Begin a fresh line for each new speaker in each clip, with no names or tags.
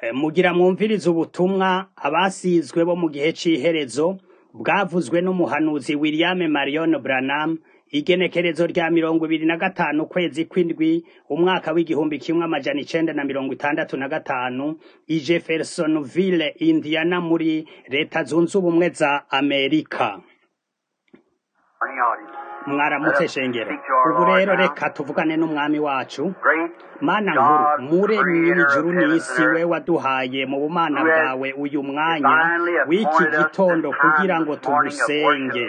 Mugira mwumvirize ubutumwa abasizwe bo mu gihe c'iherezo bwavuzwe n'umuhanuzi William Marion Branham igenekerezo rya 25 ukwezi kw'indwi umwaka w'igihumbi kimwe amajana 965 i Jeffersonville, Indiana muri leta zunze ubumwe za Amerika. Mwaramutse shengero. Ubu rero reka tuvugane n'umwami wacu. Mana nkuru, muremyi w'ijuru n'isi, we waduhaye mu bumana bwawe uyu mwanya w'iki gitondo kugira ngo tugusenge.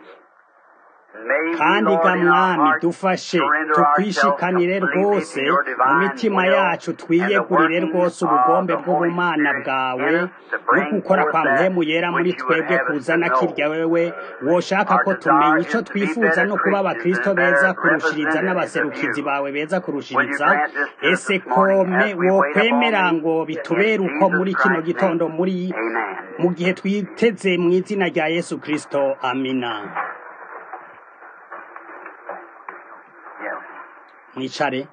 Kandi ga mwami dufashe tukwishikanire rwose mu mitima yacu, twiyegurire rwose ubugombe bw'ubumana bwawe no gukora kwa mpemu yera muri twebwe kuzana kirya wewe woshaka ko tumenya ico twifuza no kuba abakristo beza kurushiriza n'abaserukizi bawe beza kurushiriza. Ese kome wokwemera ngo bitubere uko muri kino gitondo mu gihe twiteze mu izina rya Yesu Kristo, amina. Nicare.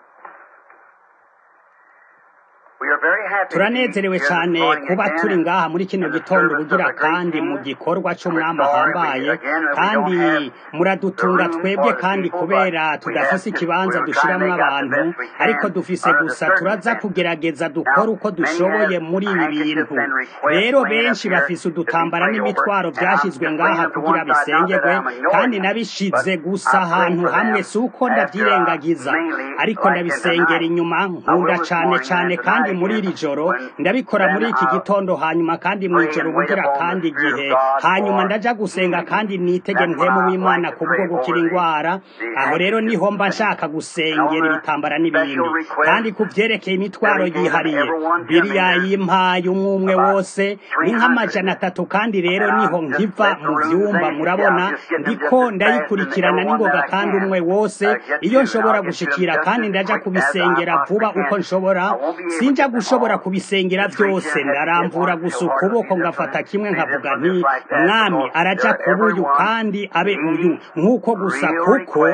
Turanezerewe cyane kuba turi ngaha muri kino gitondo bugira kandi mu gikorwa c'umwami ahambaye, kandi muradutunga twebwe kandi kubera tudafise ikibanza dushiramwo abantu, ariko dufise gusa turaza kugerageza dukora uko dushoboye muri ibi bintu. Rero benshi bafise udutambara n'imitwaro vyashizwe ngaha kugira bisengerwe, kandi nabishize gusa ahantu hamwe, suko ndavyirengagiza, ariko ndabisengera inyuma. Nkunda cane kandi muri iri joro ndabikora muri iki gitondo, hanyuma kandi mw'ijoro bugira kandi igihe, hanyuma ndaja gusenga kandi nitege mpemu w'Imana kubwo gukira ingwara. Aho rero niho mba nshaka gusengera ibitambara n'ibindi, kandi kuvyerekeye imitwaro yihariye Biriya yimpaye umwe wose ni nk'amajana 3, kandi rero niho nkiva mu vyumba, murabona ndiko ndayikurikirana n'ingoga, kandi umwe wose iyo nshobora gushikira, kandi ndaja kubisengera vuba uko nshobora. Sinja gushobora kubisengera vyose, ndaramvura gusa ukuboko ngafata kimwe nkavuga nti mwami araja kubuyu kandi abe uyu, nk'uko gusa kuko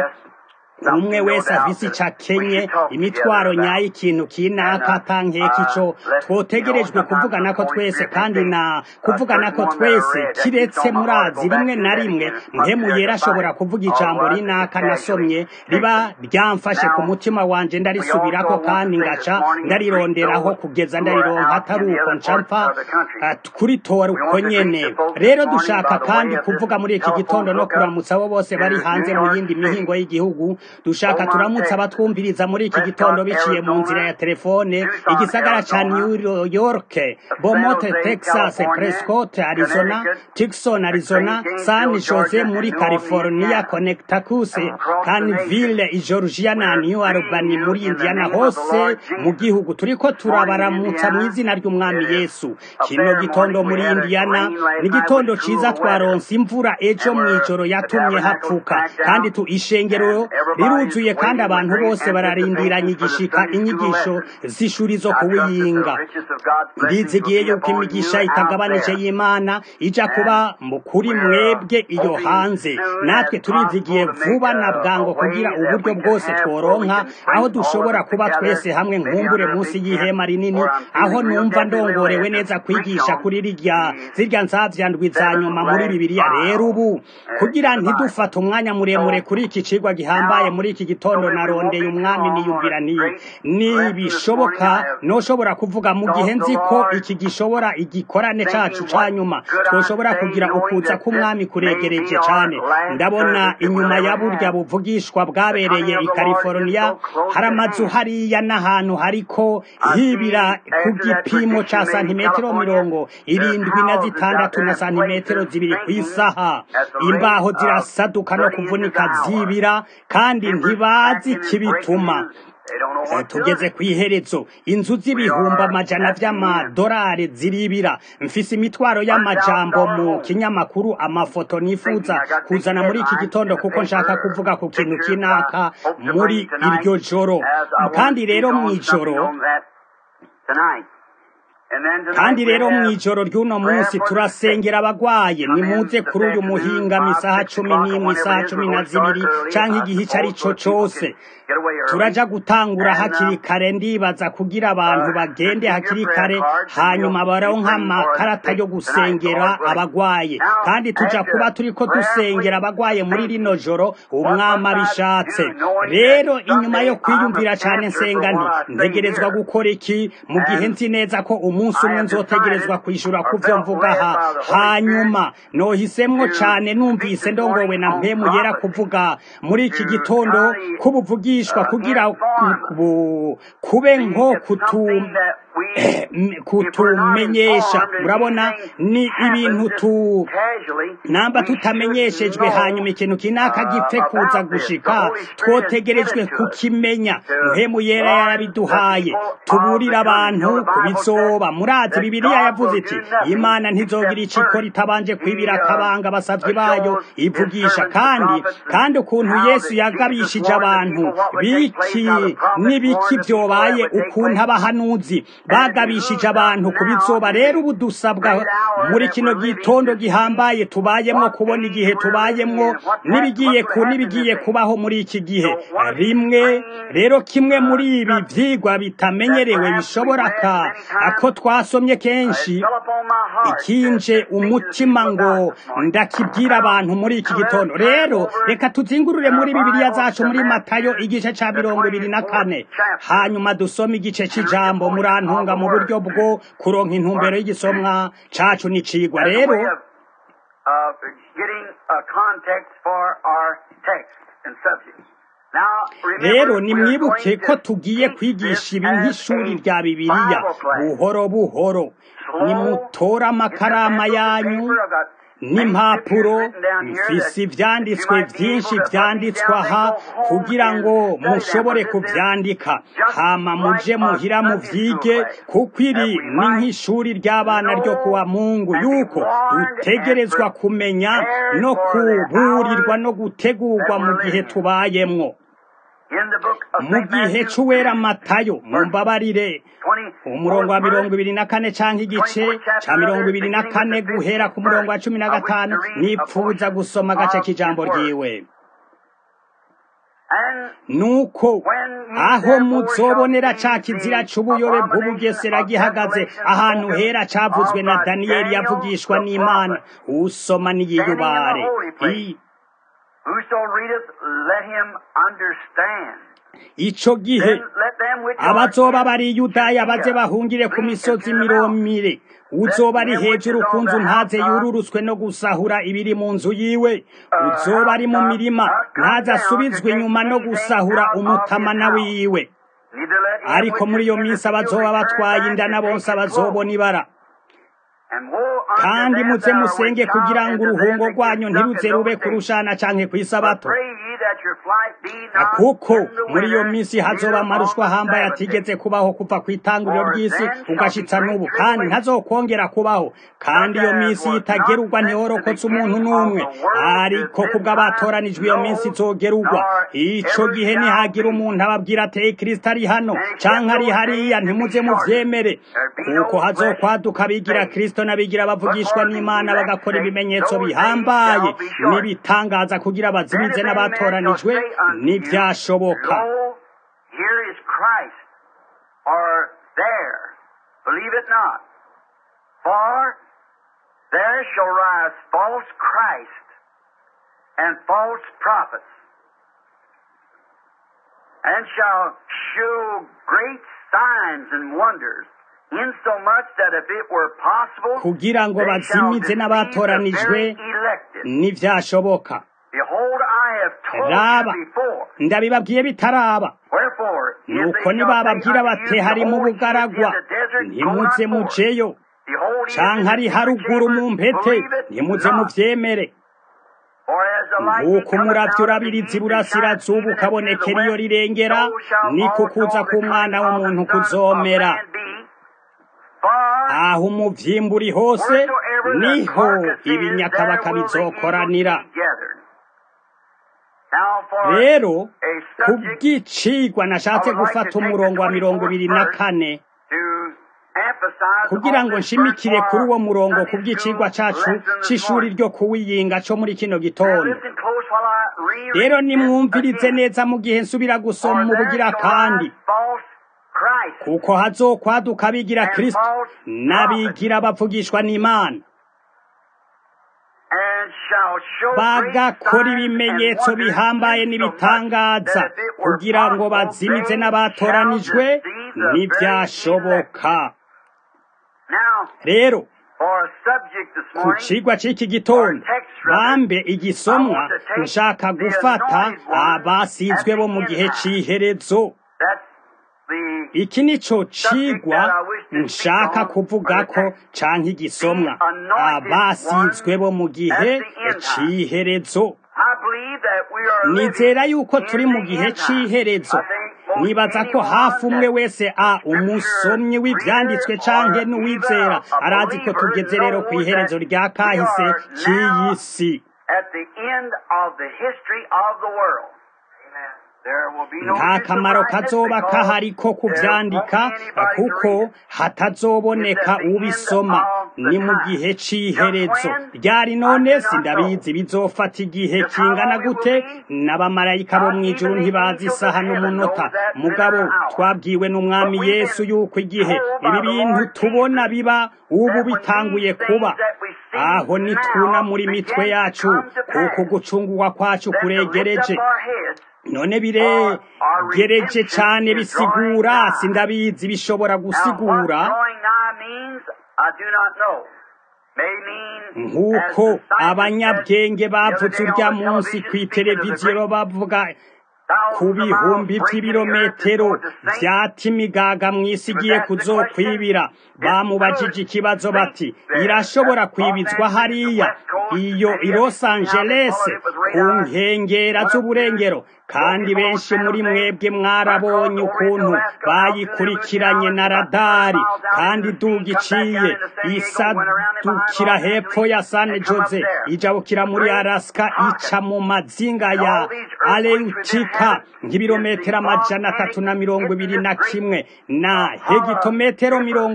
umwe wese afise icakenye imitwaro nyayo ikintu kinaka tankeka ico twotegerejwe kuvugana ko twese, kandi na kuvugana ko twese kiretse murazi rimwe na rimwe mpemu yera ashobora kuvuga ijambo rinaka nasomye riba ryamfashe ku mutima wanje, ndarisubirako kandi ngaca ndarironderaho kugeza ndarironka, atari uko nca mpfa kuritora uko nyene. Rero dushaka kandi kuvuga muri iki gitondo no kuramutsa abo bose bari hanze mu yindi mihingo y'igihugu. Dushaka turamutsa abatwumviriza muri iki gitondo biciye mu nzira ya telefone, igisagara ca New York, Beaumont Texas, Prescott Arizona, Tucson Arizona, San Jose muri California, Connecticut, Canville Georgia na New Albany muri Indiana. Hose mu gihugu turiko turabaramutsa mu izina ry'umwami Yesu. Kino gitondo muri Indiana ni gitondo ciza, twaronse imvura ejo mw'ijoro yatumye hapfuka, kandi ishengero riruzuye, kandi abantu bose bararindiranye igishika inyigisho z'ishuri zo kuwiyinga. Ndizigiye yuko imigisha itagabanije y'Imana ija kuba kuri mwebwe iyo hanze. Natwe turizigiye vuba na bwango kugira uburyo bwose tworonka aho dushobora kuba twese hamwe, nkumbure munsi y'ihema rinini, aho numva ndongorewe neza kwigisha kuri zirya nsavyandwi za nyuma muri Bibiliya. Rero ubu kugira ntidufate umwanya muremure kuri iki cigwa gihambaye muri iki gitondo, narondeye umwami niyumvira nibishoboka noshobora kuvuga mu gihe nzi ko iki gishobora igikorane cacu ca nyuma twoshobora kugira ukuza k'umwami kuregereje cane. Ndabona inyuma ya burya buvugishwa bwabereye i California hari amazu hariya n'ahantu hariko hibira ku gipimo ca santimetero 76 na santimetero 2 kw'isaha. Imbaho zirasaduka no kuvunika zibira, kandi ntibazi kibituma. Tugeze kw'iherezo, inzu z'ibihumbi amajana vy'amadolari ziribira. Mfise imitwaro y'amajambo mu kinyamakuru, amafoto nifuza kuzana muri iki gitondo, kuko nshaka kuvuga ku kintu kinaka muri iryo joro. Kandi rero mw'ijoro kandi rero mw'ijoro ry'uno munsi turasengera abagwaye nimuze kuri uyu muhingamo isaha 11 isaha 12 canke igihe ico ari co cose turaja gutangura hakiri kare ndibaza kugira abantu bagende hakiri kare hanyuma baronka amakarata yo gusengera abagwaye kandi tuja kuba turiko dusengera abagwaye muri rino joro umwami abishatse rero inyuma yo kwiyumvira cane nsenga ntegerezwa gukora iki mu gihe nzi neza ko umunsi umwe nzotegerezwa kwishura kuvyo mvuga hanyuma nohisemwo cane numvise ndongowe na mpemu yera kuvuga muri iki gitondo kubuvugishwa kugira kube nko kutumenyesha murabona ni ibintu namba tutamenyeshejwe hanyuma ikintu kinaka gipfe kuza gushika twotegerejwe kukimenya mpemu yera yarabiduhaye tuburira abantu kubizoba murazi bibiliya yavuze iti imana ntizogira icikora itabanje kwibira akabanga abasavyi bayo ivugisha kandi ukuntu yesu yagabishije abantu n'ibiki vyobaye ukuntu abahanuzi bagabishije abantu kubizoba rero ubu dusabwa muri kino gitondo gihambaye tubayemwo kubona igihe tubayemwo n'ibigiye kubaho muri iki gihe rimwe rero kimwe muri ibi vyigwa bitamenyerewe bishobora ako twasomye kenshi ikinje umutima ngo ndakibwira abantu muri iki gitondo rero reka tuzingurure muri bibiliya zacu muri Matayo igice ca 24 hanyuma dusome igice c'ijambo murantunga mu buryo bwo kuronka intumbero y'igisomwa cacu n'icigwa rero rero nimwibuke ko tugiye kwigisha ibi nk'ishuri rya bibiliya buhoro buhoro nimutora amakarama yanyu n'impapuro mfise ivyanditswe vyinshi vyanditswe aha kugira ngo mushobore kuvyandika hama muje muhira muvyige kuko iri ni nk'ishuri ry'abana ryo kuwa Mungu yuko dutegerezwa kumenya no kuburirwa no gutegurwa mu gihe tubayemwo mu gihe c'uwera Matayo mumbabarire umurongo wa 24 canke igice ca 24 guhera ku murongo wa 15 nipfuza gusoma agace k'ijambo ryiwe nuko aho muzobonera ca kizira c'ubuyobe bw'ubugesera gihagaze ahantu hera cavuzwe na Daniyeli yavugishwa n'Imana usoma niyiyubare
Whoso readeth, let him understand.
Ico gihe abazoba bari Yudaya baze bahungire ku misozi miromire uzoba ari hejuru kunzu ntaze yururutswe no gusahura ibiri mu nzu yiwe uzoba ari mu mirima ntaze asubizwe inyuma no gusahura umutamana wiwe ariko muri iyo minsi abazoba batwaye inda na bonse abazobona ibara kandi muze musenge kugira ngo uruhungo rwanyu ntiruze rube kurushana canke kw'isabato kuko muri iyo minsi hazoba amarushwa hambaye atigeze kubaho kuva kw'itanguriro ry'isi ugashitsa n'ubu kandi ntazokongera kubaho kandi iyo minsi itagerurwa ntihorokotse umuntu n'umwe ariko kubw'abatoranijwe iyo minsi izogerurwa ico gihe nihagira umuntu ababwira ati Kristo ari hano canke ari hariya ntimuze muvyemere kuko hazokwaduka bigira Kristo n'abigira bavugishwa n'Imana bagakora ibimenyetso bihambaye n'ibitangaza kugira bazimize n'abatoranijwe n'ivyashoboka.
Here is Christ, or there, believe it not, for there shall rise false Christ and false prophets, and shall show great signs and wonders, insomuch that if it were possible,
kugira ngo bazimize n'abatoranijwe n'ivyashoboka.
Behold, I have told you before.
Ndabibabwiye bitaraba. Nuko nibababwira bati hari mu bugaragwa ntimuze muceyo canke hari haruguru mu mpete ntimuze muvyemere nk'uko umuravyo urabiriza iburasirazuba ukabonekera iyo rirengera niko kuza k'umwana w'umuntu kuzomera aho umuvyimba uri hose niho ibinyakabaka bizokoranira. Rero kubw'icigwa nashatse gufata umurongo wa 24 kugira ngo nshimikire kuri uwo murongo ku bw'icigwa cacu c'ishuri ryo kuwiyinga co muri kino gitondo. Rero nimwumvirize neza mu gihe nsubira gusoma ubugira kandi, kuko hazokwaduka abigira Kristo n'abigira bavugishwa n'Imana, bagakora ibimenyetso bihambaye n'ibitangaza kugira ngo bazimize n'abatoranijwe. Ntibyashoboka. Rero ku cigwa c'iki gitondo bambe igisomwa, nshaka gufata abasizwe bo mu gihe c'iherezo. Iki nico cigwa nshaka kuvugako canke igisomwa, abasizwe bo mu gihe c'iherezo. Nizera yuko turi mu gihe c'iherezo. Nibaza ko hafi umwe wese umusomyi w'ivyanditswe canke n'uwizera arazi ko tugeze rero ku iherezo rya kahise cy'iyi si. Nta kamaro kazoba kahari ko kuvyandika, kuko hatazoboneka ubisoma. Ni mu gihe c'iherezo. Ryari none sindabizi bizofata igihe kingana gute, n'abamarayika bo mw'ijuru ntibazi isaha n'umunota. Mugabo twabwiwe n'umwami Yesu yuko igihe ibi bintu tubona biba ubu bitanguye kuba, aho nitwuna muri mitwe yacu, kuko gucungurwa kwacu kuregereje. None biregereje cane, bisigura sindabizi bishobora gusigura nk'uko abanyabwenge bavuze urya munsi kw'iteleviziyo bavuga ku bihumbi vy'ibirometero vyata imigaga mw'isi igiye kuzokwibira. Bamubajije ikibazo bati, irashobora kwibizwa hariya iyo i Los Angeles ku nkengera z'uburengero? Kandi benshi muri mwebwe mwarabonye ukuntu bayikurikiranye na radari, kandi iduga iciye isadukira hepfo ya San Jose, ijabukira muri Alaska, ica mu mazinga ya Aleutica nk'ibirometero 321 na hegitometero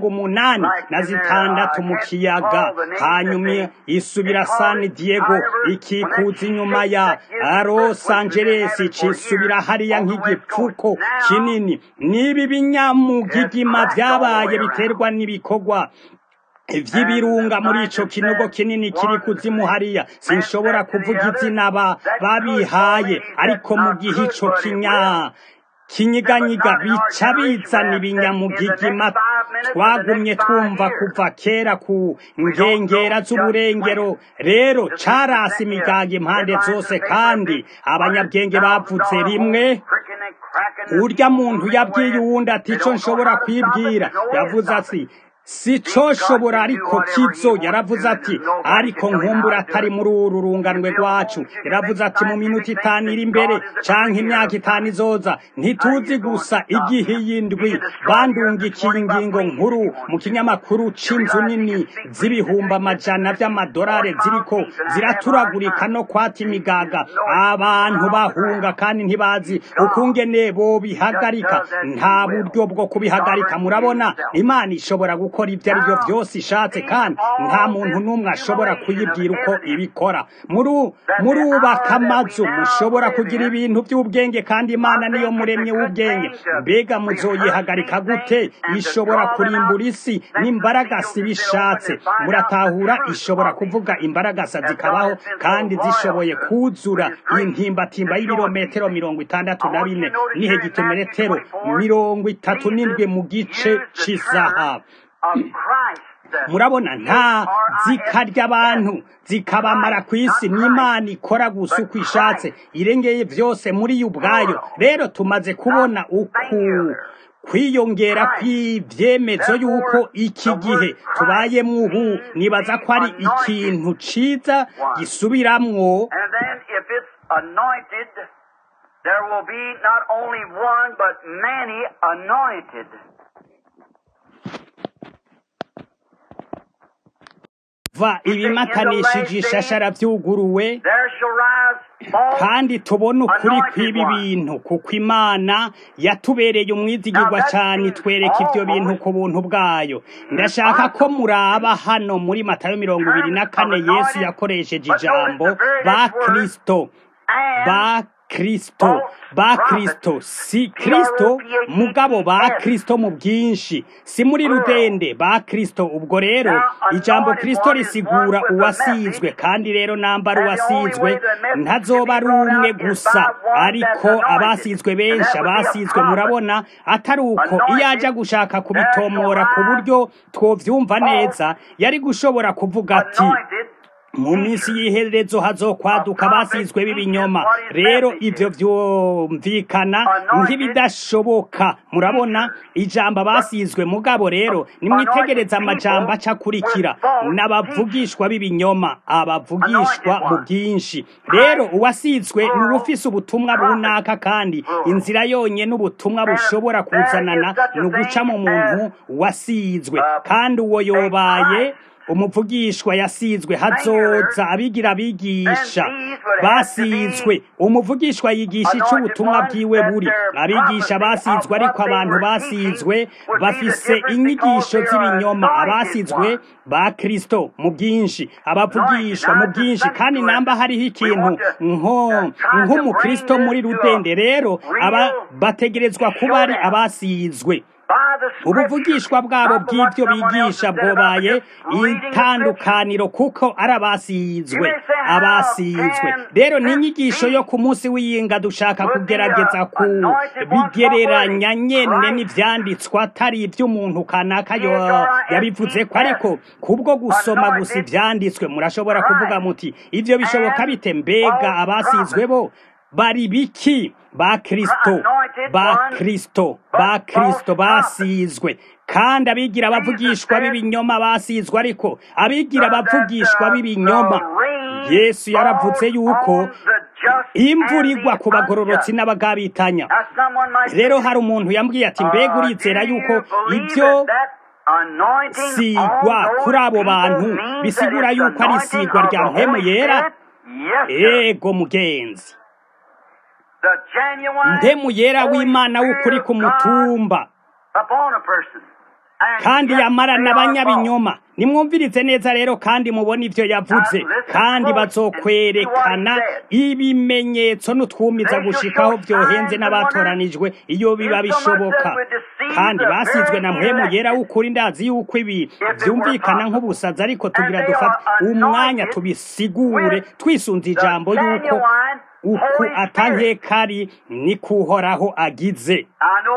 86 mu kiyaga. Hanyuma isubira San Diego, ikikuza inyuma ya Los Angeles, cisubira hariya nk'igipfuko kinini. Nibi binyamugigima vyabaye biterwa n'ibikorwa vy'ibirunga muri ico kinogo kinini kiri kuzimu hariya. Sinshobora kuvuga izina babihaye, ariko mu gihe ico kinyiganyiga bica bizana ibinyamugigima twagumye twumva kuva kera ku nkengera z'uburengero. Rero carasi imigaga impande zose, kandi abanyabwenge bavuze rimwe. Urya muntu yabwiye uwundi ati, ico nshobora kwibwira. Yavuze ati, si co shobora ariko kizo. Yaravuze ati, ariko nkumbura atari muri uru runganwe rwacu. Yaravuze ati, mu minota 5 iri imbere canke imyaka 5 izoza, ntituzi gusa igihe y'indwi. Bandungikiye ingingo nkuru mu kinyamakuru c'inzu nini z'ibihumbi amajana vy'amadolari ziriko ziraturagurika no kwata imigaga. Abantu bahunga kandi ntibazi ukungene bo bihagarika. Nta buryo bwo kubihagarika. Murabona, Imana ishobora gukora ivyo ari vyo vyose ishatse, kandi nta muntu n'umwe ashobora kuyibwira uko ibikora. Murubaka amazu, mushobora kugira ibintu vy'ubwenge, kandi Imana niyo muremye w'ubwenge. Mbega muzoyihagarika gute? Ishobora kurimbura isi n'imbaragasa bishatse. Muratahura, ishobora kuvuga imbaragasa zikabaho, kandi zishoboye kuzura intimbatimba y'ibirometero 64 n'ihegitometero 37 mu gice c'isaha. Murabona, nta zikarya abantu zikabamara kw'isi. n'Imana ikora gusa uko ishatse, irengeye vyose muri yo ubwayo. Rero tumaze kubona kwiyongera kw'ivyemezo yuko iki gihe tubayemwo ubu, nibaza ko ari ikintu ciza gisubiramwo.
There will be not only one but many anointed.
Va ibimatanishije ishashara vyuguruwe, kandi tubona ukuri kw'ibi bintu kuko Imana yatubereye umwizigirwa cyane itwereka ibyo bintu ku buntu bwayo. Ndashaka ko muraba hano muri Matayo 24 Yesu yakoresheje ijambo ba Kristo si Kristo mugabo ba Kristo mu bwinshi, si muri rudende ba Kristo. Ubwo rero ijambo Kristo risigura uwasizwe, kandi rero nambara uwasizwe ntazoba ari umwe gusa, ariko abasizwe benshi. Abasizwe murabona atari uko iyo ajya gushaka kubitomora ku buryo twovyumva neza, yari gushobora kuvuga ati mu minsi y'iherezo hazokwaduka abasizwe b'ibinyoma. Rero ivyo vyumvikana nk'ibidashoboka. Murabona ijambo abasizwe mugabo rero nimwitegereza amajambo acakurikira: n'abavugishwa b'ibinyoma, abavugishwa mu bwinshi. Rero uwasizwe ni ufise ubutumwa runaka, kandi inzira yonye n'ubutumwa bushobora kuzanana ni uguca mu muntu wasizwe. Kandi uwo yobaye umuvugishwa yasizwe. Hazoza abigisha basizwe. Umuvugishwa yigisha ico ubutumwa bwiwe buri. Abigisha basizwe, ariko abantu basizwe bafise inyigisho z'ibinyoma. Abasizwe ba Kristo mu bwinshi, abavugishwa mu bwinshi. Kandi namba hariho ikintu nk'umukristo muri rudende, rero bategerezwa kuba ari abasizwe. Ubuvugishwa bwabo bw'ibyo bigisha bwobaye itandukaniro, kuko ari abasizwe. Rero n'inyigisho yo ku munsi w'iyinga dushaka kugerageza kubigereranya nyene n'ivyanditswe, atari ivy'umuntu kanaka yabivuze ko, ariko kubwo gusoma gusa ivyanditswe murashobora kuvuga muti ivyo bishoboka bite? Mbega abasizwe bo bari biki? Ba Kristo basizwe. Kandi abigira abavugishwa b'ibinyoma basizwe, ariko abigira abavugishwa b'ibinyoma, Yesu yaravuze yuko imvura igwa ku bagororotsi n'abagabitanya. Rero hari umuntu yambwiye ati, mbega urizera yuko ibyo sigwa kuri abo bantu bisigura yuko ari isigwa rya mpemu yera? Ego mugenzi, mpemu yera w'Imana w'ukuri ku mutumba, kandi yamara n'abanyabinyoma. Nimwumvirize neza rero kandi mubona ivyo yavuze, kandi bazokwerekana ibimenyetso n'utwumiza gushikaho vyohenze n'abatoranijwe iyo biba bishoboka. Kandi basizwe na mpemu yera w'ukuri. Ndazi yuko ibi vyumvikana nk'ubusaza, ariko tugira dufata umwanya tubisigure twisunze ijambo yuko uku atankekari ni kuhoraho agize.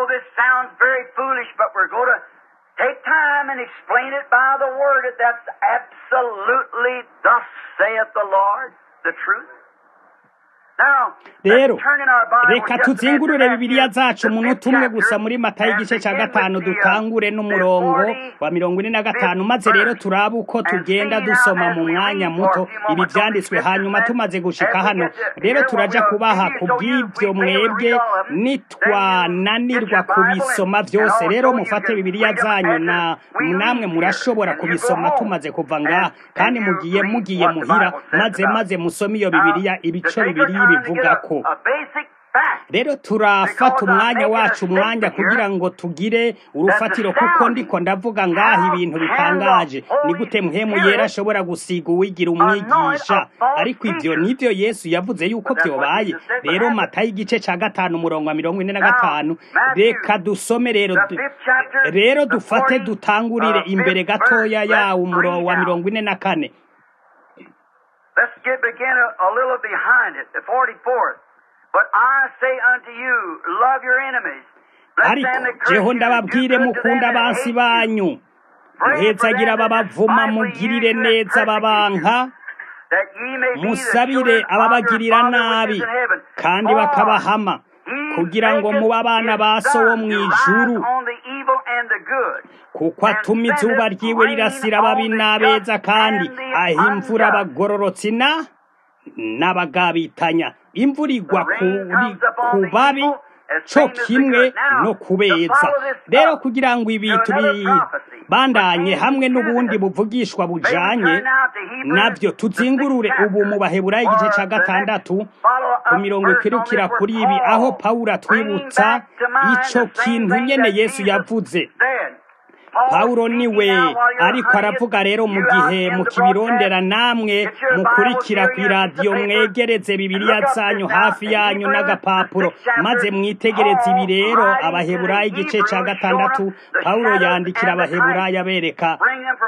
Take time and explain it by the word. That's absolutely thus saith the Lord, the truth.
Rero reka tuzingurure Bibiliya zacu umunota umwe gusa muri Matayo igice cya 5, dutangure n'umurongo wa 45, maze rero turabe uko tugenda dusoma mu mwanya muto ibi byanditswe. Hanyuma tumaze gushika hano rero turaja kubaha kubw'ibyo mwebwe nitwananirwa kubisoma byose. Rero mufate Bibiliya zanyu namwe murashobora kubisoma tumaze kuva ngaha, kandi mugiye muhira maze musome iyo Bibiliya ibico bibiri bivuga ko. Rero turafata umwanya kugira ngo tugire urufatiro, kuko ndiko ndavuga ngaha ibintu bitangaje. Ni gute mpemu yera ashobora gusiga uwigira umwigisha? Ariko ivyo nivyo Yesu yavuze yuko byobaye. Rero Matayo igice ca 5 umurongo wa 45, reka dusome rero dufate dutangurire imbere gatoya yawo umurongo wa 44.
Let's begin a little behind it, the 44th. But I say unto you, love your enemies.
Ariko jeho ndababwire mukunda abansi banyu, muhezagira ababavuma, mugirire neza ababanka, musabire ababagirira nabi kandi bakabahama, kugira ngo mube abana ba So wo mw'ijuru. Kuko atuma izuba ryiwe rirasira ababi n'abeza, kandi aha imvura abagororotsi n'abagabitanya. Imvura igwa ku babi co kimwe no kubeza. Rero kugira ngo ibi bandanye hamwe n'ubundi buvugishwa bujanye nabyo tuzingurure ubu mu Baheburayo igice ca 6 ku mirongo ikwirukira kuri ibi aho Pawulo atwibutsa ico kintu nyene Yesu yavuze. Pawulo niwe ariko aravuga rero mu gihe mukibirondera namwe mukurikira ku radio mwegereze Bibiliya zanyu hafi yanyu n'agapapuro maze mwitegereze ibi rero Abaheburayo igice ca 6 Pawulo yandikira Abaheburayo abereka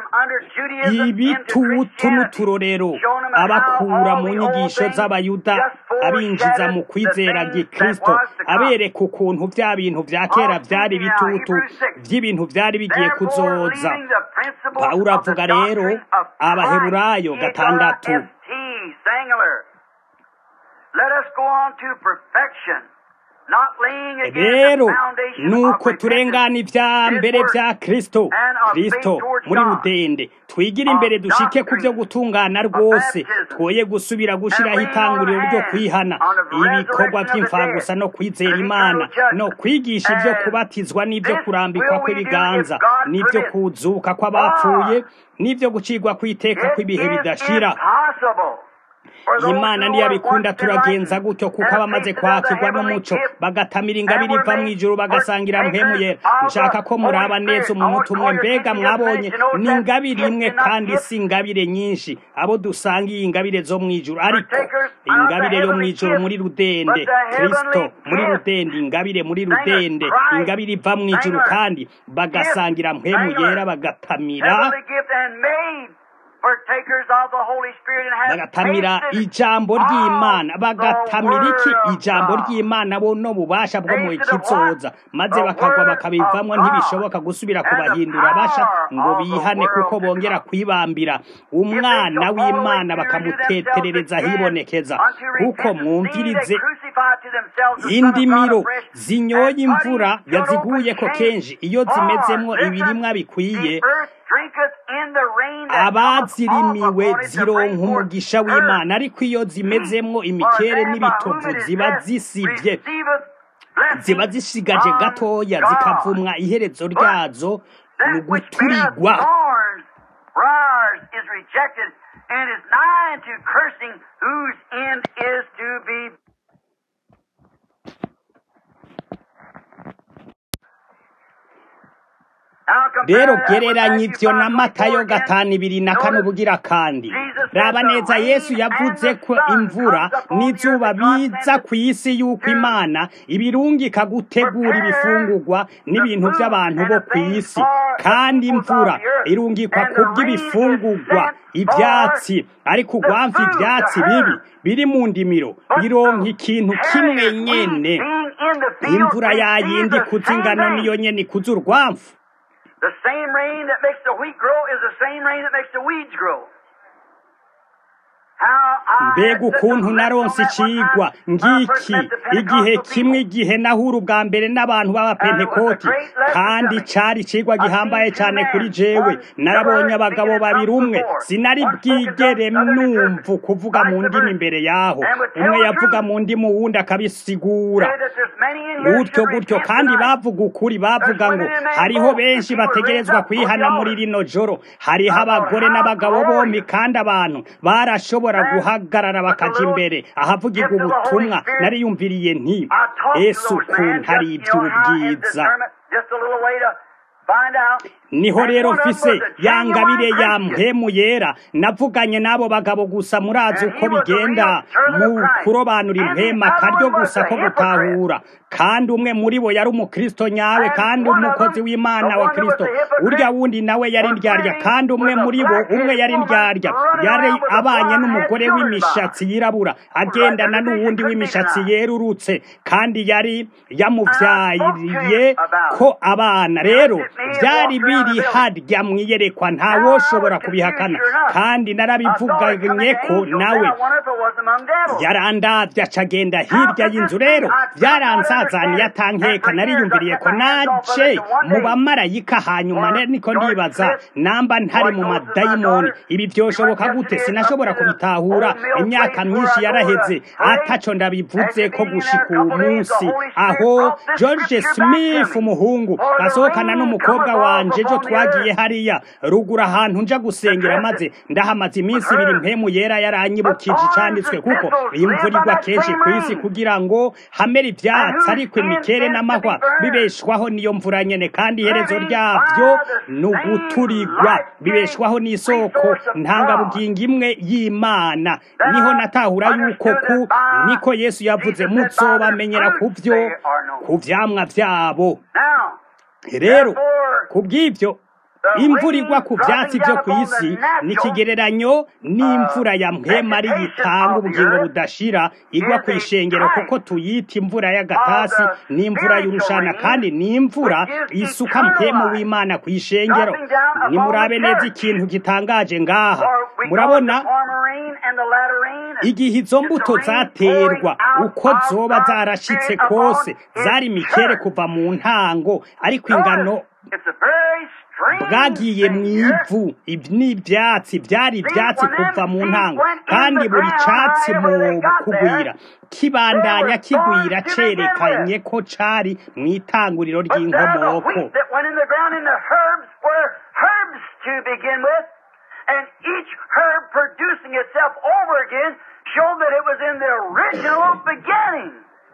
ibitutu n'uturorero abakura mu nyigisho z'Abayuda abinjiza mu kwizera Kristo abereka ukuntu vya bintu vya kera vyari bitutu vy'ibintu vyari bigiye kuzoza. Pawulo avuga rero Abaheburayo 6 rero nuko turengana ivya mbere vya Kristo muri rudende twigira imbere dushike ku vyo gutungana rwose twoye gusubira gushiraho itanguriro ryo kwihana ibikorwa vy'imfagusa no kwizera Imana no kwigisha ivyo kubatizwa n'ivyo kurambikwa kw'ibiganza n'ivyo kuzuka kw'abapfuye n'ivyo gucirwa kw'iteka kw'ibihe bidashira. Imana niyabikunda turagenza gutyo kuko abamaze kwakirwa n'umuco bagatamira ingabire iva mw'ijuru bagasangira mpemu yera. Nshaka ko muraba neza umuntu umwe mbega mwabonye n'ingabire imwe kandi si ingabire nyinshi abo dusangiye ingabire zo mw'ijuru ariko ingabire yo mw'ijuru muri rudende Kristo muri rudende ingabire muri rudende ingabire iva mw'ijuru kandi bagasangira mpemu yera bagatamira bagatamira ijambo ry'Imana bagatamira iki ijambo ry'Imana bo no bubasha bwo mu kizoza maze bakagwa bakabivamwe ntibishoboka gusubira kubahindura basha ngo bihane kuko bongera kwibambira umwana w'Imana bakamuteterereza hibonekeza kuko mwumvirize indimiro zinyoye imvura yaziguye ko kenshi iyo zimezemwo ibirimwa bikwiye abazirimiwe zironka umugisha w'Imana ariko iyo zimezemwo imikere n'ibitovu ziba zisivye ziba zisigaje gatoya zikavumwa iherezo ryazo mu guturigwa. Rero gereranya ivyo na Matayo 5:24 bugira kandi raba neza Yesu yavuze ko imvura n'izuba biza kw'isi yuko Imana ibirungika gutegura ibifungurwa n'ibintu by'abantu bo kw'isi kandi imvura irungikwa kubw'ibifungurwa ivyatsi ariko ugwamva ivyatsi bibi biri mu ndimiro bironka ikintu kimwe nyene imvura yayindi kuzingano niyo nyene kuzurwamvu.
The same rain that makes the wheat grow is the same rain that makes the weeds grow.
Mbega ukuntu naronse icigwa ngiki igihe kimwe igihe nahura ubwa mbere n'abantu b'abapentekoti kandi cari icigwa gihambaye cane kuri jewe. Narabonye abagabo babiri umwe sinari bwigere numva kuvuga mu ndimi imbere yaho umwe yavuga mu ndimi uwundi akabisigura gutyo kandi bavuga ukuri bavuga ngo hariho benshi bategerezwa kwihana muri rino joro hariho abagore n'abagabo bombi kandi abantu barashobora guhagarara bakaja imbere ahavugirwa ubutumwa. Nariyumviriye nti Yesu kuntu hari ivy'ubwiza niho rero mfise yangabire ya mpemu yera navuganye n'abo bagabo gusa murazi uko bigenda mu kurobanura impema karyo gusa ko gutahura kandi umwe muri bo yari umukristo nyawe kandi umukozi w'Imana wa Kristo urya wundi nawe yari ndyarya kandi umwe muri bo yari ndyarya yari abanye n'umugore w'imishatsi yirabura agendana n'uwundi w'imishatsi yerurutse kandi yari yamuvyayiriye ko abana rero byari biri harya mwiyerekwa ntawoshobora kubihakana kandi narabivuganye ko nawe yarandavya cagenda hirya y'inzu rero byaransazaniye atankeka nariyumviriye ko naje mu bamarayika hanyuma niko ndibaza namba ntari mu madayimoni ibi byoshoboka gute sinashobora kubitahura imyaka myinshi yaraheze ataco ndabivuze ko gushika uyu munsi aho George Smith umuhungu basohokana n'umukobwa umukobwa wanje ejo twagiye hariya rugura ahantu nja gusengera maze ndahamaze iminsi ibiri mpemu yera yaranyibukije icanditswe kuko imvura igwa kenshi ku isi kugira ngo hamere ivyatsi ariko imikere n'amahwa bibeshwaho niyo mvura nyene kandi iherezo ryavyo ni uguturigwa bibeshwaho n'isoko ntangabugingo imwe y'Imana niho natahura yuko niko Yesu yavuze muzobamenyera ku vyamwa vyabo rero kubw'ivyo imvura igwa ku vyatsi vyo kw'isi ni ikigereranyo n'imvura ya mpwema ari yitanga ubugingo budashira igwa kw'ishengero kuko tuyita imvura y'agatasi n'imvura y'urushana kandi n'imvura isuka mpwemu w'Imana kw'ishengero nimurabe neza ikintu gitangaje ngaha murabona igihe izo mbuto zaterwa uko zoba zarashitse kose zari mikere kuva mu ntango ariko ingano bwagiye mw'ivu n'ivyatsi vyari ivyatsi kuva mu ntango kandi buri catsi mu kugwira kibandanya kigwira cerekanye ko cari mw'itanguriro ry'inkomoko
and each herb producing itself over again showed that it was in the original beginning.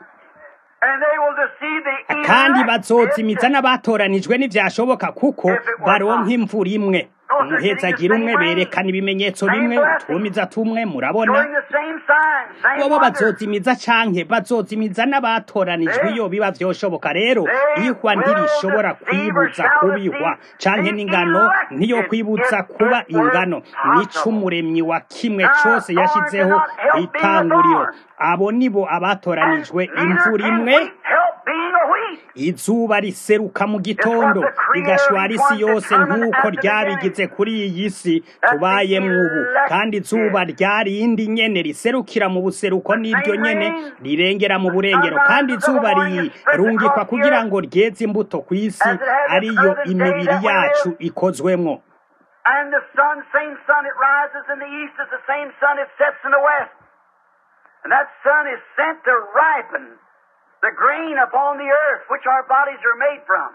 kandi bazozimiza n'abatoranijwe n'ivyashoboka kuko baronka imvura imwe umuhezagira umwe berekana ibimenyetso bimwe utwumiza tumwe murabona bobo bazozimiza canke bazozimiza n'abatoranijwe iyo biba vyoshoboka rero ihwa ntirishobora kwibuza kubihwa canke n'ingano ntiyo kwibuza kuba ingano nico umuremyi wa kimwe cose yashizeho itanguriro abo nibo abatoranijwe imvura imwe izuba riseruka mu gitondo rigashwara isi yose nk'uko ryabigize kuri iyi si tubayemwo ubu kandi izuba ryarindi nyene riserukira mu buseruko n'iryo nyene rirengera mu burengero kandi izuba rirungikwa kugira ngo ryeze imbuto ku isi ariyo imibiri yacu ikozwemwo.
And the sun, same sun it rises in the east is the same sun it sets in the west. And that sun is sent to ripen the grain upon the earth, which our bodies are made from.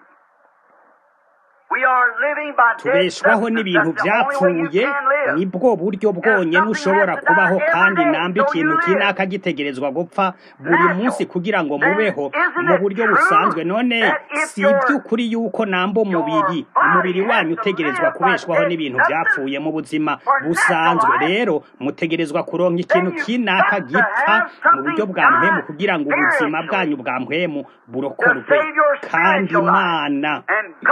tubeshwaho n'ibintu vyapfuye nibwo buryo bwonyene ushobora kubaho kandi nambe ikintu kinaka gitegerezwa gupfa buri munsi kugira ngo mubeho mu buryo busanzwe none si ivy'ukuri yuko nambo umubiri wanyu utegerezwa kubeshwaho n'ibintu vyapfuye mu buzima busanzwe rero mutegerezwa kuronka ikintu kinaka gipfa mu buryo bwa mpwemu kugira ngo ubuzima bwanyu bwa mpwemu burokorwe kandi Imana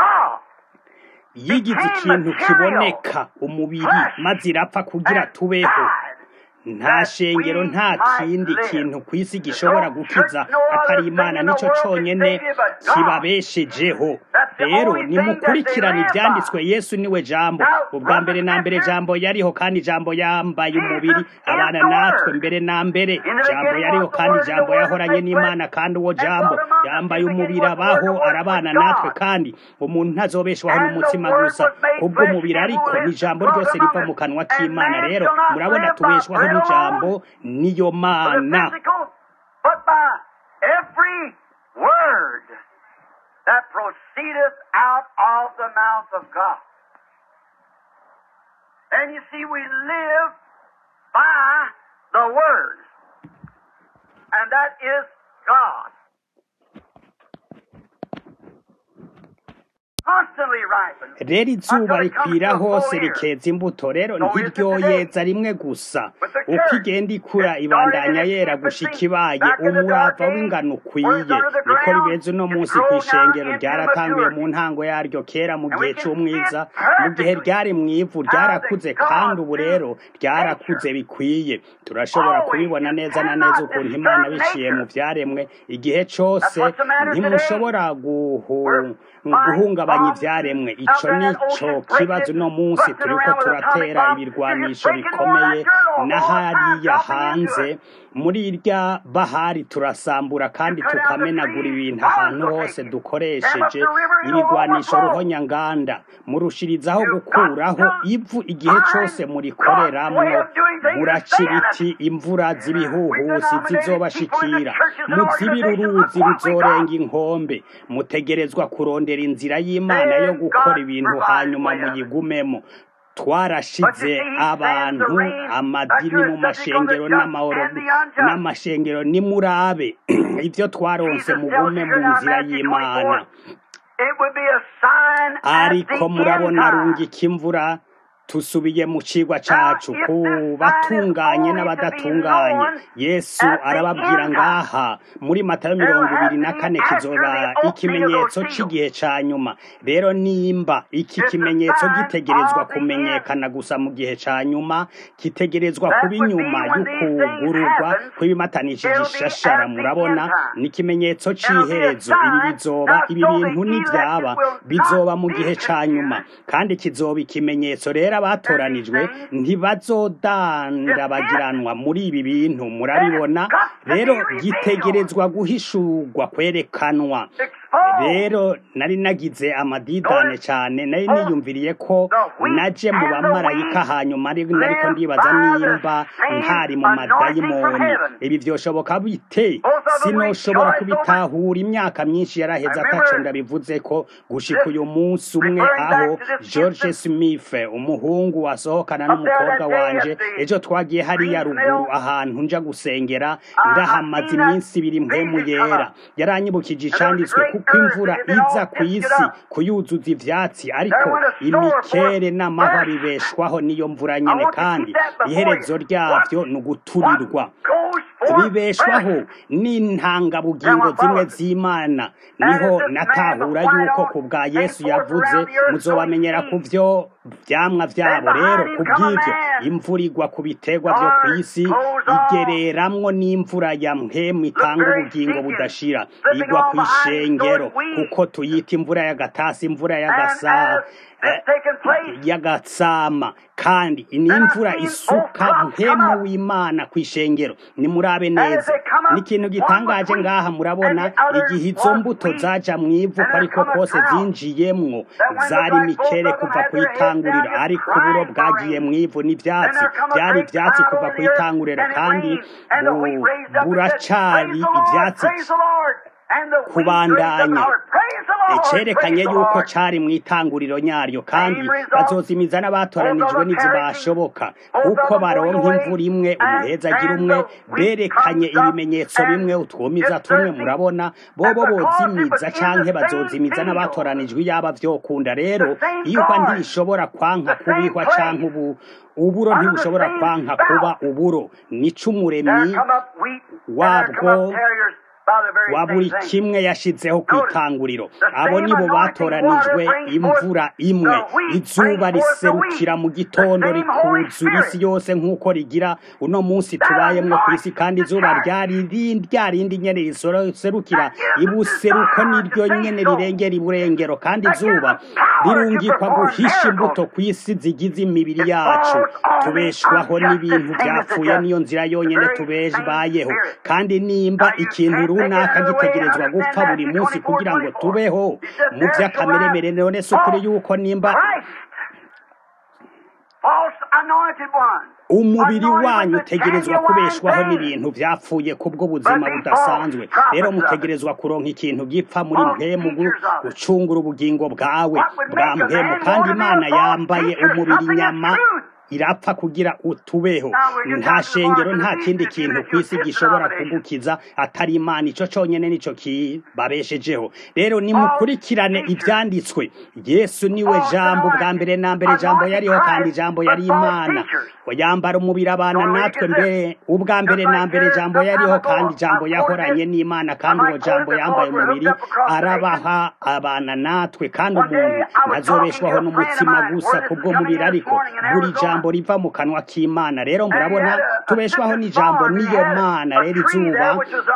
yigize ikintu kiboneka umubiri maze irapfa kugira tubeho nta shengero nta kindi kintu kw'isi gishobora gukiza atari Imana nico conyene kibabeshejeho rero nimukurikirana ivyanditswe Yesu niwe jambo ubwa mbere na mbere jambo yariho kandi jambo yambaye umubiri abana natwe mbere na mbere jambo yariho kandi jambo yahoranye n'Imana kandi uwo jambo yambaye umubiri abaho arabana natwe kandi umuntu ntazobeshwaho n'umutima gusa kubwo umubiri ariko ni jambo ryose riva mu kanwa k'Imana rero murabona tubeshwaho n'ijambo niyo Mana
but by every word that proceedeth out of the mouth of God. And you see, we live by the Word, and that is God.
rero izuba rikwira hose rikeza imbuto rero ntiryoyeza rimwe gusa uko igenda ikura ibandanya yera gushika ibaye umurava w'ingano ukwiye niko bimeze uno munsi kw'ishengero ryaratanguye mu ntango yaryo kera mu gihe c'umwiza mu gihe ryari mw'ivu ryarakuze kandi ubu rero ryarakuze bikwiye turashobora kubibona neza na neza ukuntu Imana biciye mu vyaremwe igihe cose ntimushobora guhungabanya ivyaremwe ico nico kibazo no munsi turiko turatera ibirwanisho bikomeye n'ahariya hanze muri irya bahari turasambura kandi tukamenagura ibintu ahantu hose dukoresheje ibigwanisho ruhonyanganda murushirizaho gukuraho ivu igihe cose murikoreramwo muracira iti imvura z'ibihuhusi zizobashikira muzibira uruzi ruzorenga inkombe mutegerezwa kurondera kurondera inzira y'Imana yo gukora ibintu hanyuma muyigumemo. Twarashize abantu amadini mu mashengero n'amashengero nimurabe ivyo twaronse mugume mu nzira y'Imana. Ariko murabona rungika imvura tusubiye mu cigwa cacu ku batunganye n'abadatunganye. Yesu arababwira ngaha muri Matayo 24 kizoba ikimenyetso c'igihe ca nyuma. Rero nimba iki kimenyetso gitegerezwa kumenyekana gusa mu gihe ca nyuma, kitegerezwa kuba inyuma y'ukugururwa kw'ibimatanishije ishashara. Murabona ni ikimenyetso c'iherezo. Ibi bintu nivyaba bizoba mu gihe ca nyuma, kandi kizoba ikimenyetso. Rero abatoranijwe ntibazodandabagiranwa muri ibi bintu, murabibona. Rero gitegerezwa guhishurwa, kwerekanwa. Rero nari nagize amadidane cyane, nari niyumviriye ko naje mu bamarayika, hanyuma nariko ndibaza nimba ntari mu madayimoni. Ibi vyoshoboka bite? Sinoshobora kubitahura. Imyaka myinshi yaraheze ataco ndabivuze ko gushika uyu munsi umwe aho George Smith umuhungu wasohokana n'umukobwa wanje ejo twagiye hariya ruguru ahantu nja gusengera, ndahamaze iminsi 2 mpemu yera. Yaranyibukije icanditswe kuko imvura iza ku isi kuyuzuza ivyatsi, ariko imikere n'amahwa bibeshwaho niyo mvura nyene, kandi iherezo ryavyo nuguturirwa. Bibeshwaho n'intangabugingo zimwe z'Imana. Niho natahura yuko kubwa Yesu yavuze muzobamenyera kuvyo vyamwa vyabo. Rero kubw'ivyo imvura igwa ku biterwa vyo kw'isi, igereramwo n'imvura ya mpemu itanga ubugingo budashira, igwa kw'ishengero kuko tuyita imvura y'agatasi, imvura y'agatsama, kandi n'imvura isuka mpemu w'Imana kw'ishengero. Nimurabe neza, ni ikintu gitangaje ngaha. Murabona igihe izo mbuto zaja mw'ivu ariko kose zinjiyemwo zari mikere kuva kw'itanguriro, ariko uburo bwagiye mw'ivu n'ivyatsi byari ivyatsi kuva kw'itanguriro, kandi buracari ivyatsi kubandanya. Cerekanye yuko cari mw'itanguriro nyaryo, kandi bazozimiza n'abatoranijwe n'izibashoboka uko baronka imvura imwe, umuhezagira umwe. Berekanye ibimenyetso bimwe, utwomiza tumwe. Murabona bobo bozimiza canke bazozimiza n'abatoranijwe yaba vyokunda. Rero iyuka ntishobora kwanka kubihwa canke uburo ntibushobora kwanka kuba uburo. Nico umuremyi wabwo wa buri kimwe yashizeho kw'itanguriro. Abo nibo batoranijwe imvura imwe. Izuba riserukira mu gitondo rikuzura isi yose nk'uko rigira uno munsi tubayemwo kw'isi, kandi izuba ryarindi nyene riserukira ibuseruko niryo nyene rirengera iburengero, kandi izuba rirungikwa guhisha imbuto kw'isi zigize imibiri yacu. Tubeshwaho n'ibintu vyapfuye, niyo nzira yonyene tubayeho, kandi nimba ikintu runaka gitegerezwa gupfa buri munsi kugira ngo tubeho mu vy'akameremere. None se ukuri yuko nimba umubiri wanyu utegerezwa kubeshwaho n'ibintu vyapfuye kubwo buzima budasanzwe, rero mutegerezwa kuronka ikintu gipfa muri mpemu gucungura ubugingo bwawe bwa mpemu, kandi Imana yambaye umubiri nyama irapfa kugira utubeho. Nta shengero, nta kindi kintu kw'isi gishobora kugukiza atari Imana. Ico conyene nico kibabeshejeho. Rero nimukurikirane ivyanditswe. Yesu niwe jambo bwa mbere na mbere. Jambo yariho, kandi jambo yari Imana. Yambara umubiri abana natwe mbere. Ubwa mbere na mbere jambo yariho, kandi jambo yahoranye n'Imana, kandi uwo jambo yambaye umubiri arabaha abana natwe. Kandi umuntu ntazobeshwaho n'umutsima gusa kubwo mubiri, ariko buri jambo riva mu kanwa k'Imana. Rero murabona tubeshwaho n'ijambo niyo Mana. Rero izuba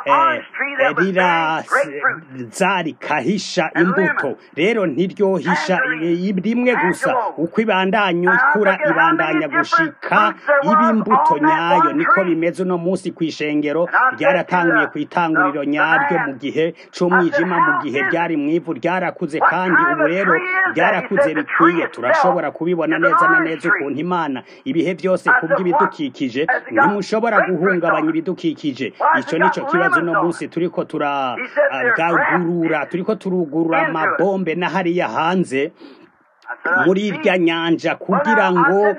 rikahisha imbuto, rero ntiryohisha rimwe gusa. Uko ibandanya ikura, ibandanya gushika iba imbuto nyayo. Niko bimeze uno munsi kw'ishengero. Ryaratanguye kw'itanguriro nyaryo mu gihe c'umwijima, mu gihe ryari mw'ivu, ryarakuze, kandi ubu rero ryarakuze bikwiye. Turashobora kubibona neza na neza ukuntu Imana y'Imana ibihe byose kubw'ibidukikije ntimushobora guhungabanya ibidukikije ico nico kibazo no munsi turiko turugurura amabombe na hariya hanze muri irya nyanja kugira ngo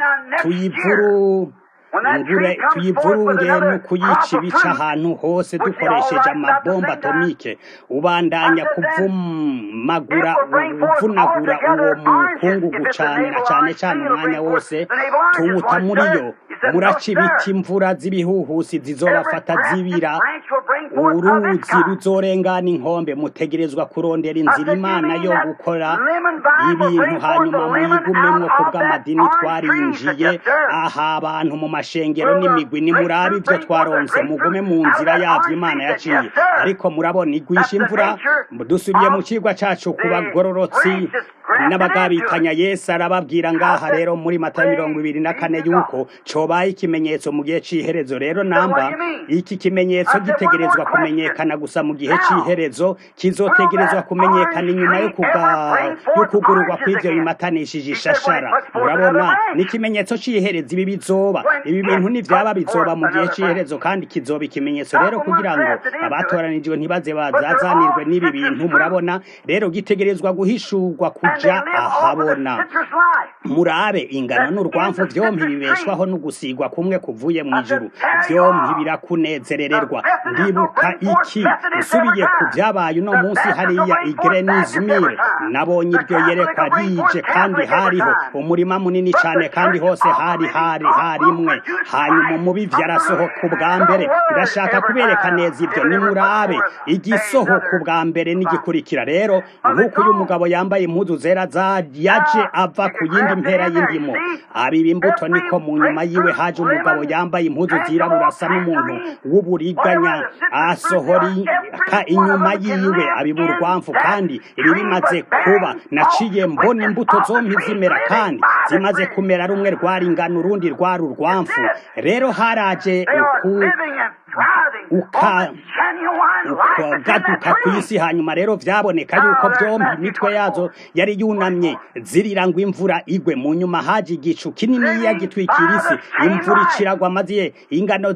tuyivurunge no kuyica ibica ahantu hose dukoresheje amabomba atomike ubandanya uvunagura uwo mukungugu cane umwanya wose tuwuta muri yo muraca ibiti imvura z'ibihuhusi zizobafata zibira uruzi ruzorengana inkombe mutegerezwa kurondera inzira Imana yo gukora ibintu hanyuma muyigumemwo kubw'amadini twarinjiye aha abantu mu mashengero n'imigwi nimurabe ivyo twaronse mugume mu nzira yavyo Imana yaciye ariko murabona igwisha imvura dusubiye mu cigwa cacu kubagororotsi n'abagabitanya Yesu arababwira ngaha rero muri Matayo 24 yuko cobaye ikimenyetso mu gihe c'iherezo rero namba iki kimenyetso gitegerezwa kumenyekana gusa mu gihe c'iherezo kizotegerezwa kumenyekana inyuma yo kugururwa kw'ivyo bimatanishije ishashara murabona n'ikimenyetso c'iherezo ibi bizoba ibi bintu n'ivyaba bizoba mu gihe c'iherezo kandi kizoba ikimenyetso rero kugira ngo abatoranijwe ntibaze bazazanirwe n'ibi bintu murabona rero gitegerezwa guhishurwa kuja ahabona murabe ingano n'urwamvu vyompi bibeshwaho no gusigwa kumwe kuvuye mu ijuru vyompi birakunezerererwa ndibuka iki usubiye ku vyabaye uno munsi hariya Igrenizmir nabonye iryo yerekwa rije kandi hariho umurima munini cane kandi hose harimwe hanyuma umubivyi arasohoka ubwa mbere ndashaka kubereka neza ivyo nimurabe igisohoka ubwa mbere n'igikurikira rero nk'uko uyu mugabo yambaye impuzu zera yaje ava ku yindi mpera y'indimo abiba imbuto niko mu nyuma yiwe haje umugabo yambaye impuzu zirabura asa n'umuntu w'uburiganya asohora inyuma yiwe abiba urwamfu kandi ibi bimaze kuba naciye mbona imbuto zompi zimera kandi zimaze kumera rumwe rwari ingano urundi rwari urwamfu rero haraje ukagaduka kw'isi hanyuma rero vyaboneka yuko vyompi imitwe yazo yari yunamye zirira ngo imvura igwe mu nyuma haje igicu kinini yagitwikira isi imvura iciragwa maze ingano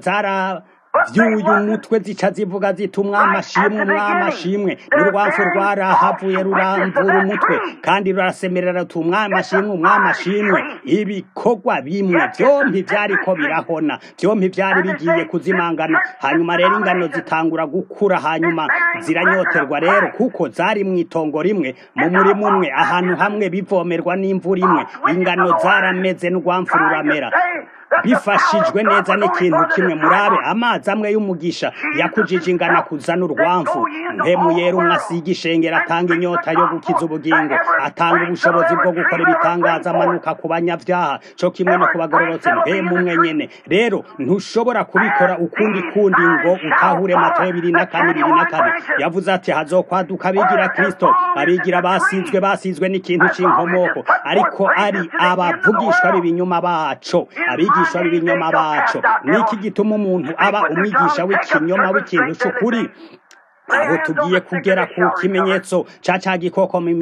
vyuyu mutwe zica zivuga zita umwamashimwe n'urwamfu rwarahavuye ruramvura umutwe kandi rurasemerera ruti umwamashimwe ibikorwa bimwe vyompi vyariko birahona vyompi vyari bigiye kuzimangana hanyuma rero ingano zitangura gukura hanyuma ziranyoterwa rero kuko zari mw'itongo rimwe mu murima umwe ahantu hamwe bivomerwa n'imvura imwe ingano zarameze n'urwamfu ruramera bifashijwe neza n'ikintu kimwe murabe amazi amwe y'umugisha yakujije ingana kuzana urwamfu mpemu yera umwasiga ishengera atanga inyota yo gukiza ubugingo atanga ubushobozi bwo gukora ibitangaza amanuka ku banyavyaha co kimwe no kubagororotse mpemu umwe nyene rero ntushobora kubikora ukundi ngo utahure Matayo 24 yavuze ati hazokwaduka abigira Kristo abigira basizwe n'ikintu c'inkomoko ariko ari abavugishwa b'ibinyoma baco abigisha b'ibinyoma baco niki gituma umuntu aba umwigisha w'ikinyoma w'ikintu c'ukuri aho tugiye kugera ku kimenyetso ca gikoko mu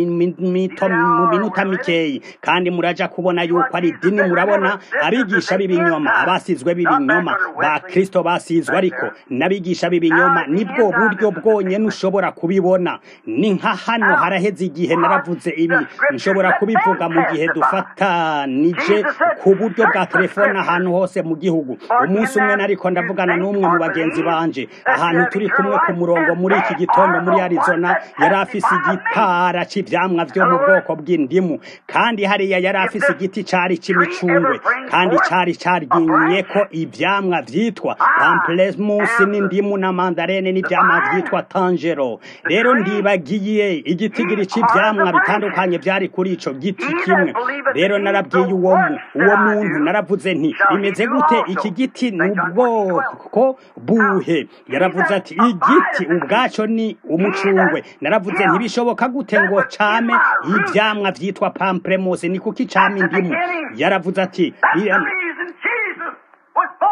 minota mikeyi kandi muraja kubona yuko ari dini murabona abigisha b'ibinyoma abasizwe b'ibinyoma ba Kristo basizwe ariko nabigisha b'ibinyoma nibwo buryo bwonyene ushobora kubibona ni nka hano haraheze igihe naravuze ibi nshobora kubivuga mu gihe dufatanije ku buryo bwa telefone ahantu hose mu gihugu umunsi umwe nariko ndavugana n'umwe mu bagenzi banje ahantu turi kumwe ku murongo muri iki gitondo muri Arizona yari afise igitara c'ivyamwa vyo mu bwoko bw'indimu kandi hariya yari afise igiti cari c'imicungwe kandi cari caryinyeko ivyamwa vyitwa pamplemousse n'indimu na mandarene n'ivyamwa vyitwa tangero rero ndibagiye igitigiri c'ivyamwa bitandukanye vyari kuri ico giti kimwe rero narabwiye uwo muntu naravuze nti imeze gute iki giti n'ubwoko buhe yaravuze ati igiti ubwaco ni umucungwe naravuze ntibishoboka gute ngo came ivyamwa vyitwa pamplemousse ni kuki came indimu yaravuze ati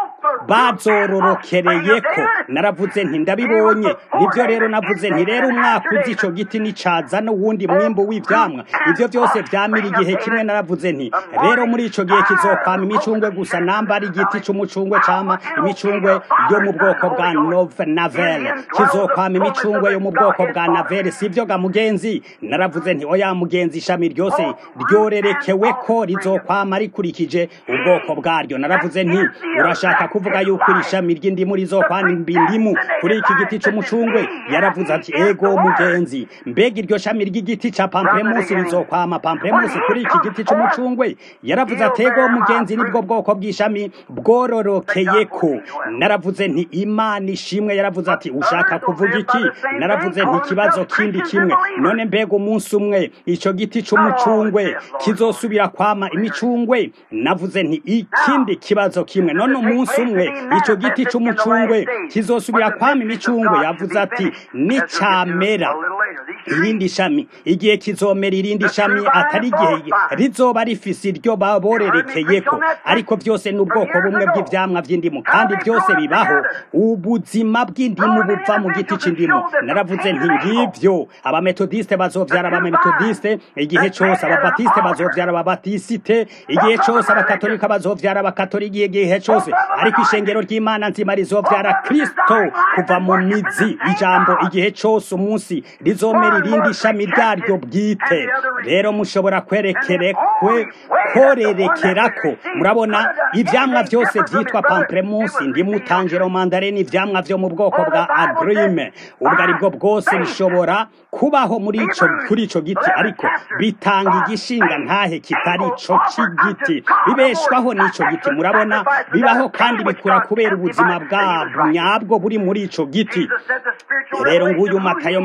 bazororokereyeko. Naravuze nti ndabibonye. Nibyo rero navuze nti rero umwaka uzi ico giti nicaza n'uwundi mwimbu w'ivyamwa, ivyo byose vyamira igihe kimwe. Naravuze nti rero muri ico gihe kizokwama imicungwe gusa, namba ari igiti c'umucungwe cama imicungwe yo mu bwoko bwa Navel, kizokwama imicungwe yo mu bwoko bwa Navel, sivyo ga mugenzi? Naravuze nti oya mugenzi, ishami ryose ryorerekewe ko rizokwama rikurikije ubwoko bwaryo. Naravuze nti urashaka kuvuga yuko iri shami ry'indimu rizokwama indimu kuri iki giti c'umucungwe? Yaravuze ati ego mugenzi. Mbega iryo shami ry'igiti ca pamplemousse rizokwama pamplemousse kuri iki giti c'umucungwe? Yaravuze ati ego mugenzi, nibwo bwoko bw'ishami bwororokeyeko. Naravuze nti Imana ishimwe. Yaravuze ati ushaka kuvuga iki? Naravuze nti ikibazo kindi kimwe, none mbega umunsi umwe ico giti c'umucungwe kizosubira kwama imicungwe? Navuze nti ikindi kibazo kimwe, none umunsi umwe ico giti c'umucungwe kizosubira kwama imicungwe? Yavuze ati nicamera irindi shami, igihe kizomera irindi shami, atari igihe rizoba rifise iryo baborerekeyeko, ariko byose n'ubwoko bumwe bw'ivyamwa vy'indimu, kandi byose bibaho. Ubuzima bw'indimu buva mu giti c'indimu. Naravuze nti ngivyo abametodiste bazovyara abametodiste igihe cose, ababatiste bazovyara ababatisite igihe cose, abakatolika bazovyara abakatolika igihe cose, ariko ishengero ry'Imana nzima rizovyara Kristo kuva mu mizi. Ijambo igihe cose umunsi rizomera irindi shami ryaryo bwite. Rero mushobora korerekerako. Murabona ivyamwa vyose vyitwa pamplemousse, indimu, tangero, mandarine, ivyamwa vyo mu bwoko bwa agrume, ubwo aribwo bwose bishobora kubaho kuri ico giti, ariko bitanga igishinga ntahe kitari ico c'igiti, bibeshwaho n'ico giti. Murabona bibaho kandi bikura kubera ubuzima bwabwo nyabwo buri muri ico giti. Rero nguyu Matayo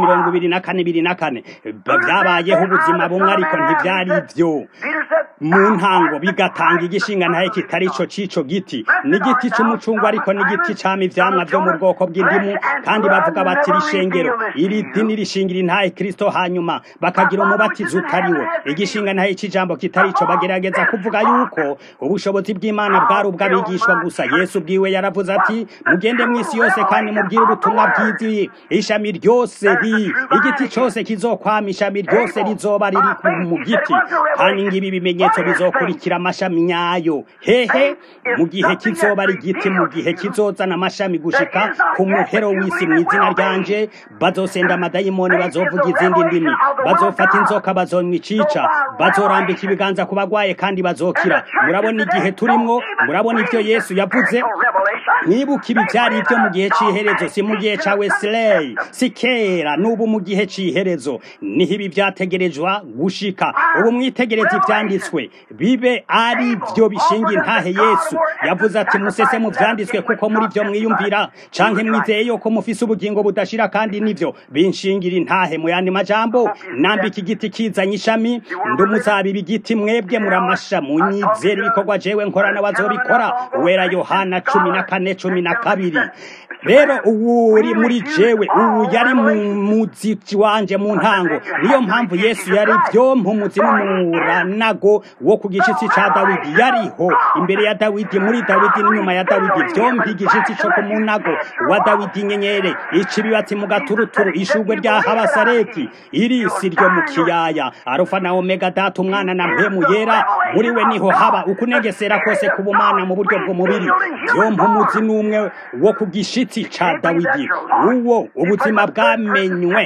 24:24 byabayeho ubuzima bumwe, ariko ntivyari ivyo mu ntango, bigatanga igishinga ntahe kitari ico c'ico giti. N'igiti c'umucungwe ariko n'igiti cama ivyamwa vyo mu bwoko bw'indimu, kandi bavuga bati rishengero iri dini rishingira intahe Kristo, hanyuma bakagira umubatizo utariwo. Igishinga ntahe c'ijambo kitari ico, bagerageza kuvuga yuko ubushobozi bw'Imana bwari ubw'abigishwa gusa. Yesu bwiwe yaravuze ati mugende mw'isi yose kandi mubwire ubutumwa bwiza. Ishami ryose igiti cose kizokwama, ishami ryose rizoba riri mu giti, kandi ngibi bimenyetso bizokurikira amashami nyayo. Hehe, mu gihe kizoba ari igiti, mu gihe kizozana amashami gushika ku muhero w'isi mw'izina ryanje, bazosenda amadayimoni, bazovuga izindi ndimi, bazofata inzoka, bazonywa icica, bazorambika ibiganza ku bagwaye kandi bazokira. Murabona igihe turimwo, murabona ivyo Yesu yavuze. Mwibuka ibi byari ibyo mu gihe c'iherezo, si mu gihe ca Wesley, si kera, n'ubu mu gihe c'iherezo niho ibi vyategerezwa gushika. Ubu mwitegereza ivyanditswe bibe ari byo bishinga intahe. Yesu yavuze ati musese mu vyanditswe, kuko muri vyo mwiyumvira canke mwizeye yuko mufise ubugingo budashira, kandi nivyo binshingira intahe. Mu yandi majambo, nambika igiti kizanye ishami, ndumuzabiba igiti, mwebwe muramasha, munyizera ibikorwa jewe nkora bazobikora. Uwera Yohana 14:12. Rero ubu uri muri jewe, ubu yari mu muziki wanje mu ntango. Niyo mpamvu Yesu yari vyompa umuzi n'umuranago wo ku gishitsi ca Dawidi. Yariho imbere ya Dawidi, muri Dawidi n'inyuma ya Dawidi, vyompa igishitsi co ku munago wa Dawidi. Inyenyeri icibibatsi mu gaturuturu, ishugwe rya Habasareti, irisi ryo mu kiyaya, Arufa na Omega, Data, Umwana na Mpwemu Yera. Muri we niho haba ukunegesera kose kubumana mu buryo bw'umubiri. Vyompa umuzi n'umwe wo ku gishitsi ca Dawidi. Uwo ubuzima bwamenywe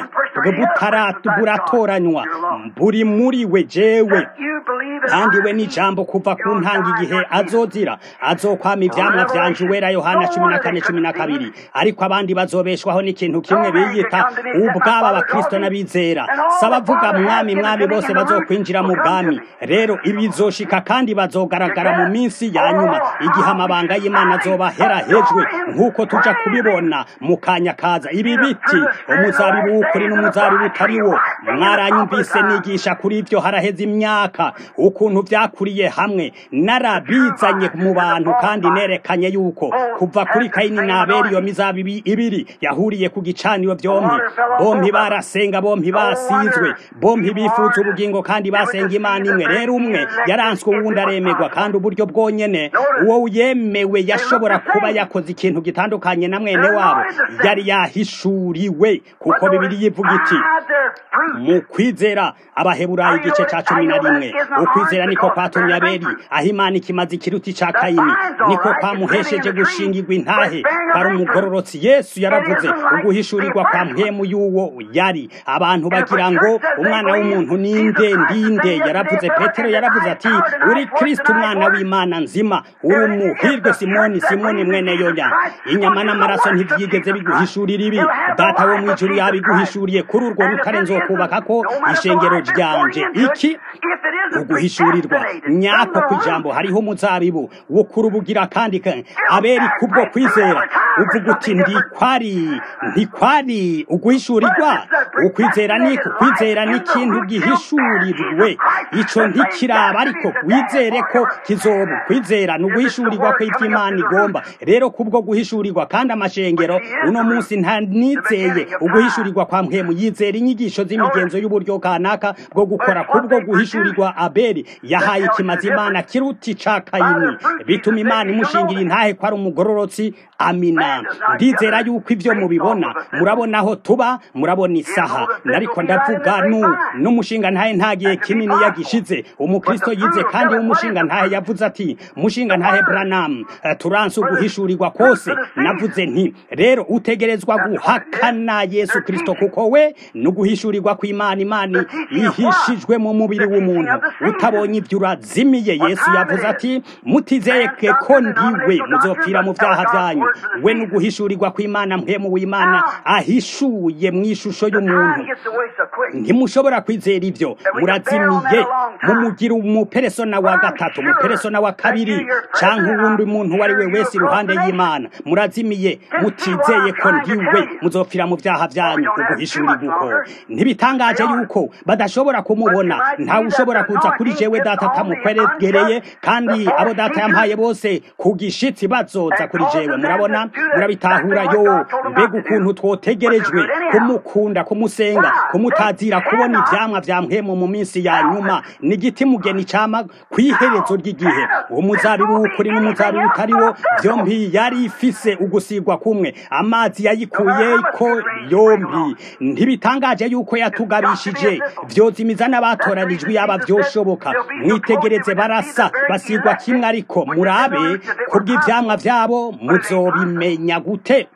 buratoranywa buri muri we jewe, kandi we n'ijambo kuva ku ntanga igihe azozira, azokwama ivyamwa vyanje. Uwera Yohana 14:12. Ariko abandi bazobeshwaho n'ikintu kimwe, biyita ubwaba abakristo n'abizera. Sabavuga mwami mwami bose bazokwinjira mu bwami. Rero ibizoshika kandi bazogaragara mu minsi ya nyuma, igihe amabanga y'Imana azobahera hejwe, nk'uko tuja kubibona mu kanya kaza. Ibi biti, umuzabibu w'ukuri n'umuzabibu utariwo, mwaranyumvise nigisha kuri ivyo haraheze imyaka, ukuntu vyakuriye hamwe. Narabizanye mu bantu kandi nerekanye yuko kuva kuri Kayini na Abeli iyo mizabibu ibiri yahuriye ku gicaniro. Bompi barasenga, bompi basizwe, bompi bifuza ubugingo kandi basenga Imana imwe. Rero umwe yaranswe, uwundi aremegwa, kandi uburyo bwonyene uwo yemewe yashobora kuba yakoze ikintu gitandukanye na mwene wabo, yari yahishuriwe, kuko Bibiliya ivuga iti mu kwizera, Abaheburayo igice ca 11, ukwizera niko kwatumye Abeli aho Imana ikimaze ikiruti ca Kayini, niko kwamuhesheje gushingirwa intahe kwari umugororotsi. Yesu yaravuze uguhishurirwa kwa mpwemu y'uwo yari. Abantu bagira ngo umwana w'umuntu ninde, ndinde. Yaravuze, Petero yaravuze ati, uri Kristo umwana w'Imana nzima, uri umuhirwe Simoni, Simoni mwene Yoya. Inyama n'amaraso ntivyigeze biguhishurira ibi, Data wo mw'ijuru yabiguhishuriye. Kuri urwo rutare nzokubakako ishengero ryanje. Iki uguhishurirwa nyako kw'ijambo. Hariho umuzabibu wo kurubugira kandi Abeli kubwo kwizera uvuga uti ntikwari uguhishurirwa. Ukwizera niko, kwizera n'ikintu gihishurirwe, ico ntikiraba, ariko wizere ko kizoba. Kwizera n'uguhishurirwa kw'ivy'Imana igomba. Rero kubwo guhishurirwa kandi amashengero uno munsi ntanizeye uguhishurirwa kwa mpwemu, yizera inyigisho z'imigenzo y'uburyo kanaka bwo gukora. Kubwo guhishurirwa Abeli yahaye ikimazi Imana kiruti ca Kayini, bituma Imana imushingira intahe ko ari umugororotsi. Amina. Ndizera yuko ivyo mubibona, murabona aho tuba, murabona isaha. Nariko ndavuga n'umushinga ntahe nta gihe kinini yagishize umukristo yize kandi umushinga ntahe yavuze ati, mushinga ntahe Branham, turanse uguhishurirwa kose. Navuze nti rero utegerezwa guhakana Yesu Kristo, kuko we n'uguhishurirwa kw'Imana. Imana ihishijwe mu mubiri w'umuntu. Utabonye ivyo urazimiye. Yesu yavuze ati, mutizeye ko ndiwe muzopfira mu vyaha vyanyu. We n'uguhishurirwa kw'Imana, mpwemu w'Imana ahishuye mw'ishusho y'umuntu. Ntimushobora kwizera ivyo, murazimiye. Mumugira umuperesona wa gatatu, umuperesona wa kabiri, canke uwundi muntu wari we wese iruhande y'Imana. Murazimiye, mutizeye ko ndiwe muzopfira mu vyaha vyanyu. Uguhishurirwa uko ntibitangaje yuko badashobora kumubona. Ntawe ushobora kuza kuri jewe Data atamukwegereye, kandi abo Data yampaye bose ku gishitsi bazoza kuri jewe. Murabona, murabitahura. Yo, mbega ukuntu twotegerejwe kumukunda, kumusenga, kumutazira, kubona ivyamwa vya mpwemu mu minsi ya nyuma. Ni igiti mugeni cama kw'iherezo ry'igihe. Umuzabibu w'ukuri n'umuzabibu utariwo, vyompi yari ifise ugusigwa kumwe. Amazi yayikuyeko yompi. Ntibitangaje yuko yatugabishije vyozimiza n'abatoranijwe yaba vyoshoboka. Mwitegereze, barasa, basigwa kimwe, ariko murabe kubw'ivyamwa vyabo muzobimenya gute?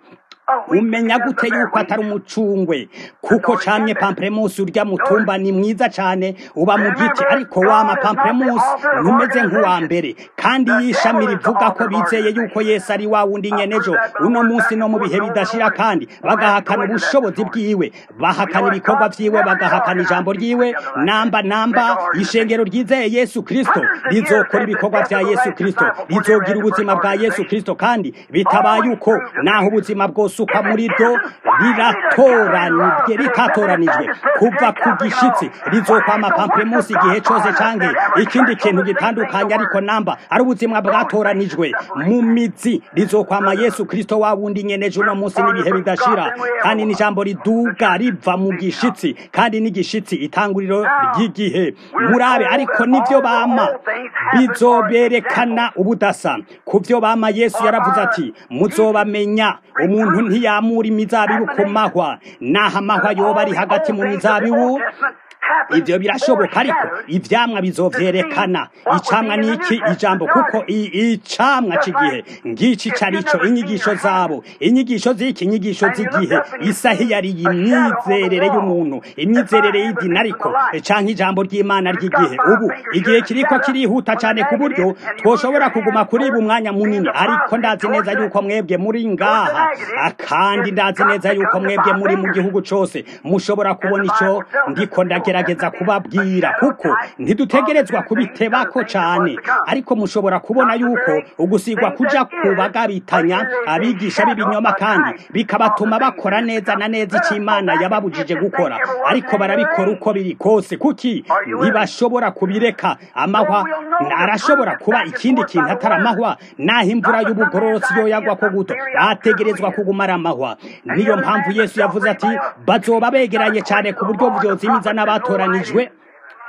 Umenya gute yuko atari umucungwe? Kuko camye pamplemousse urya mutumba ni mwiza cane, uba mu giti, ariko wama pamplemousse ntumeze nk'uwa mbere. Kandi yishami rivuga ko bizeye yuko Yesu ari wa wundi nyenejo uno munsi no mu bihe bidashira, kandi bagahakana ubushobozi bwiwe, bahakana ibikorwa vyiwe, bagahakana ijambo ryiwe. Namba ishengero ryizeye Yesu Kristo rizokora ibikorwa vya Yesu Kristo, rizogira ubuzima bwa Yesu Kristo, kandi bitabaye uko naho ubuzima bwose uka muri ryo ritatoranijwe kuva ku gishitsi, rizokwama pamplemousse igihe cose canke ikindi kintu gitandukanye, ariko namba ari ubuzima bwatoranijwe mu mizi, rizokwama Yesu Kristo wa wundi nyenejo uno munsi n'ibihe bidashira. Kandi n'ijambo riduga riva mu gishitsi, kandi n'igishitsi itanguriro ry'igihe. Murabe, ariko nivyo bama bizoberekana ubudasa. Kuvyo bama Yesu yaravuze ati, muzobamenya. Umuntu ntiyamura imizabibu ku mahwa, naho amahwa yoba ari hagati mu mizabibu. Ivyo birashoboka, ariko ivyamwa bizovyerekana. Icamwa niki? Ijambo. Kuko icamwa c'igihe ngici carico inyigisho zabo. Inyigisho z'iki? Inyigisho z'igihe. Isahi yari imyizerere y'umuntu, imyizerere y'idini, ariko canke ijambo ry'Imana ry'igihe. Ubu igihe kiriko kirihuta cane ku buryo twoshobora kuguma kuri umwanya munini, ariko ndazi neza yuko mwebwe muri ngaha, kandi ndazi neza yuko mwebwe muri mu gihugu cose mushobora kubona ico ndiko ndagerageza kubabwira, kuko ntidutegerezwa kubitebako cane, ariko mushobora kubona yuko ugusigwa kuja kubagabitanya abigisha b'ibinyoma, kandi bikabatuma bakora neza na neza ico Imana yababujije gukora, ariko barabikora uko biri kose. Kuki ntibashobora kubireka? Amahwa arashobora kuba ikindi kintu atari amahwa, naho imvura y'ubugororotsi yo yagwa ko guto, ategerezwa kugumara amahwa. Niyo mpamvu Yesu yavuze ati, bazoba begeranye cane ku buryo vyozimiza n'abatoranijwe.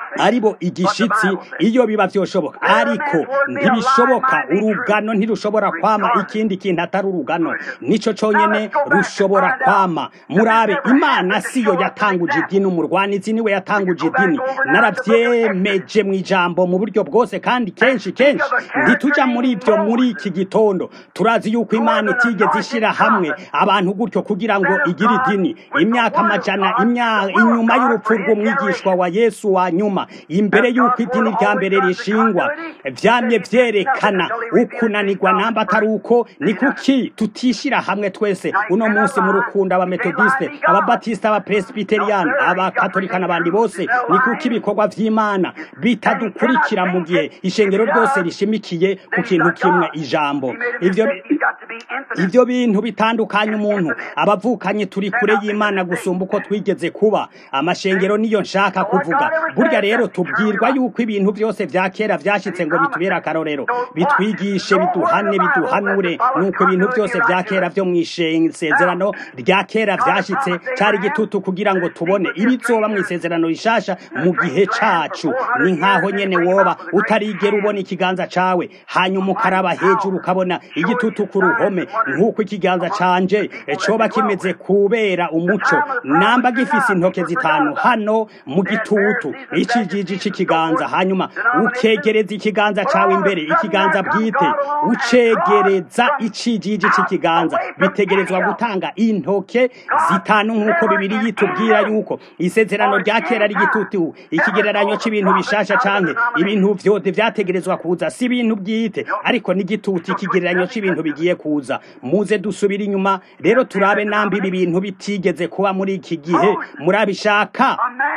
aribo igishitsi iyo biba vyoshoboka, ariko ntibishoboka. Urugano ntirushobora kwama ikindi kintu atari urugano, nico conyene rushobora kwama. Murabe, Imana siyo yatanguje idini, umurwanizi niwe yatanguje idini. Naravyemeje mw'ijambo mu buryo bwose, kandi kenshi ntituja muri ivyo. Muri iki gitondo turazi yuko Imana itigeze ishira hamwe abantu gutyo kugira ngo igire idini. Imyaka amajana inyuma y'urupfu rw'umwigishwa wa Yesu wa nyuma, imbere yuko idini rya mbere rishingwa, vyamye vyerekana ukunanirwa namba atari uko. Ni kuki tutishira hamwe twese uno munsi mu rukundo, abametodiste, ababatiste, abapresbiteriani, abakatolika n'abandi bose? Ni kuki ibikorwa vy'Imana bitadukurikira mu gihe ishengero ryose rishimikiye ku kintu kimwe, ijambo? Ivyo bintu bitandukanye umuntu. Abavukanye turi kure y'Imana gusumba uko twigeze kuba. Amashengero niyo nshaka kuvuga. Burya rero tubwirwa yuko ibintu vyose vya kera vyashitse ngo bitubere akarorero, bitwigishe, biduhane, biduhanure. Nuko ibintu vyose vya kera vyo mw'isezerano rya kera vyashitse, cari igitutu kugira ngo tubone ibizoba mw'isezerano rishasha mu gihe cacu. Ni nkaho nyene woba utarigera ubona ikiganza cawe, hanyuma ukaraba hejuru ukabona igitutu ku ruhome, nk'uko ikiganza canje coba kimeze kubera umuco. Namba gifise intoke zitanu hano mu gitutu, icijiji c'ikiganza, hanyuma ukegereza ikiganza cawe imbere, ikiganza bwite ucegereza icijiji c'ikiganza, bitegerezwa gutanga intoke zitanu, nk'uko Bibiri yitubwira yuko isezerano rya kera ari igitutu, ikigereranyo c'ibintu bishasha canke ibintu vyose vyategerezwa kuza, si ibintu bwite, ariko ni igitutu, ikigereranyo c'ibintu bigiye kuza. Muze dusubira inyuma rero turabe namba ibi bintu bitigeze kuba muri iki gihe. Murabishaka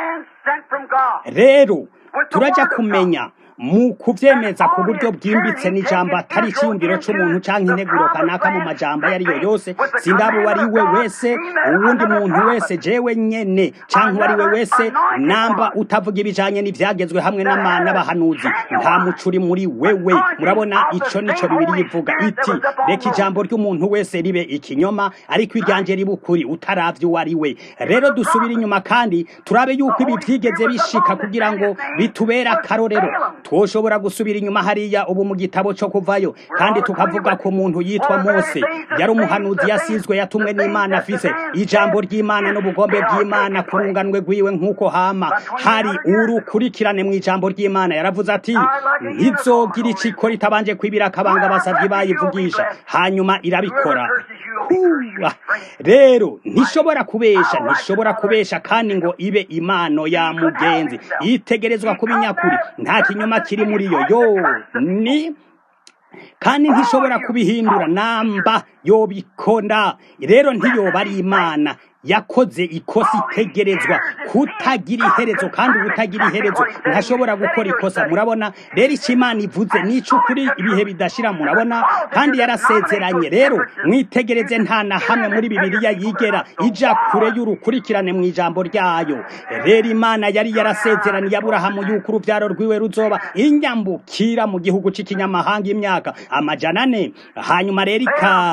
rero turaja kumenya mu kuvyemeza ku buryo bwimbitse n'ijambo atari iciyumviro c'umuntu canke integuro kanaka mu majambo yariyo yose. Sindabo wari we wese, uwundi muntu wese, jewe nyene canke wari we wese, namba utavuga ibijanye n'ivyagezwe hamwe n'abahanuzi, nta muco uri muri wewe. Murabona, ico nico Bibiri ivuga iti, reka ijambo ry'umuntu wese ribe ikinyoma, ariko iryanje ribe ukuri, utaravye uwo ari we. Rero dusubira inyuma kandi turabe yuko ibi vyigeze bishika kugira ngo bitubere akarorero. Twoshobora gusubira inyuma hariya ubu mu gitabo cyo Kuvayo, kandi tukavuga ko umuntu yitwa Mose yari umuhanuzi yasizwe, yatumwe n'Imana, afise ijambo ry'Imana n'ubugombe bw'Imana kurunganwe gwiwe. nk'uko hama hari urukurikirane mu ijambo ry'Imana. Yaravuze ati, ntizogira ikikora itabanje kwibira akabanga abasavyi bayivugisha, hanyuma irabikora. Rero ntishobora kubesha kandi ngo ibe imano ya mugenzi. Itegerezwa kuba inyakuri, nta kinyoma kiri muri yo ni kandi ntishobora kubihindura namba yobikonda. Rero ntiyoba ari Imana yakoze ikosa, itegerezwa kutagira iherezo, kandi ubutagira iherezo ntashobora gukora ikosa. Murabona rero icyo Imana ivuze nico kuri ibihe bidashira, murabona, kandi yarasezeranye. Rero mwitegereze, nta na hamwe muri Bibiliya yigera ija kure y'urukurikirane mu ijambo ryayo. Rero Imana yari yarasezeranye Aburahamu yuko uruvyaro rwiwe ruzoba inyambukira mu gihugu c'ikinyamahanga imyaka 400, hanyuma rero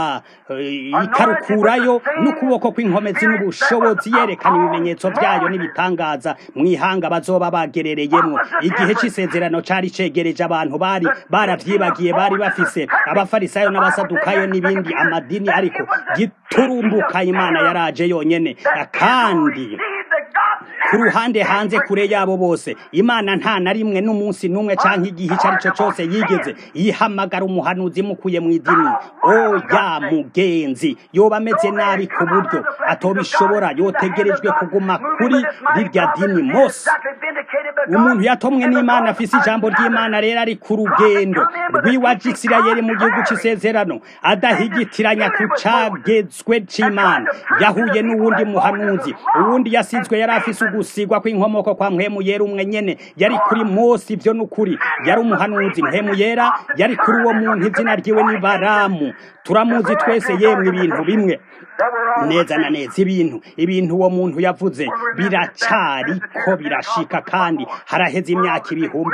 ikarukurayo n'ukuboko kw'inkomezi n'ubushobozi, yerekana ibimenyetso vyayo n'ibitangaza mw'ihanga bazoba bagerereyemwo. Igihe c'isezerano cari cegereje, abantu bari baravyibagiye, bari bafise abafarisayo n'abasadukayo n'ibindi amadini, ariko giturumbuka Imana yaraje yonyene. Kandi ku ruhande hanze kure yabo bose, Imana nta na rimwe n'umunsi n'umwe canke igihe icari co cose yigeze ihamagara umuhanuzi mukuye mu idini. Oya mugenzi, yoba ameze nabi ku buryo atobishobora, yotegerejwe kuguma kuri rirya dini. Mose, umuntu yatomwe n'Imana, afise ijambo ry'Imana, rero ari ku rugendo rw'iwaje Isirayeli mu gihugu c'isezerano, adahigitiranya ku cagezwe c'Imana. Yahuye n'uwundi muhanuzi, uwundi yasizwe, yari afise ugusigwa kw'inkomoko kwa Mpwemu Yera. Umwe nyene yari kuri Mose, ivyo n'ukuri, yari umuhanuzi. Mpwemu Yera yari kuri uwo muntu, izina ryiwe ni Baramu. Turamuzi twese yemwe, ibintu bimwe neza na neza, ibintu uwo muntu yavuze biracariko birashika, kandi haraheze imyaka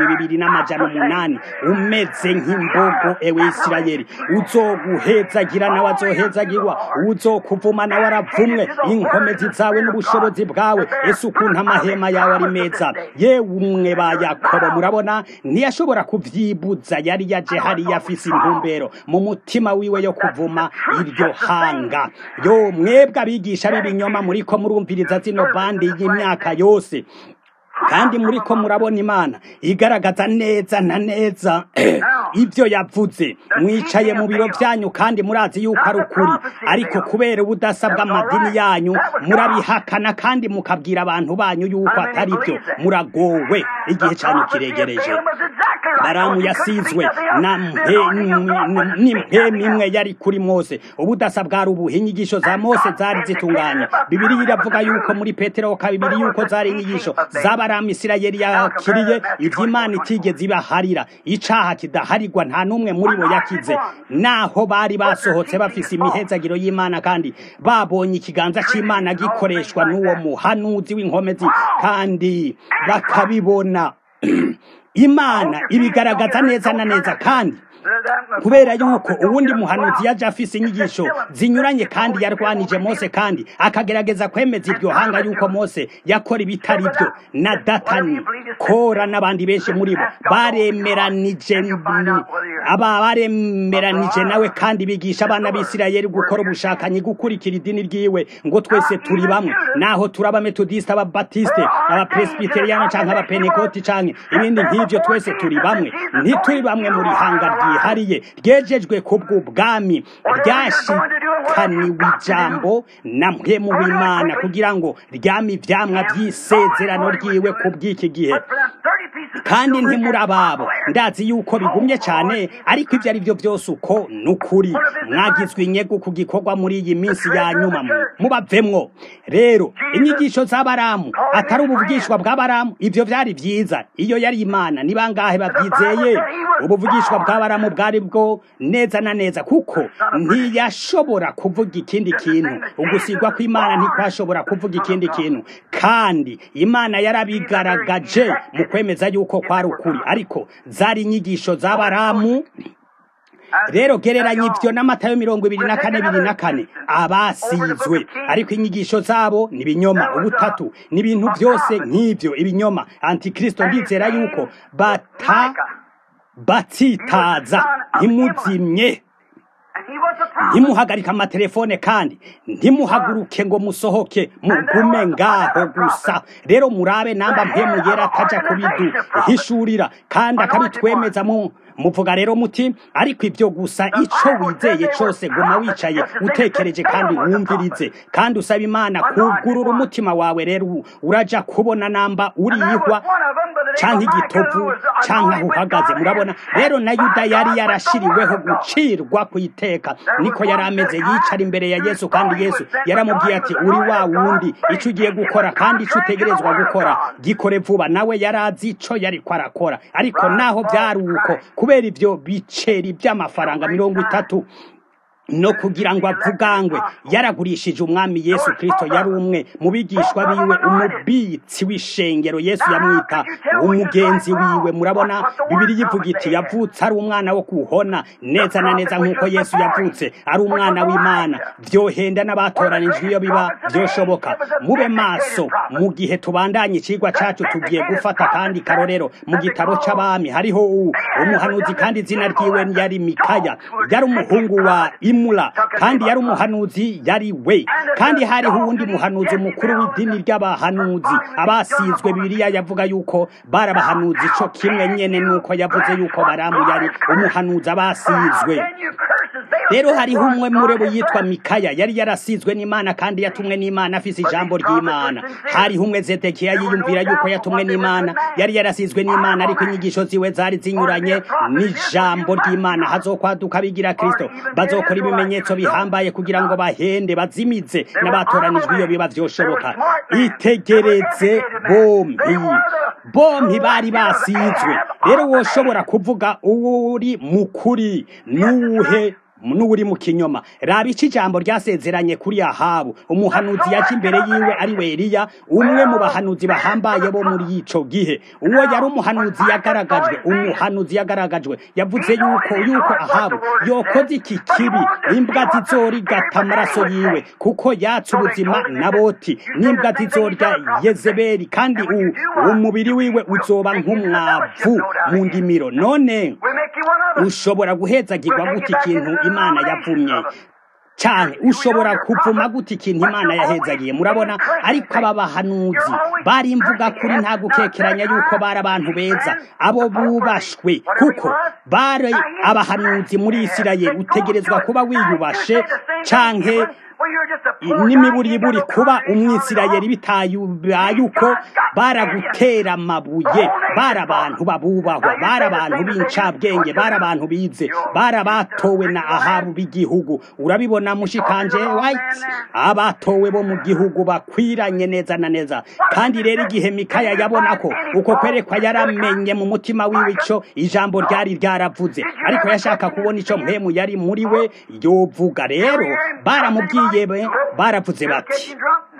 2800 umeze nk'imbogo. Ewe Isirayeli, uzoguhezagira nawe azohezagirwa, uzokuvuma nawe aravumwe. Inkomezi zawe n'ubushobozi bwawe, ese ukuntu ukuntu amahema yawe ari meza, yewe umwe ba Yakobo murabona ntiyashobora kuvyibuza, yari yaje hariya afise intumbero mu mutima wiwe yo kuvuma iryo hanga. Yo mwebwe abigisha b'ibinyoma muriko murumviriza zino bandi y'imyaka yose, kandi muriko murabona Imana igaragaza neza na neza ibyo yavuze, mwicaye mu biro byanyu kandi murazi yuko ari ukuri, ariko kubera ubudasa bw'amadini yanyu murabihakana kandi mukabwira abantu banyu yuko atari byo. Muragowe, igihe cyanyu kiregereje. Baramu yasizwe n'impemu imwe yari kuri Mose. Ubudasa bwari ubuhe? Inyigisho za Mose zari zitunganye. Bibiliya iravuga yuko muri Petero 2 yuko zari inyigisho z'Abaramu Isirayeli yakiriye ivy'Imana itigeze ibaharira. Icaha kidaharirwa nta numwe muri bo yakize, naho bari basohotse bafise imihezagiro y'Imana kandi babonye ikiganza c'Imana gikoreshwa n'uwo muhanuzi w'inkomezi, kandi bakabibona Imana ibigaragaza neza na neza. Kandi kubera yuko uwundi muhanuzi yaje afise inyigisho zinyuranye kandi yarwanije Mose kandi akagerageza kwemeza iryo hanga yuko Mose yakora ibitari byo, na Datani, Kora n'abandi benshi muri bo baremeranije nawe kandi bigisha abana b'Isirayeli gukora ubushakanyi, gukurikira idini ryiwe, ngo twese turi bamwe, naho turaba Metodiste, Ababatiste, Abapresbyteriano canke Abapentekoti canke ibindi nk'ivyo, twese turi bamwe. Ntituri bamwe muri hanga hariye ryejejwe kubw'ubwami, ryashikaniwe ijambo na mpemu w'Imana kugira ngo ryame ivyamwa vy'isezerano ryiwe kubw'iki gihe. Kandi ntimurababo, ndazi yuko bigumye cyane, ariko ivyo ari byo byose uko nukuri. Mwagizwe inyego ku gikorwa muri iyi minsi ya nyuma, mubavemwo. Rero inyigisho z'Abaramu atari ubuvugishwa bw'Abaramu, ivyo vyari vyiza iyo yari Imana. Ni bangahe bavyizeye? Ubuvugishwa bw'Abaramu bwari bwo neza na neza, kuko ntiyashobora kuvuga ikindi kintu. Ugusigwa kw'Imana ntikwashobora kuvuga ikindi kintu, kandi Imana yarabigaragaje mu kwemeza yuko kwari ukuri, ariko zari inyigisho z'Abaramu. Rero gereranya ivyo na Matayo 24:24, abasizwe, ariko inyigisho zabo ni binyoma. Ubutatu ni ibintu byose nk'ivyo, ibinyoma. Antikristo ndizera yuko batsitaza. Ntimuzimye, ntimuhagarika amatelefone, kandi ntimuhaguruke ngo musohoke, mugume ngaho gusa. Rero murabe namba mpemu yera ataja kubiduhishurira kandi akabitwemeza muvuga rero muti ariko ibyo gusa, ico wizeye cyose guma wicaye utekereje kandi wumvirize kandi usaba Imana kugurura umutima wawe. Rero uraja kubona namba urihwa canke igitovu canke aho uhagaze. Murabona rero na Yuda yari yarashiriweho gucirwa kwiteka, niko yari ameze, yicara imbere ya Yesu, kandi Yesu yaramubwiye ati uri wa wundi, ico ugiye gukora kandi ico utegerezwa gukora gikore vuba. Nawe yarazi ico yari kwarakora, ariko naho byari uko, kubera ivyo biceri by'amafaranga 30 no kugira ngo avugangwe, yaragurishije umwami Yesu Kristo. Yari umwe mu bigishwa biwe, umubitsi w'ishengero. Yesu yamwita umugenzi wiwe. Murabona Bibiliya ivuga iti yavutse ari umwana wo kuhona neza na neza nk'uko Yesu yavutse ari umwana w'Imana. Vyohenda n'abatoranijwe iyo biba vyoshoboka. Mube maso mu gihe tubandanye icigwa cacu. Tugiye gufata kandi karorero mu gitabo c'Abami. Hariho umuhanuzi kandi izina ryiwe yari Mikaya, yari umuhungu wa Imula, kandi yari umuhanuzi, yari we. Kandi hariho uwundi muhanuzi mukuru w'idini ry'abahanuzi abasizwe. Bibiliya yavuga yuko barabahanuzi co kimwe nyene nuko yavuze yuko Baramu yari umuhanuzi abasizwe. Rero hariho umwe muri bo yitwa Mikaya, yari yarasizwe n'Imana kandi yatumwe n'Imana afise ijambo ry'Imana. Hariho umwe Zedekiya yiyumvira yuko yatumwe n'Imana, yari yarasizwe n'Imana, ariko inyigisho ziwe zari zinyuranye n'ijambo ry'Imana. Hazokwaduka bigira Kristo, bazokora ibimenyetso bihambaye kugira ngo bahende bazimize n'abatoranijwe iyo biba vyoshoboka. Itegereze bompi bari basizwe. Rero woshobora kuvuga uri mukuri nuhe n'uri mu kinyoma. Raba iki jambo ryasezeranye kuri Ahabu. Umuhanuzi yaje imbere yiwe ari we Eliya, umwe mu bahanuzi bahambaye bo muri ico gihe. Uwo yari umuhanuzi yagaragajwe yavuze yuko Ahabu yokoze iki kibi, imbwa zizorigata amaraso yiwe, kuko yatse ubuzima Naboti, n'imbwa zizorya Yezebeli, kandi umubiri wiwe uzoba nk'umwavu mu ndimiro. None ushobora guhezagirwa gute ikintu Imana yavumye? Cyane ushobora kuvuma gute ikintu Imana yahezagiye? Murabona, ariko aba bahanuzi bari imvuga kuri, nta gukekeranya yuko bari abantu beza, abo bubashwe, kuko bari abahanuzi muri Isirayeli. Utegerezwa kuba wiyubashe canke n'imiburiburi kuba umwisirayeli bitayuko baragutera amabuye. Bari abantu babubahwa, bari abantu b'incabwenge, bari abantu bize, bari abatowe na Ahabu b'igihugu. Urabibona mushikanje White, abatowe bo mu gihugu bakwiranye neza na neza. Kandi rero igihe Mikaya yabona ko uko kwerekwa yaramenye mu mutima wiwe ico ijambo ryari ryaravuze, ariko yashaka kubona ico mpemu yari muri we yovuga. Rero baramubwiye, baravuze bati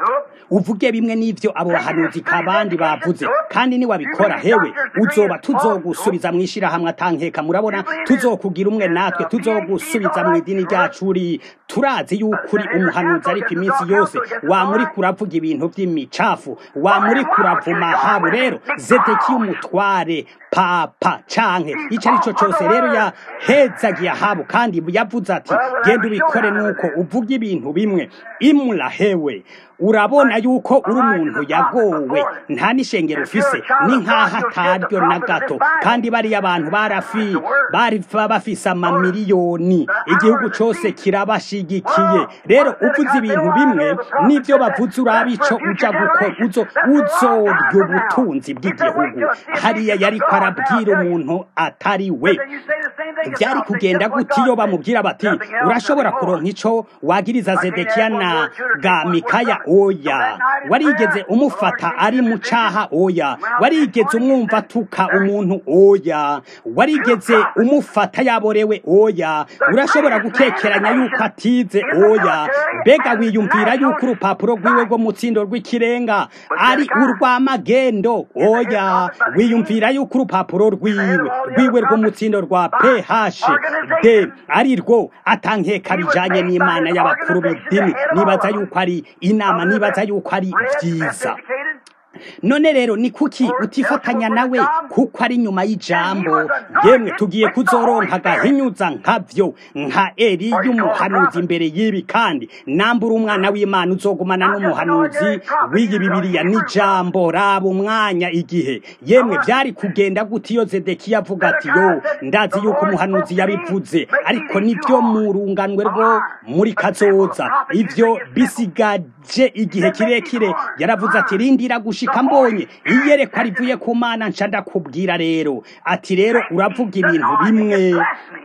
uvuge bimwe n'ivyo abo bahanuzi kabandi bavuze, kandi ni wabikora hewe tuzogusubiza mwishira hamwe atankeka. Murabona, tuzokugira umwe natwe, tuzogusubiza mu idini ryacu. Turazi yuko uri umuhanuzi, ariko iminsi yose wamuri kuravuga ibintu vy'imicafu, wamuri kuravuma Ahabu. Rero Zedekiya umutware papa canke ico ari cyo cyose rero yahezagiye Ahabu, kandi yavuze ati genda ubikore, nuko uvuga ibintu bimwe. Imura hewe, urabona yuko uri umuntu yagowe, nta n'ishengero ufise, ni nk'aho ataryo na gato, kandi bariya abantu bari bafise amamiliyoni, igihugu cose kirabashigikiye. Rero uvuze ibintu bimwe n'ivyo bavuze, uraba ico uja gukora, uzorya ubutunzi bw'igihugu. Hariya yariko arabwira umuntu atari we. Byari kugenda gute iyo bamubwira bati urashobora kuronka ico wagiriza Zedekiya na Mikaya? Oya. Warigeze umufata ari mu caha? Oya. Warigeze umwumva tuka umuntu? Oya. Warigeze umufata yaborewe? Oya. Urashobora gukekeranya yuko atize? Oya. Mbega wiyumvira yuko urupapuro rwiwe rwo mutsindo rw'ikirenga ari urw'amagendo? Oya. Wiyumvira yuko urupapuro rwiwe rwo mutsindo rwa PhD ari rwo atankeka bijanye n'Imana y'abakuru b'idini? Nibaza yuko ari inama, nibaza yuko ari vyiza. None rero ni kuki utifatanya nawe kuko ari nyuma y'ijambo? Yemwe tugiye kuzoronka gahinyuza nkavyo nka Eli y'umuhanuzi imbere y'ibi, kandi nambura umwana w'Imana uzogumana n'umuhanuzi w'iyi Bibiliya n'ijambo. Raba umwanya igihe. Yemwe byari kugenda gute iyo Zedekiya avuga ati yo ndazi yuko umuhanuzi yabivuze, ariko nivyo mu runganwe rwo muri kazoza, ivyo bisigaje igihe kirekire. Yaravuze ati rindira gushika mbonye iyerekwa rivuye ku Mana nca ndakubwira. Rero ati rero uravuga ibintu bimwe.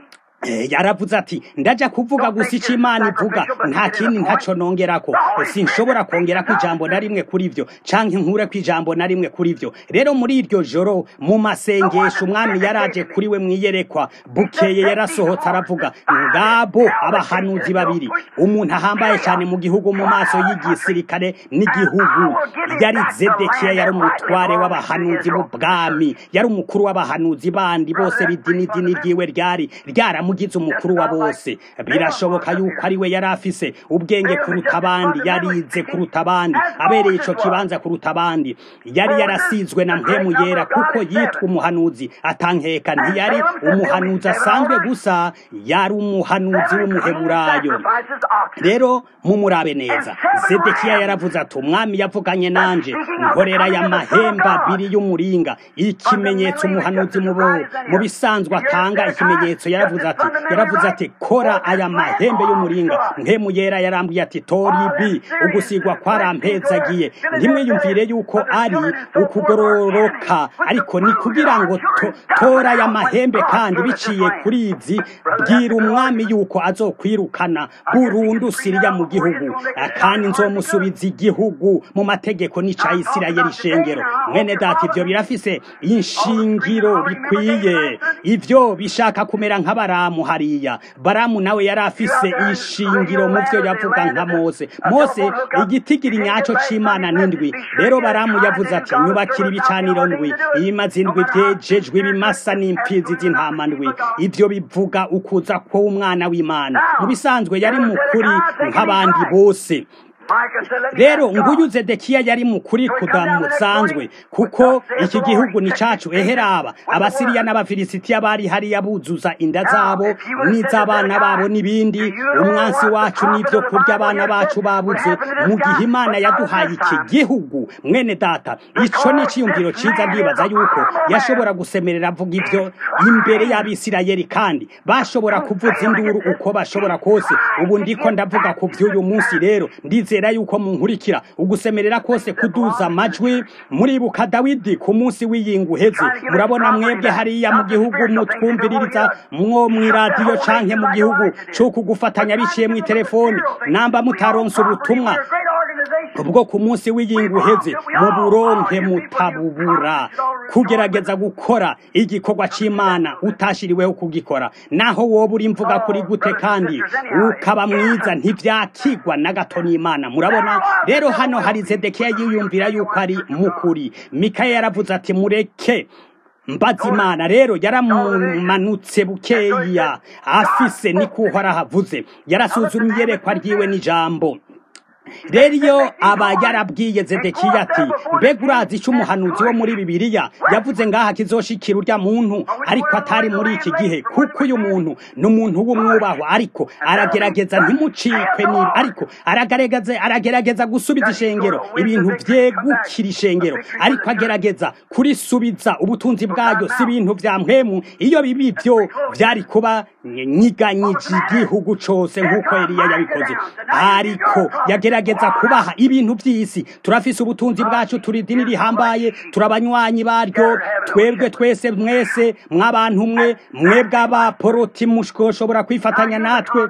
Yaravuze ati ndaja kuvuga gusa ico Imana ivuga, nta kindi ntaco nongerako. Sinshobora kongerako ijambo na rimwe kuri ivyo, canke nkureko ijambo na rimwe kuri ivyo. Rero muri iryo joro mu masengesho umwami yaraje kuri we mwiyerekwa. Bukeye yarasohotse aravuga, ngabo abahanuzi babiri, umuntu ahambaye cyane mu gihugu mu maso y'igisirikare n'igihugu. Yari Zedekiya, yari umutware w'abahanuzi b'ubwami, yari umukuru w'abahanuzi bandi bose b'idini ryiwe ryari mugize umukuru wa bose. Birashoboka yuko ari we yari afise ubwenge kuruta abandi, yarize kuruta abandi, abereye ico kibanza kuruta abandi. Yari yarasizwe na mpemu yera, kuko yitwa umuhanuzi atankeka. Ntiyari umuhanuzi asanzwe gusa, yari umuhanuzi w'umuheburayo. Rero mumurabe neza, Zedekiya yaravuze ati umwami yavuganye nanje, nkorera ya mahemba abiri y'umuringa, ikimenyetso umuhanuzi mu bisanzwe atanga ikimenyetso. Yaravuze ati kora aya mahembe y'umuringa. Mpemu yera yarambwiye ati tora ibi, ugusigwa kwarampezagiye. Ntimwiyumvire yuko ari ukugororoka, ariko ni kugira ngo tora aya mahembe, kandi biciye kuri izi bwira umwami yuko azokwirukana burundu Siriya mu gihugu, kandi nzomusubiza igihugu mu mategeko n'ica Isirayeli ishengero. Mwene data, ivyo birafise inshingiro bikwiye. Ivyo bishaka kumera nk'abaramu baramu hariya. Baramu nawe yari afise ishingiro mu vyo yavuga nka Mose. Mose igitigiri nyaco c'Imana n'indwi. Rero Baramu yavuze ati nyubakira ibicaniro ndwi, ibimazi indwi vyejejwe ibimasa n'imfizi z'intama ndwi. Ivyo bivuga ukuza kw'umwana w'Imana. Mu bisanzwe yari mukuri nk'abandi bose. Rero nguyu Zedekiya yari mukuri kudamusanzwe kuko iki gihugu ni cacu. Eheraba Abasiriya n'Abafilisitiya bari hariya buzuza inda zabo n'iz'abana babo n'ibindi. Umwansi wacu n'ivyo kurya abana bacu babuze mu gihe Imana yaduhaye iki gihugu. Mwene data, ico ni ciyumviro ciza. Ndibaza yuko yashobora gusemerera avuga ivyo imbere y'Abisirayeli kandi bashobora kuvuza induru uko bashobora kose. Ubu ndiko ndavuga ku vy'uyu munsi. Rero ndizera yuko munkurikira ugusemerera kose kuduza amajwi. Muribuka Dawidi ku munsi w'iyingu heze. Murabona mwebwe hariya mu gihugu mutwumviririza mwo mw'iradiyo canke mu gihugu co kugufatanya biciye mu telefoni, namba mutaronse ubutumwa ubwo ku munsi w'iyingu heze mu buronke mutabubura kugerageza gukora igikorwa c'Imana utashiriweho kugikora. Naho woba uri mvuga kuri gute kandi ukaba mwiza ntivyakigwa na gato n'Imana. Murabona rero hano hari Zedekiya yiyumvira yuko ari mukuri. Mikaya yaravuze ati mureke mbaza Imana. Rero yaramanutse bukeya afise nikuhora havuze. Yarasuzumye iyerekwa ryiwe n'ijambo. Rero iyo aba yarabwiye Zedekiya ati mbega urazi ico umuhanuzi wo muri Bibiliya yavuze ngaha kizoshikira urya muntu ariko atari muri iki gihe, kuko uyu muntu n'umuntu w'umwubahwa ariko aragerageza ntimucikwe niba ariko aragerageza gusubiza ishengero ibintu vyegukira ishengero, ariko agerageza kurisubiza ubutunzi bwaryo si ibintu vya mpwemu. Iyo bibi vyo vyari kuba nyiganyije igihugu cose nk'uko Eliya yabikoze, ariko yagerageza kubaha ibintu vy'isi. Turafise ubutunzi bwacu, turi dini rihambaye, turabanywanyi baryo, twebwe twese mwese mw'abantu mwe, mwebwe abaporoti mushobora kwifatanya natwe.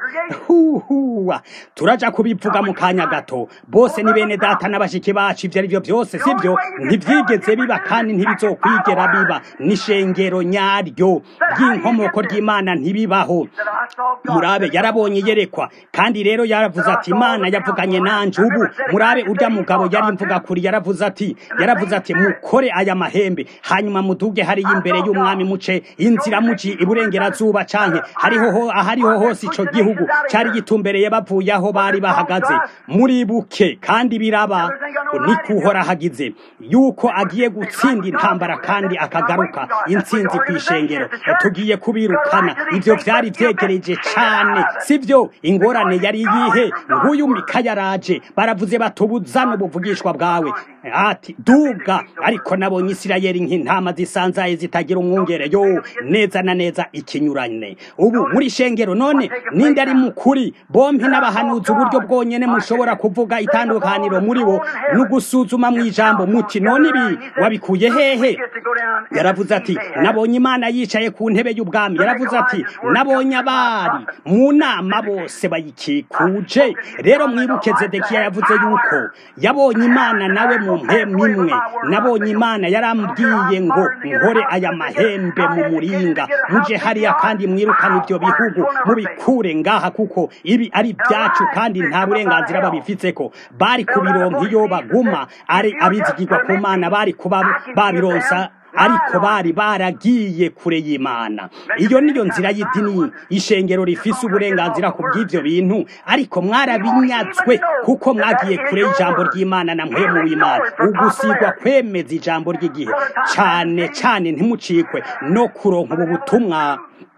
Turaja kubivuga mu kanya gato. Bose ni bene data n'abashiki bacu. Ivyo arivyo vyose sivyo, ntivyigeze biba kandi ntibizokwigera biba. N'ishengero nyaryo ry'inkomoko ry'Imana ntibibaho. Murabe yarabonye iyerekwa kandi rero yaravuze ati Imana yavuganye nanje ubu. Murabe urya mugabo yari mvuga kuri yaravuze ati mukore aya mahembe hanyuma muduge hari imbere y'umwami muce inzira muci iburengerazuba canke ahariho hose ico gihugu cari gitumbereye bavuye aho bari bahagaze. Muribuke kandi biraba nikuhora hagize yuko agiye gutsinda intambara kandi akagaruka intsinzi kw'ishengero. Tugiye kubirukana. Ivyo vyari vyegereje cane sivyo? Ingorane yari yihe? Nguyu Mikaya araje, baravuze batubuzana ubuvugishwa bwawe ati duga, ariko nabonye Isirayeli nk'intama zisanzaye zitagira umwungere. Yo neza na neza ikinyurane ubu muri shengero. None ninde ari mukuri? Bompi n'abahanuzi uburyo bwonyene mushobora kuvuga itandukaniro muri bo n'ugusuzuma mw'ijambo muti none ibi wabikuye hehe? Yaravuze ati nabonye Imana yicaye ku ntebe y'ubwami. Yaravuze ati nabonye abari mu nama bose bayikikuje. Rero mwibuke Zedekiya yavuze yuko yabonye Imana nawe mu mpemu imwe. Nabonye Imana yarambwiye ngo nkore aya mahembe mu muringa muje hariya kandi mwirukana ivyo bihugu mubikure ngaha kuko ibi ari byacu kandi nta burenganzira babifitseko. Bari kubironka iyo baguma ari abizigirwa ku Mana, bari kuba babironsa ariko bari baragiye kure y'Imana. Iyo niyo nzira y'idini. Ishengero rifise uburenganzira ku bw'ivyo bintu, ariko mwarabinyazwe kuko mwagiye kure y'ijambo ry'Imana na mpwemu w'Imana. Ugusigwa kwemeza ijambo ry'igihe cane cane ntimucikwe no kuronka ubu butumwa.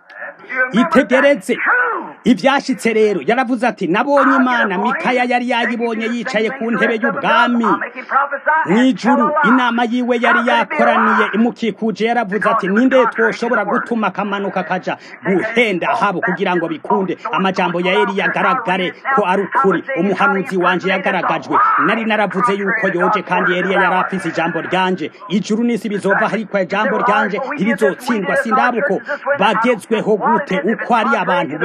Itegereze ivyashitse. Rero yaravuze ati nabonye Imana. Mikaya yari yayibonye yicaye ku ntebe y'ubwami mw'ijuru. Inama yiwe yari yakoraniye imukikuje. Yaravuze ati ninde twoshobora gutuma akamanuka kaja guhenda habo kugira ngo bikunde amajambo ya Eliya agaragare ko ari ukuri. Umuhanuzi wanje yagaragajwe. Nari naravuze yuko yoje kandi Eliya yari afise ijambo ryanje. Ijuru n'isi bizova ariko ijambo ryanje ntirizotsindwa. Sindabuko bagezweho gute, uko ari abantu beza gute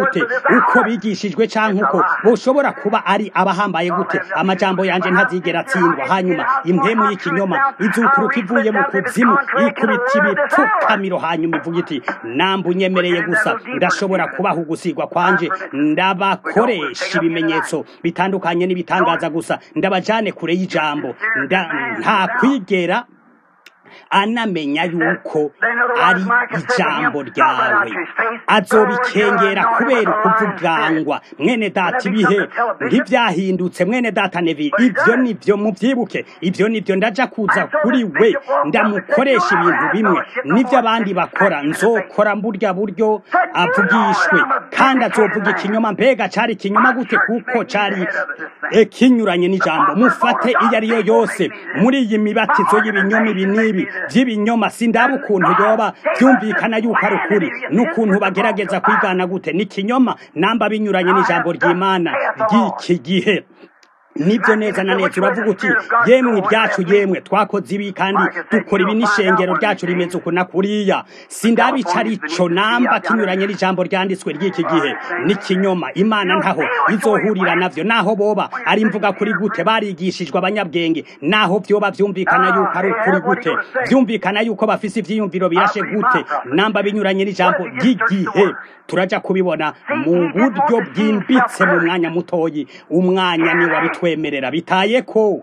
gute uko bigishijwe canke uko boshobora kuba ari abahambaye gute amajambo yanje ntazigera atsindwa hanyuma impemu y'ikinyoma izukuruka ivuye mu kuzimu ikubita ibipfukamiro hanyuma ivuga iti namba unyemereye gusa ndashobora kubaho ugusigwa kwanje ndabakoresha ibimenyetso bitandukanye n'ibitangaza gusa ndabajane kure y'ijambo nta kwigera anamenya yuko ari ijambo ryawe azobikengera kubera ukuvugangwa mwene data ibihe ntibyahindutse mwene data Nevi ibyo nibyo mubyibuke ibyo nibyo ndaja kuza kuri we ndamukoresha ibintu bimwe nibyo abandi bakora nzokora mburya buryo avugishwe kandi azovuga ikinyoma mbega cari ikinyoma gute kuko cari kinyuranye n'ijambo mufate iyo ariyo yose muri iyi mibatizo y'ibinyoma ibinibi by'ibinyoma sindaba ukuntu yoba byumvikana yuko ari ukuri n'ukuntu bagerageza kwigana gute n'ikinyoma namba binyuranye n'ijambo ry'Imana ry'iki gihe nibyo neza na neza uravuga uti yemwe ryacu yemwe twakoze ibi kandi dukora ibi n'ishengero ryacu rimeze uko na kuriya sindabica arico namba kinyuranye n'ijambo ryanditswe ry'iki gihe n'ikinyoma Imana ntaho izohurira navyo naho boba ari mvuga kuri gute barigishijwe abanyabwenge naho byoba byumvikana yuko ari ukuri gute byumvikana yuko bafise ivyiyumviro birashe gute namba binyuranye n'ijambo ry'igihe turaja kubibona mu buryo bwimbitse mu mwanya mutoyi umwanya ni wabitwemerera bitaye ko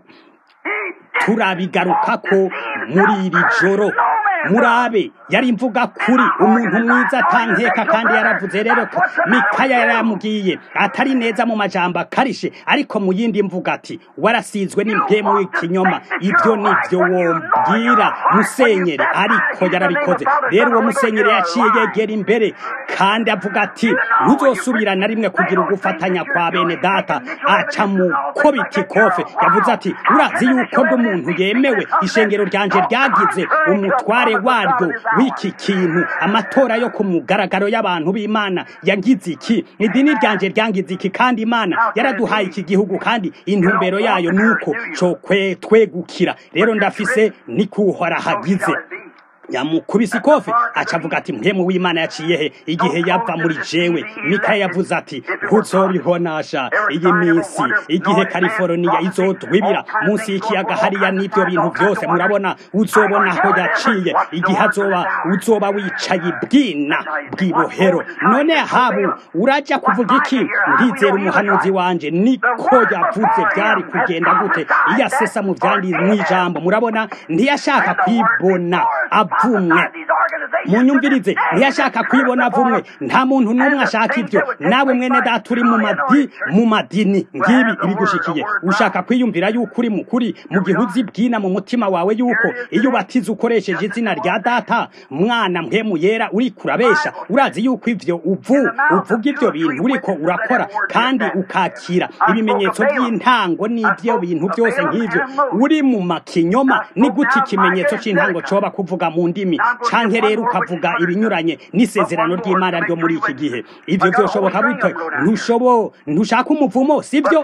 turabigarukako muri iri joro murabe yari mvuga kuri umuntu mwiza tankeka kandi yaravuze rero Mikaya yaramubwiye atari neza mu majambo akarishe ariko mu yindi mvuga ati warasizwe n'impemu y'ikinyoma ibyo nivyo wombwira musenyeri ariko yarabikoze rero uwo musenyeri yaciye yegera imbere kandi avuga ati ntuzosubira na rimwe kugira ugufatanya kwa bene data aca mu kobiti kofe yavuze ati urazi yuko umuntu yemewe ishengero ryanje ryagize umutware waryo w'iki kintu amatora yo ku mugaragaro y'abantu b'Imana yagize iki idini ryanje ryangize iki kandi Imana yaraduhaye iki gihugu kandi intumbero yayo nuko cyo twegukira rero ndafise ni kuhora hagize yamukubise ikofe acavuga ati mpemu w'Imana yaciye he igihe yava muri jewe Mikaya yavuze ati uzobihonasha iyi minsi igihe California izotwibira munsi y'ikiyaga hariya n'ibyo bintu byose murabona uzobona aho yaciye igihe uzoba wicaye bwina bwibohero none habu uraja kuvuga iki ndizera umuhanuzi wanje niko yavuze byari kugenda gute iyasesa mu byandi n'ijambo murabona ntiyashaka kwibona vumwe munyumvirize ntiyashaka kwibona vumwe nta muntu n'umwe ashaka ibyo nawe mwene data uri mu madini ngibi ibigushikiye ushaka kwiyumvira yuko uri mukuri mu gihe uzibwina mu mutima wawe yuko iyo ubatiza ukoresheje izina rya data mwana mpemu yera uri kurabesha urazi yuko ivyo uvuga ibyo bintu uriko urakora kandi ukakira ibimenyetso by'intango n'ibyo bintu byose nk'ivyo uri mu makinyoma ni guti ikimenyetso c'intango coba kuvuga mu ndimi canke rero ukavuga ibinyuranye n'isezerano ry'Imana ryo muri iki gihe ivyo byoshoboka bute ntushaka umuvumo sivyo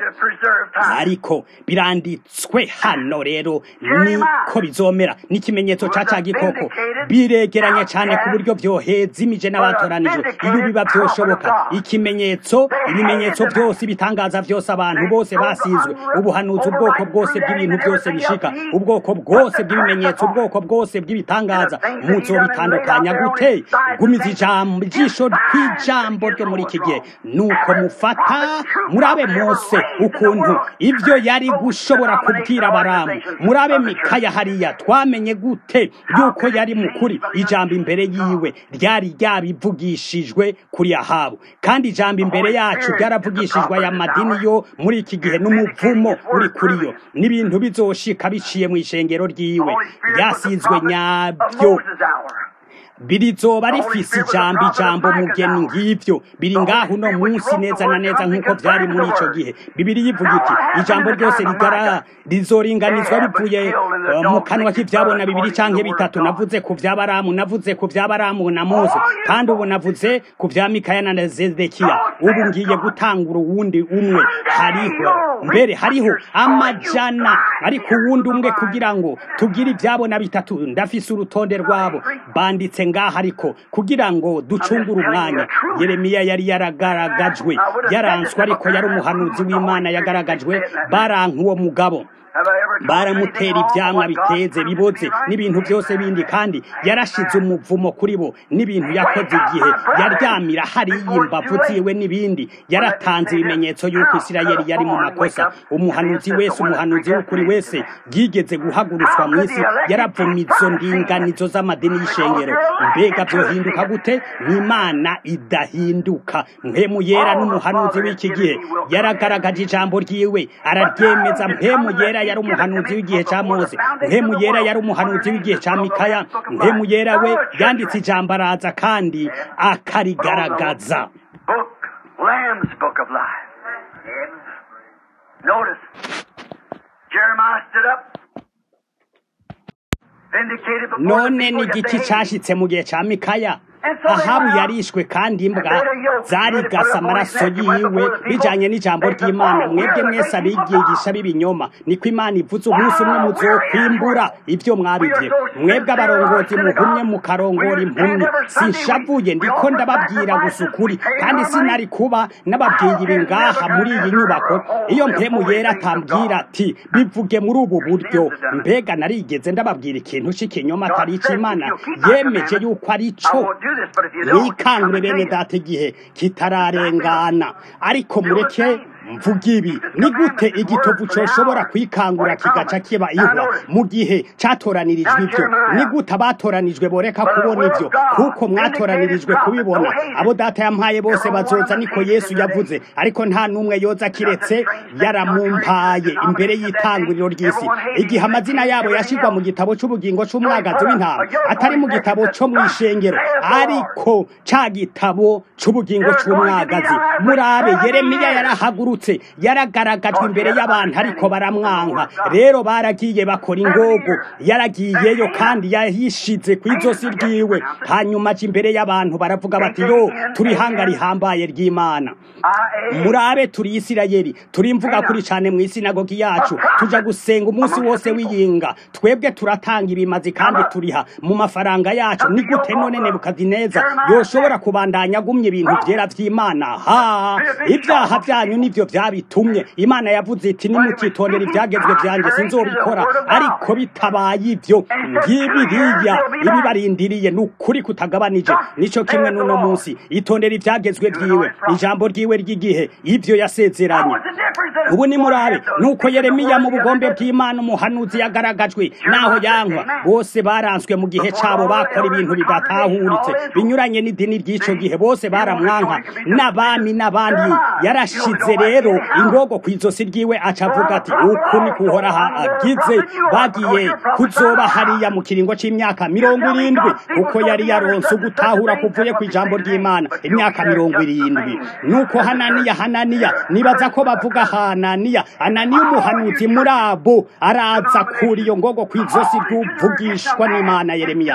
ariko biranditswe hano rero niko bizomera n'ikimenyetso ca gikoko biregeranye cyane ku buryo byoheza imije n'abatoranijwe iyo biba byoshoboka ibimenyetso byose bitangaza byose abantu bose basizwe ubuhanuzi ubwoko bwose bw'ibintu byose bishika ubwoko bwose bw'ibimenyetso ubwoko bwose bw'ibitangaza muzo bitandukanya gute gumiza ijisho ry'ijambo ryo muri iki gihe nuko mufata murabe Mose ukuntu ivyo yari gushobora kubwira Baramu murabe Mikaya hariya twamenye gute yuko yari mukuri ijambo imbere yiwe ryari ryabivugishijwe kuri Ahabu kandi ijambo imbere yacu ryaravugishijwe aya madini yo muri iki gihe n'umuvumo uri kuriyo n'ibintu bizoshika biciye mu ishengero ryiwe yasizwe nyabyo birizoba rifise ijambo mugeni ngivyo biri ngaho no munsi neza na neza nkuko vyari muri ico gihe Bibiri yivuga iti ijambo ryose rizoringanizwa bivuye mu kanwa k'ivyabona bibiri canke bitatu navuze ku vy'Abaramu navuze ku vy'Abaramu na Mose kandi ubu navuze ku vya Mikaya na Zedekiya ubu ngiye gutangura uwundi umwe, hariho amajana ariko uwundi umwe kugira ngo tugire ibyabona bitatu. Ndafise urutonde rwabo banditse ngaha, ariko kugira ngo ducungure umwanya. Yeremiya yari yaragaragajwe, yaranswe, ariko yari umuhanuzi w'Imana yagaragajwe. Baranka uwo mugabo, baramutera ibyamwa biteze biboze n'ibintu byose bindi, kandi yarashize umuvumo kuri bo n'ibintu yakoze igihe yaryamira hariya imbavu ziwe n'ibindi. Yaratanze ibimenyetso y'uko Isirayeli yari mu makosa. Umuhanuzi w'ukuri wese yigeze guhagurutswa mu isi yaravuma izo ndinganizo z'amadini y'ishengero. Mbega byohinduka gute? N'Imana idahinduka. Mpemu yera n'umuhanuzi w'iki gihe yaragaragaje ijambo ryiwe, araryemeza. Mpemu yera yari umuhanuzi w'igihe cya Mose, Mpemu yera yari umuhanuzi w'igihe cya Mikaya. Mpemu yera we yanditse ijambo, araza kandi akarigaragaza.
Lamb's Book of Life. Notice, Jeremiah stood up, vindicated before
none
the
ni
people
igiki
that
cyashitse mu gihe cya Mikaya. Ahabu yarishwe kandi imbwa zarigasa amaraso yiwe bijanye n'ijambo ry'Imana. Mwebwe mwese abigisha b'ibinyoma, niko Imana ivuze, umunsi umwe muzokwimbura ibyo mwabivye. Mwebwe abarongozi muhumye mukarongora impumyi. Sinshavuye, ndiko ndababwira gusa ukuri, kandi sinari kuba nababwiye ibi ngaha muri iyi nyubako iyo Mpemu yera atambwira ati bivuge muri ubu buryo. Mbega narigeze ndababwira ikintu c'ikinyoma atari ic'Imana yemeje yuko ari co? Mwikangure bene data igihe kitararengana. Ariko mureke mvuga ibi, ni gute igitovu coshobora kwikangura kigaca kiba ihwa mu gihe catoranirijwe ibyo? Ni gute abatoranijwe boreka kubona ibyo? Kuko mwatoranirijwe kubibona. Abo data yampaye bose bazoza, niko Yesu yavuze, ariko nta numwe yoza kiretse yaramumpaye imbere y'itanguriro ry'isi. Igihe amazina yabo yashirwa mu gitabo c'ubugingo c'umwagazi w'intama, atari mu gitabo co mw'ishengero, ariko ca gitabo c'ubugingo c'umwagazi. Murabe, Yeremiya yarahagurutse, yaragaragajwe imbere y'abantu, ariko baramwanka. Rero baragiye bakora ingogo, yaragiyeyo kandi yayishize kw'izosi ryiwe. Hanyuma aje imbere y'abantu, baravuga bati yo turi hanga rihambaye ry'Imana. Murabe, turi Isirayeli, turi mvuga kuri cyane mu isinagogi yacu, tuja gusenga umunsi wose w'iyinga. Twebwe turatanga ibimazi kandi turiha mu mafaranga yacu. Ni gute none Nebukadineza yoshobora kubandanya agumye ibintu byera by'Imana? Ibyaha byanyu nivyo byabitumye. Imana yavuze iti nimutitondera ibyagezwe byanjye sinzobikora. Ariko bitabaye ibyo, ngibiriya ibibarindiriye n'ukuri kutagabanije. Nico kimwe n'uno munsi, itondera ibyagezwe byiwe, ijambo ryiwe ry'igihe, ibyo yasezeranye. Ubu ni murabe, nuko Yeremiya mu bugombe bw'Imana umuhanuzi yagaragajwe, naho yankwa. Bose baranswe mu gihe cabo, bakora ibintu bidatahuritse binyuranye n'idini ry'ico gihe. Bose baramwanka, n'abami n'abandi. Yarashize rero ingogo kw'izosi ryiwe, acavuga ati uku ni kuhoraho agize. Bagiye kuzoba hariya mu kiringo c'imyaka 70, kuko yari yaronse ugutahura kuvuye ku ijambo ry'Imana imyaka 70. Nuko Hananiya, nibaza ko bavuga Hananiya umuhanuzi murabo, araza kuri iyo ngogo kw'izosi ry'uvugishwa n'Imana. Yeremiya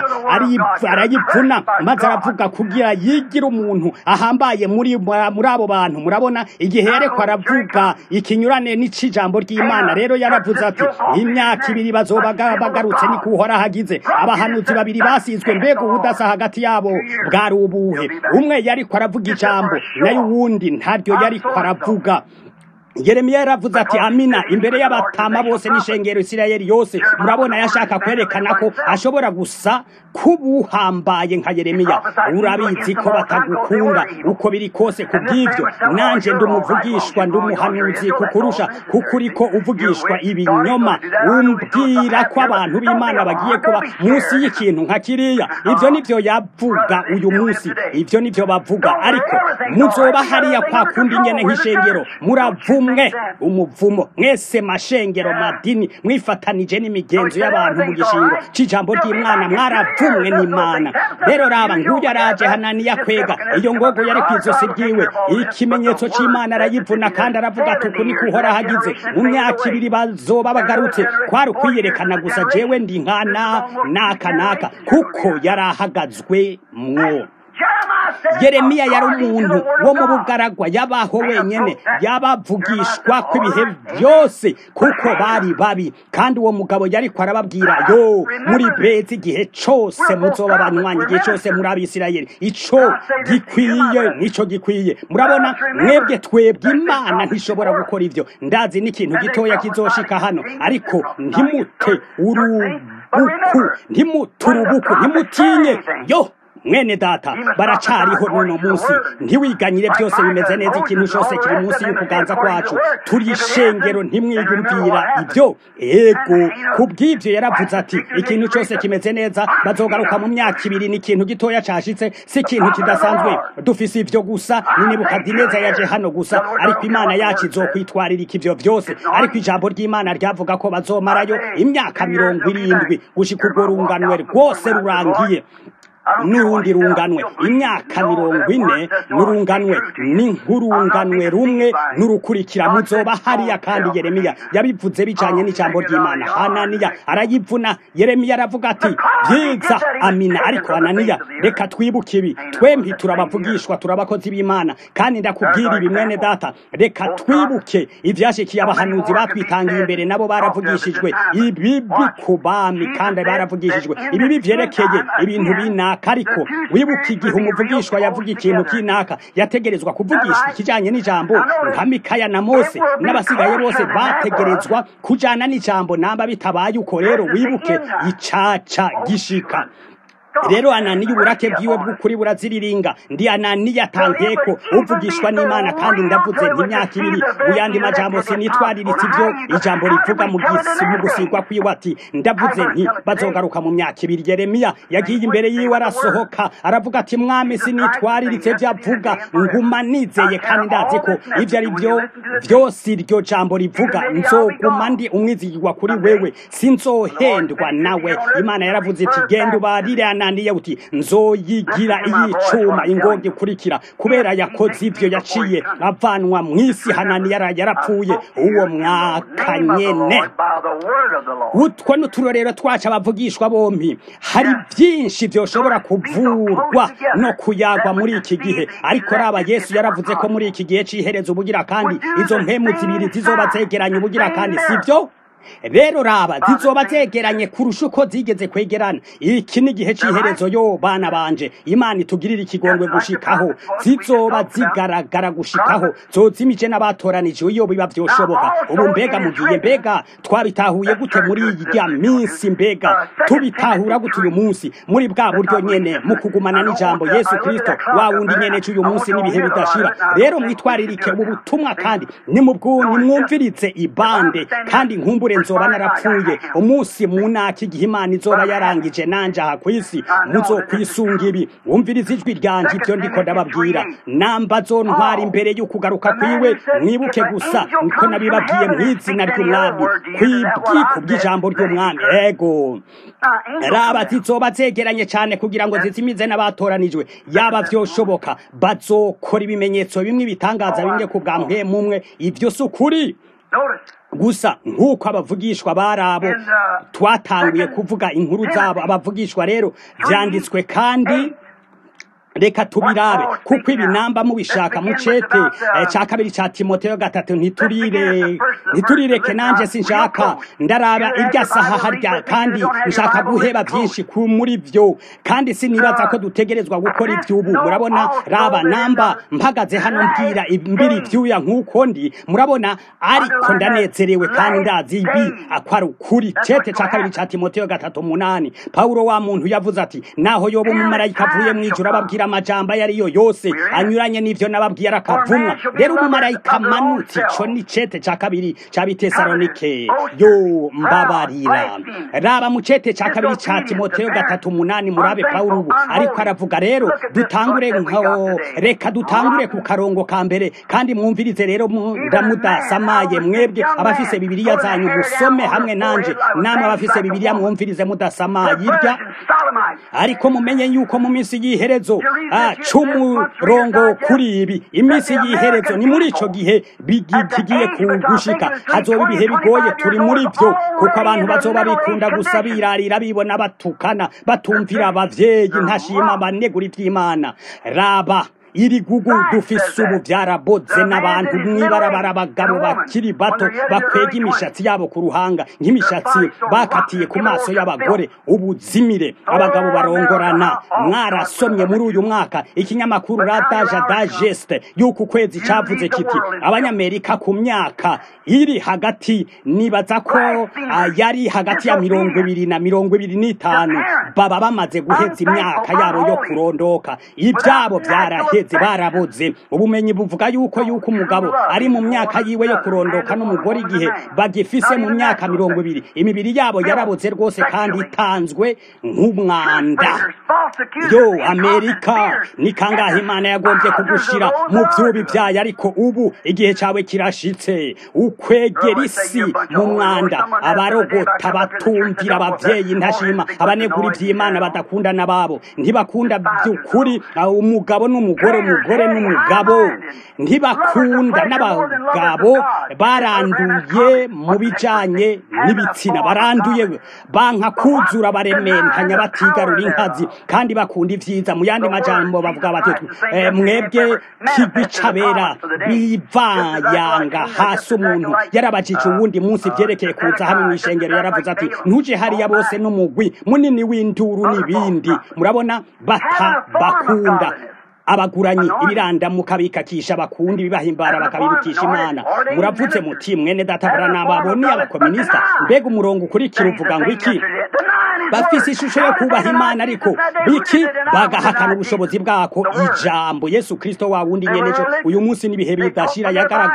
arayivuna, maze aravuga kugira yigira umuntu ahambaye muri abo bantu. Murabona, igihe yareko aravuga ikinyurane n'ic'ijambo ry'Imana, rero yaravuze ati imyaka 2 bazoba bagarutse, ni kuhora hagize. Abahanuzi 2 basizwe, mbega ubudasa hagati yabo bwari ubuhe? Umwe yariko aravuga ijambo, nayo uwundi ntaryo yariko aravuga. Yeremiya yaravuze ati amina imbere y'abatama bose n'ishengero Isirayeli yose. Murabona, yashaka kwerekana ko ashobora gusa kubuhambaye nka Yeremiya. Urabizi ko batagukunda uko biri kose, kubw'ivyo nanje ndumuvugishwa, ndumuhanuzi kukurusha, kukuri ko uvugishwa ibinyoma. Umbwira ko abantu b'Imana bagiye kuba munsi y'ikintu nka kiriya. Ivyo nivyo yavuga uyu munsi, ivyo nivyo bavuga. Ariko muzoba hariya kwa kundi nyene nk'ishengero, muravumwe umuvumo mwese mashengero madini, mwifatanije n'imigenzo y'abantu mu gishingo c'ijambo ry'Imana, mwaravumwe n'Imana. Rero raba, nguya araje Hananiya kwega iyo ngogo yari kw'izosi ryiwe, ikimenyetso c'Imana arayivuna, kandi aravuga ati uku ni kuhora hagize. Mu myaka 2 bazoba bagarutse, kwari ukwiyerekana gusa jewe ndi nkana naka, kuko yarahagazwe mwo. Yeremiya yari umuntu wo mu bugaragwa yabaho wenyene yabavugishwa kw'ibihe byose kuko bari babi kandi uwo mugabo yari ko arababwira yo muri bezi igihe cyose muzoba abanywanyi igihe cyose muri Abisirayeli ico gikwiye nico gikwiye murabona mwebwe twebwe Imana ntishobora gukora ivyo ndazi n'ikintu gitoya kizoshika hano ariko ntimute urubuku ntimuturubuku ntimutinye yo mwene data baracariho nuno munsi ntiwiganyire byose bimeze neza ikintu cyose kiri munsi y'ukuganza kwacu turi ishengero ntimwiyumvira ibyo ego kubw'ibyo yaravuze ati ikintu cyose kimeze neza bazogaruka mu myaka 2 n'ikintu gitoya cashitse si ikintu kidasanzwe dufise ivyo gusa ni Nebukadineza yaje hano gusa ariko Imana yacu izokwitwarira ikivyo byose ariko ijambo ry'Imana ryavuga ko bazomarayo imyaka 70 gushika urwo runganwe rwose rurangiye n'urundi runganwe imyaka 40 n'urunganwe n'inkurunganwe rumwe n'urukurikira muzoba hariya kandi Yeremiya yabivuze bijanye n'ijambo ry'Imana Hananiya arayivuna Yeremiya aravuga ati byiza amina ariko Hananiya reka twibuke ibi twembi turabavugishwa turabakozi b'Imana kandi ndakubwira ibi mwene data reka twibuke ivyashikiye abahanuzi batwitangiye imbere nabo baravugishijwe ibibi kubami kandi baravugishijwe ibibi vyerekeye ibintu bina ariko wibuka igihe umuvugishwa yavuga ikintu kinaka yategerezwa kuvugisha ikijanye n'ijambo nka Mikaya na Mose n'abasigaye bose bategerezwa kujana n'ijambo namba bitabaye uko rero wibuke icaca gishika rero Ananiya uburake bwiwe bw'ukuri buraziriringa ndi Ananiya tanteko uvugishwa n'Imana kandi ndavuze imyaka 2 uyandi majambo sinitwariritse ibyo ijambo rivuga mu gusigwa kwiwe ati ndavuze nti bazogaruka mu myaka 2 Yeremiya yagiye imbere yiwe arasohoka aravuga ati mwami sinitwariritse byavuga nguma nizeye kandi ndazi ko ivyo ari byo byose iryo jambo rivuga nzoguma ndi umwizigirwa kuri wewe sinzohendwa nawe Imana yaravuze iti genda ubarire Ananiya uti nzoyigira iyicuma ingoge kurikira kubera yakoze ivyo yaciye avanwa mwisi Hananiya yarapfuye uwo mwaka nyene utwo n'uturorero twaca abavugishwa bompi hari byinshi byoshobora kuvurwa no kuyagwa muri iki gihe ariko raba Yesu yaravuze ko muri iki gihe cihereza ubugira kandi izo mpemu zibiri zizoba zegeranye ubugira kandi sivyo rero raba zizoba zegeranye kurusha uko zigeze kwegerana iki ni gihe ciherezo yo bana banje Imana itugirira ikigongwe gushikaho zizoba zigaragara gushikaho zozimije n'abatoranije iyo biba byoshoboka ubu mbega mugiye mbega twabitahuye gute muri iyi minsi mbega tubitahura gute uyu munsi muri bwa buryo nyene mu kugumana n'ijambo Yesu Kristo wa wundi nyene cy'uyu munsi n'ibihe bidashira rero mwitwaririke mu butumwa kandi nimwumvirize ibande kandi nkumbure nzoba narapfuye umunsi munaki igihe Imana izoba yarangije nanje aha kwisi muzokwisunga ibi wumviriza ijwi ryanje ibyo ndiko ndababwira namba zontwara imbere y'ukugaruka kwiwe mwibuke gusa niko nabibabwiye mw'izina ry'umwami kwibwiko by'ijambo ry'umwami ego raba zizoba zegeranye cyane kugira ngo zizimize n'abatoranijwe yaba vyoshoboka bazokora ibimenyetso bimwe bitangaza bimwe ku bwa mpemumwe ivyo sukuri gusa nk'uko abavugishwa barabo twatanguye kuvuga inkuru zabo abavugishwa rero vyanditswe kandi reka tubirabe kuko ibinamba mubishaka mucete ca 2 ca Timoteyo 3 ntiturire nanje sinshaka ndaraba irya saha harya kandi nshaka guheba byinshi ku muri byo kandi sinibaza ko dutegerezwa gukora ivyubu murabona raba namba mpagaze hano mbwira imbiri byuya nkuko ndi murabona ariko ndanezerewe kandi ndazi ibi akwari ukuri cete ca 2 ca Timoteyo 3:8 Paulo wa muntu yavuze ati naho yoba umumarayika avuye mwijuru ababwira amajambo yariyo yose anyuranye n'ivyo nababwiye arakavumwa rero umumarayika manutse ico ni cete ca 2 ca Bitesalonike yo mbabarira raba mu cete ca 2 ca Timoteyo 3:8 murabe Paulo ubu ariko aravuga rero dutangure reka dutangure ku karongo ka mbere kandi mwumvirize rero ndamudasamaye mwebwe abafise Bibiliya zanyu musome hamwe nanje namwe abafise Bibiliya mwumvirize mudasamaye irya ariko mumenye yuko mu minsi y'iherezo c'umurongo kuri ibi iminsi y'iherezo ni muri ico gihe kigiye kugushika hazoba ibihe bigoye turi muri byo kuko abantu bazoba bikunda gusa birarira bibona batukana batumvira abavyeyi ntashima banegura ivy'Imana raba iri gugu dufise ubu byaraboze n'abantu mwibarabara abagabo bakiri bato bakwega imishatsi yabo ku ruhanga nk'imishatsi bakatiye ku maso y'abagore ubuzimire abagabo barongorana mwarasomye muri uyu mwaka ikinyamakuru Radaja Digest yuko ukwezi cavuze kiti abanyamerika ku myaka iri hagati nibaza ko yari hagati ya 20 na 25 baba bamaze guheza imyaka yabo yo kurondoka ibyabo byaraheze baraboze ubumenyi buvuga yuko umugabo ari mu myaka yiwe yo kurondoka n'umugore igihe bagifise mu myaka 20 imibiri yabo yaraboze rwose kandi itanzwe nk'umwanda yo Amerika ni kangahe Imana yagombye kugushira mu vyubi byayo ariko ubu igihe cawe kirashitse ukwegera isi mu mwanda abarogota batumvira abavyeyi ntashima abanegura ivy'Imana badakundana babo ntibakunda by'ukuri umugabo n'umugore n'umugabo ntibakunda n'abagabo baranduye mu bijanye n'ibitsina baranduye banka kuzura barementanya batigarura inkazi kandi bakunda ivyiza mu yandi majambo bavuga bati mwebwe kigwi cabera bivayanga hasi umuntu yarabajije uwundi munsi vyerekeye kuza hamwe mw'ishengero yaravuze ati ntuje hariya bose n'umugwi munini w'induru n'ibindi murabona bakunda abaguranyi ibiranda mukabikakisha bakundi bibahimbara bakabirukisha Imana muravuze muti mwene data baranababoni abakomunista mbega umurongo ukurikira uvuga ngo iki bafise ishusho yo kubaha Imana ariko biki bagahakana ubushobozi bwako ijambo Yesu Kristo wa wundi nyenejo uyu munsi nibihe bidashira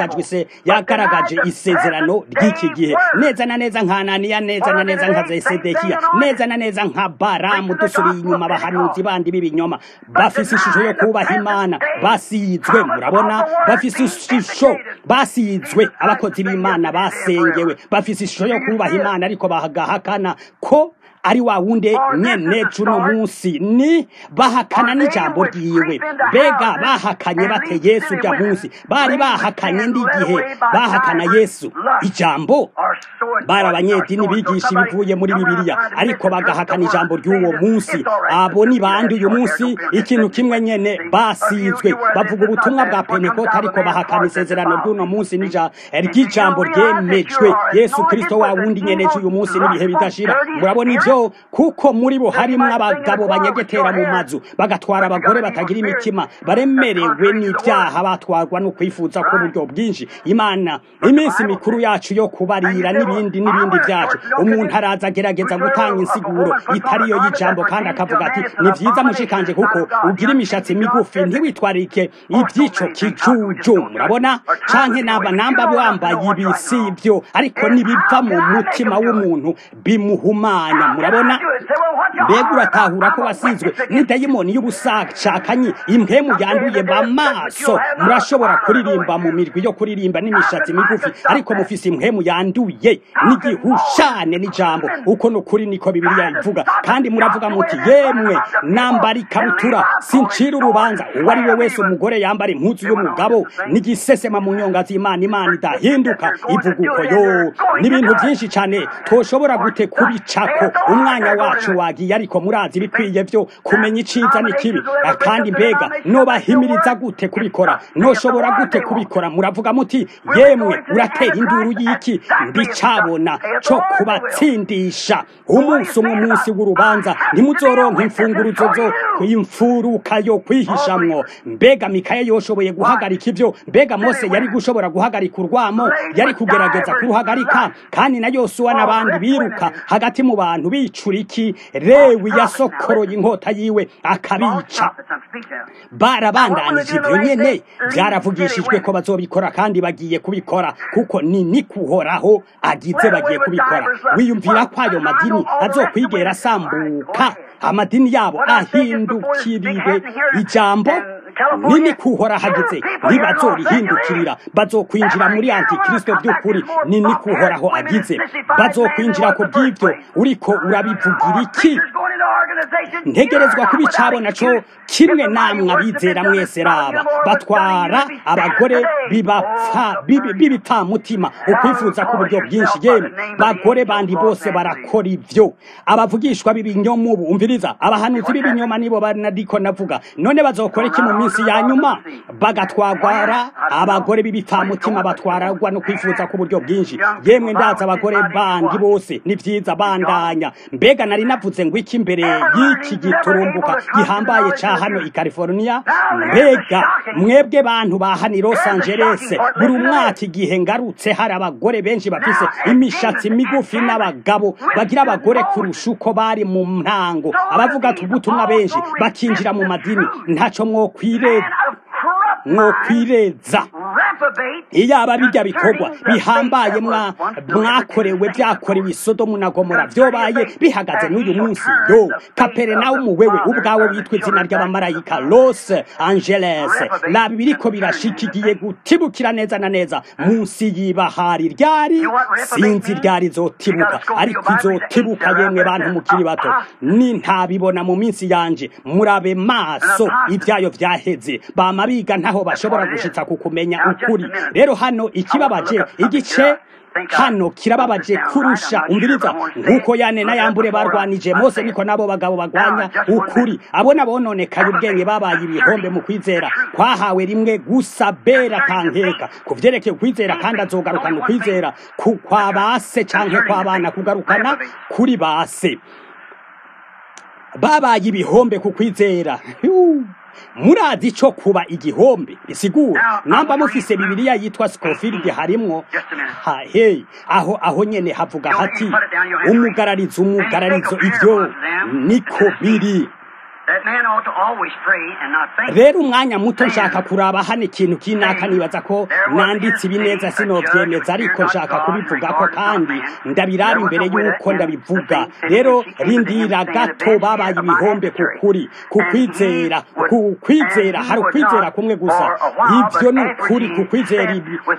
yagaragaje isezerano ry'iki gihe neza na neza nka Ananiya neza na neza nka Zedekiya neza na neza nka Baramu dusubiye inyuma abahanuzi bandi b'ibinyoma bafise ishusho yo kubaha Imana basizwe murabona bafise ishusho basizwe abakozi b'Imana basengewe bafise ishusho yo kubaha Imana ariko bahagahakana ko ari wa wunde nyene cuno munsi ni bahakana n'ijambo ryiwe bega bahakanye bate Yesu rya munsi bari bahakanye ndigihe bahakana Yesu ijambo bara abanyedini bigisha bivuye muri Bibiliya ariko bagahakana ijambo ry'uwo munsi abo ni bandi uyu munsi ikintu kimwe nyene basizwe bavuga ubutumwa bwa Pentekote ariko bahakana isezerano ry'uno munsi ry'ijambo ryemejwe Yesu Kristo wa wundi nyene uyu munsi nibihe bidashira murabona ivyo kuko muri bo harimo abagabo banyegetera mu mazu bagatwara abagore batagira imitima baremerewe n'ibyaha batwarwa no kwifuza ko buryo bwinshi Imana iminsi mikuru yacu yo kubarira n'ibindi byacu umuntu araza agerageza gutanga insiguro itariyo y'ijambo kandi akavuga ati ni vyiza mushikanje kuko ugira imishatsi migufi ntiwitwarike ivyico kijuju murabona canke namba bambaye ibisivyo ariko nibiva mu mutima w'umuntu bimuhumanya murabona mbega uratahura ko basizwe n'idayimoni y'ubusacakanye impwemu yanduye bamaso murashobora kuririmba mu mirwi yo kuririmba n'imishatsi migufi ariko mufise impwemu yanduye n'igihushane n'ijambo uko nukuri niko Bibiliya ivuga kandi muravuga muti yemwe nambara ikabutura sincira urubanza uwo ari we wese umugore yambara impuzu y'umugabo n'igisesema mu nyonga z'Imana Imana idahinduka ivuga uko yo n'ibintu byinshi cyane toshobora gute kubicako umwanya wacu wagiye ariko murazi bikwiye byo kumenya iciza n'ikibi kandi mbega no bahimiriza gute kubikora noshobora gute kubikora muravuga muti yemwe uratera induru y'iki ndicabona cyo kubatsindisha umunsi umunsi w'urubanza ntimuzoronka imfunguruzo zo kwimfuruka yo kwihishamwo mbega Mikaya yoshoboye guhagarika ivyo mbega Mose yari gushobora guhagarika urwamo yari kugerageza kuruhagarika kandi na Yosuwa n'abandi biruka hagati mu bantu bicuriki Lewi yasokoroye inkota yiwe akabica barabandanije ibyo nyene byaravugishijwe ko bazobikora kandi bagiye kubikora kuko ni kuhoraho agize bagiye kubikora wiyumvira ko ayo madini azokwigera asambuka amadini yabo ahindukiriwe ijambo nini kuhora hagize ntibazorihindukirira bazokwinjira muri antikristo by'ukuri nini kuhoraho agize bazokwinjira ku bw'ibyo uriko urabivugira iki ntegerezwa kuba icabona co kimwe namwe abizera mwese raba batwara abagore b'ibipfamutima ukwifuza k'uburyo bwinshi yemwe bagore bandi bose barakora ivyo abavugishwa b'ibinyoma ubu umviriza abahanuzi b'ibinyoma nibo banadiko navuga none bazokora iki mu minsi ya nyuma bagatwagwara abagore b'ibipfamutima batwaragwa no kwifuza k'uburyo bwinshi yemwe ndaza abagore bandi bose ni vyiza bandanya mbega nari navuze ngo iki imbere y'iki giturumbuka gihambaye ca hano i California mbega mwebwe bantu ba hano i Los Angeles buri mwaka igihe ngarutse hari abagore benshi bafise imishatsi migufi n'abagabo bagira abagore kurusha uko bari mu ntango abavuga tugutumwa benshi bakinjira mu madini ntaco mwokwireza iyaba bijya bikorwa bihambaye mwakorewe byakorewe i Sodomu na Gomora byobaye bihagaze n'uyu munsi yo Kaperinaumu wewe ubwawe witwa izina ry'abamarayika Los Angeles labi biriko birashikigiye gutibukira neza na neza munsi y'ibahari ryari sinzi ryari zotibuka ariko izotibuka yemwe bantu mukiri bato ni ntabibona mu minsi yanje murabe maso ibyayo vyaheze bamabiga ntaho bashobora gushitsa kukumenya ukuri rero hano ikibabaje igice hano kirababaje kurusha umviriza nkuko Yane na Yambure barwanije Mose niko nabo bagabo bagwanya ukuri abona bononekaye ubwenge babaye ibihombe mu kwizera kwahawe rimwe gusa bera kankeka kuvyerekeye kwizera kandi azogarukana ukwizera kwa base canke kwa bana kugarukana kuri base babaye ibihombe ku kwizera murazi ico kuba igihombe bisigura namba mufise Bibiliya yitwa Scofield harimwo aho nyene havuga hati umugararizo ivyo niko biri rero umwanya muto nshaka kuraba hano ikintu kinaka nibaza ko nanditse ibineza sinovyemeza ariko nshaka kubivuga ko kandi ndabiraba imbere y'uko ndabivuga rero rindira gato babaye ibihombe kukuri kukwizera hari ukwizera kumwe gusa ivyo ni ukuri kukwizera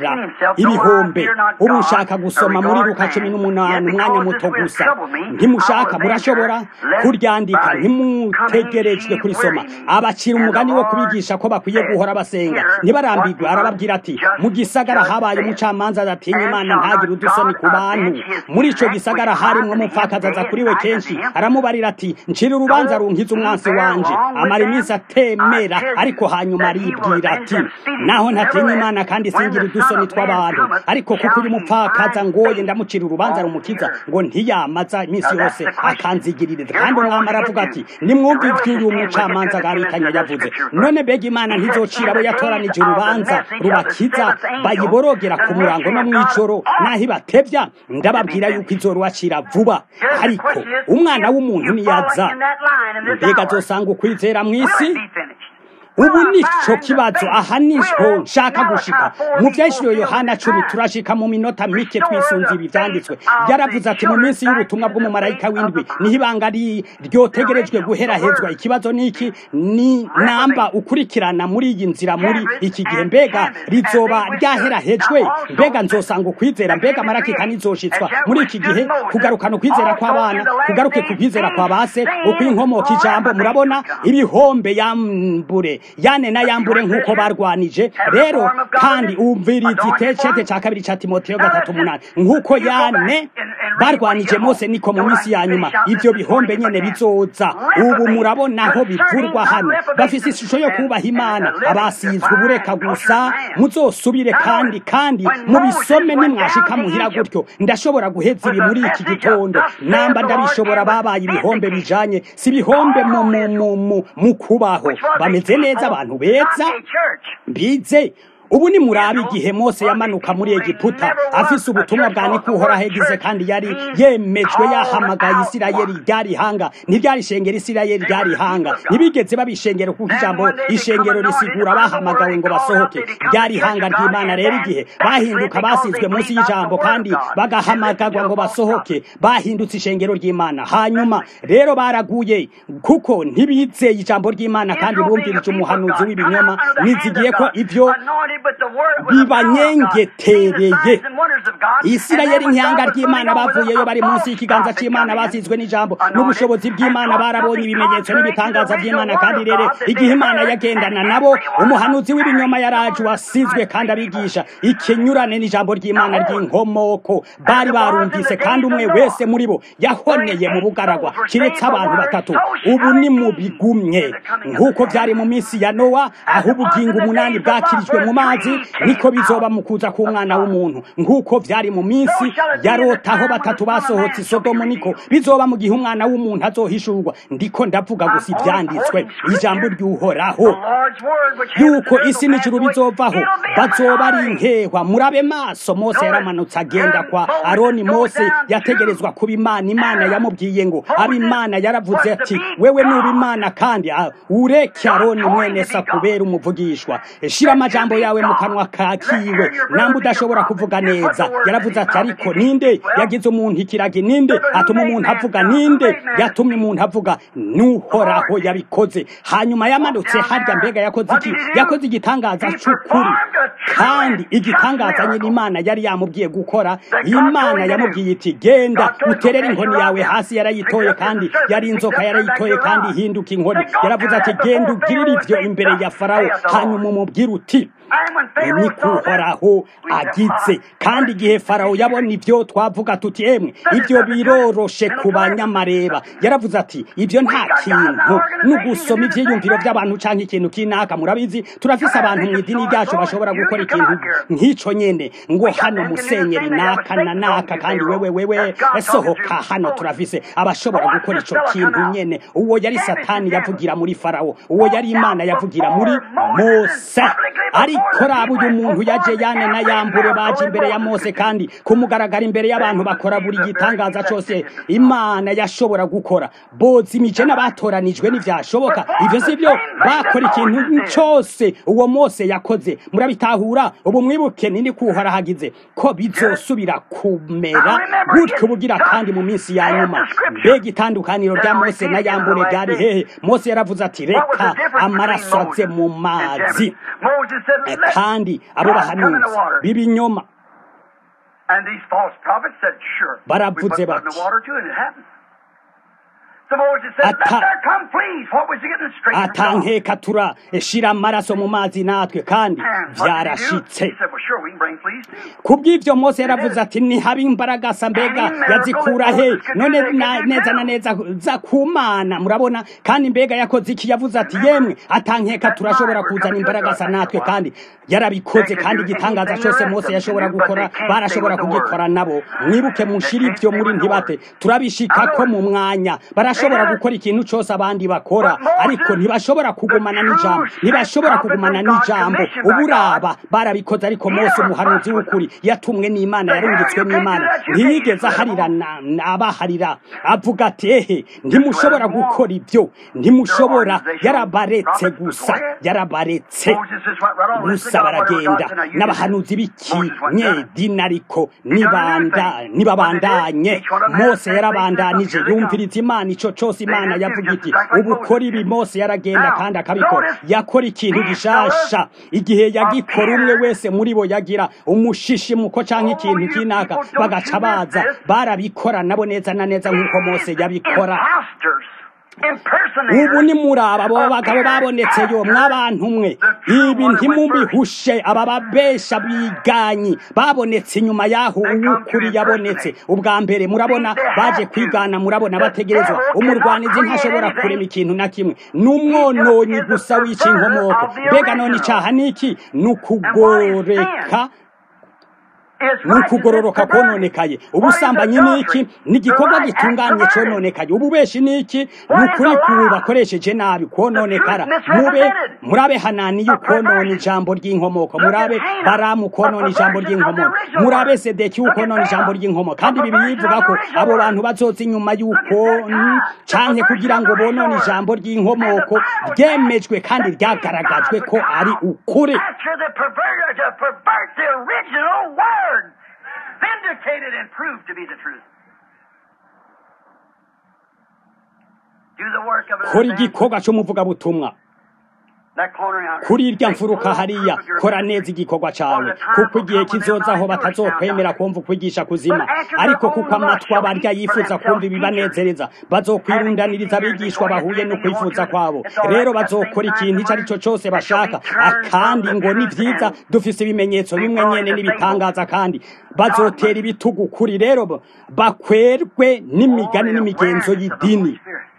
ibihombe ubu nshaka gusoma muri Luka 18 umwanya muto gusa ntimushaka murashobora kuryandika ntimutegerejwe kurisoma abacira umugani wo kubigisha ko bakwiye guhora basenga ntibarambirwe arababwira ati mu gisagara habaye umucamanza adatinya Imana ntagire udusoni ku bantu muri ico gisagara harimwo umupfakazaza kuri we kenshi aramubarira ati ncira urubanza runkiza umwansi wanje amara iminsi atemera ariko hanyuma aribwira ati naho ntatinya Imana kandi singira udusoni tw'abantu ariko kuko uyu mupfakaza ngoye ndamucira urubanza rumukiza ngo ntiyamaza iminsi yose akanzigiririza kandi umwami aravuga ati nimwumve ivy'uyu mucamanza garitanya yavuze none mbega Imana ntizocira abo yatoranije urubanza rubakiza bayiborogera ku murango no mw'ijoro naho ibatevya ndababwira yuko izorwacira vuba ariko umwana w'umuntu niyaza mbega azosanga ukwizera mw'isi ubu nico kibazo aha niho nshaka gushika mu vyashiriwe Yohana 10 turashika mu minota mike twisunze ibi vyanditswe yaravuze ati mu minsi y'ubutumwa bw'umumarayika w'indwi niho ibanga ryotegerejwe guherahezwa ikibazo niki ni namba ukurikirana muri iyi nzira muri iki gihe mbega rizoba ryaherahejwe mbega nzosanga ukwizera mbega marakika nizoshitswa muri iki gihe kugarukana ukwizera kw'abana kugaruke ku kwizera kwa base ukwinkomoka ijambo murabona ibihombe Yambure Yane na Yambure nkuko barwanije rero kandi umvirizi itecete ca kabiri ca Timoteyo 3:8 nkuko Yane barwanije Mose niko mu minsi ya nyuma ivyo bihombe nyene bizoza ubu murabona aho bivurwa hano bafise ishusho yo kubaha Imana abasizwe ubureka gusa muzosubire kandi mubisome nimwashika muhira gutyo ndashobora guheza ibi muri iki gitondo namba ndabishobora babaye ibihombe bijanye si bihombe mu kubaho bameze neza abantu beza bize ubu ni murabi igihe Mose yamanuka muri Egiputa afise ubutumwa bwa nikuhora hegize kandi yari yemejwe yahamagaye Isirayeli ryari hanga ntiryari ishengero Isirayeli ryari hanga ntibigeze babishengero kuko ijambo ishengero risigura bahamagawe ngo basohoke ryari hanga ry'Imana rero igihe bahinduka basizwe munsi y'ijambo kandi bagahamagagwa ngo basohoke bahindutse ishengero ry'Imana hanyuma rero baraguye kuko ntibizeye ijambo ry'Imana kandi bumvirije umuhanuzi w'ibinyoma nizigiye ko ivyo bibanyengetereye Isirayeli nk'ihanga ry'Imana bavuyeyo bari munsi y'ikiganza cy'Imana basizwe n'ijambo n'ubushobozi bw'Imana barabonye ibimenyetso n'ibitangaza by'Imana kandi rero igihe Imana yagendana nabo umuhanuzi w'ibinyoma yaraje wasizwe kandi abigisha ikinyurane n'ijambo ry'Imana ry'inkomoko bari barumvise kandi umwe wese muri bo yahoneye mu bugaragwa kiretse abantu batatu ubu ni mu bigumye nk'uko byari mu minsi ya Nowa aho ubugingo umunani bwakirijwe mu mazi niko bizoba mu kuza k'Umwana w'umuntu nk'uko byari mu minsi ya Lota aho batatu basohotse Sodomu niko bizoba mu gihe Umwana w'umuntu azohishurwa ndiko ndavuga gusa ibyanditswe ijambo ry'Uhoraho yuko isi n'ijuru bizovaho bazoba ari inkehwa murabe maso Mose yaramanutse agenda kwa Aroni Mose yategerezwa kuba Imana yamubwiye ngo ab'Imana yaravuze ati wewe nuba Imana kandi ureke Aroni mwene sa kubera umuvugishwa shira amajambo yawe mu kanwa kakiwe namba udashobora kuvuga neza yaravuze ati ariko ninde yagize umuntu ikiragi ninde atuma umuntu avuga ninde yatumye umuntu avuga n'Uhoraho yabikoze hanyuma yamanutse harya mbega yakoze igitangaza cy'ukuri kandi igitangaza nyine Imana yari yamubwiye gukora Imana yamubwiye iti genda uterere inkoni yawe hasi yarayitoye kandi yari inzoka yarayitoye kandi ihinduka inkoni yaravuze ati genda ugirire ivyo imbere ya Farawo hanyuma umubwire uti nikuhoraho agize kandi igihe Farawo yabona ivyo twavuga tuti emwe ivyo biroroshe ku banyamareba yaravuze ati ivyo nta kintu n'ugusoma ivyiyumviro by'abantu canke ikintu kinaka murabizi turafise abantu mu idini ryacu bashobora gukora ikintu nk'ico nyene ngo hano musenyeri naka na naka kandi wewe sohoka hano turafise abashobora gukora ico kintu nyene uwo yari Satani yavugira muri Farawo uwo yari Imana yavugira muri Mose ariko raba uyu muntu yaje yane na yambure baje imbere ya Mose kandi kumugaragara imbere y'abantu bakora buri gitangaza cyose Imana yashobora gukora bozi imije n'abatoranijwe n'ivyashoboka ivyo sivyo bakora ikintu cyose uwo Mose yakoze murabitahura ubu mwibuke nini kuhora hagize ko bizosubira kumera gutyo bugira kandi mu minsi ya nyuma mbega itandukaniro rya Mose na yambure ryari hehe Mose yaravuze ati reka amaraso aze mu mazi kandi abo bahanuzi b'ibinyoma baravuze bati atankeka turashira amaraso mu mazi natwe kandi vyarashitse kubw'ivyo Mose yaravuze ati ni habi imbaraga mbega yazikura he none neza na neza za kumana murabona kandi mbega yakoze iki yavuze ati yemwe atankeka turashobora kuzana imbaraga natwe kandi yarabikoze kandi igitangaza cyose Mose yashobora gukora barashobora kugikora nabo mwibuke mushira ivyo muri ntibate turabishika ko mu mwanya barashobora gukora ikintu cyose abandi bakora ariko ntibashobora kugumana n'ijambo uburaba barabikoze ariko Mose umuhanuzi w'ukuri yatumwe n'Imana yarungitswe n'Imana ntiyigeze abaharira avuga ati ehe ntimushobora gukora ibyo ntimushobora yarabaretse gusa baragenda n'abahanuzi b'ikinyedini ariko nibabandanye Mose yarabandanije yumviriza Imana ico cyose Imana yavuga iti ubukora ibi Mose yaragenda kandi akabikora yakora ikintu gishasha igihe yagikora umwe wese muri bo yagira umushishi muko canke ikintu kinaka bagaca baza barabikora nabo neza na neza nk'uko Mose yabikora ubu ni muraba abo bagabo babonetse yo mwabantu mwe ibi ntimubihushe aba babesha biganyi babonetse inyuma yaho ukuri yabonetse ubwa mbere murabona baje kwigana murabona bategerezwa umurwanizi ntashobora kurema ikintu na kimwe n'umwononyi gusa w'icinkomoko mbega none icaha niki nukugoreka ni ukugororoka kononekaye. Ubusambanyi ni iki? Ni igikorwa gitunganye cononekaye. Ububeshi ni iki? Ni ukuri bakoresheje nabi kononekara. Murabe Hanani ukonona ijambo ry'inkomoko, murabe Baramu ukonona ijambo ry'inkomoko, murabe Sedeki ukonona ijambo ry'inkomoko. Kandi Bibiliya ivuga ko abo bantu bazoza inyuma y'uko canke kugira ngo bonone ijambo ry'inkomoko ryemejwe kandi ryagaragajwe ko ari ukuri.
Vindicated and proved to be the truth. Do the work of
Kora igikorwa c'umuvugabutumwa kuri irya mfuruka hariya, kora neza igikorwa cawe, kuko igihe kizozaho batazokwemera kumva ukwigisha kuzima, ariko kuko amatwi abarya yifuza kumva ibibanezereza, bazokwirundaniriza abigishwa bahuye no kwifuza kwabo. Rero bazokora ikintu ico ari cyo cose bashaka, kandi ngo ni vyiza dufise ibimenyetso bimwe nyene n'ibitangaza, kandi bazotera ibitugu kuri. Rero bakwerwe n'imigani n'imigenzo y'idini.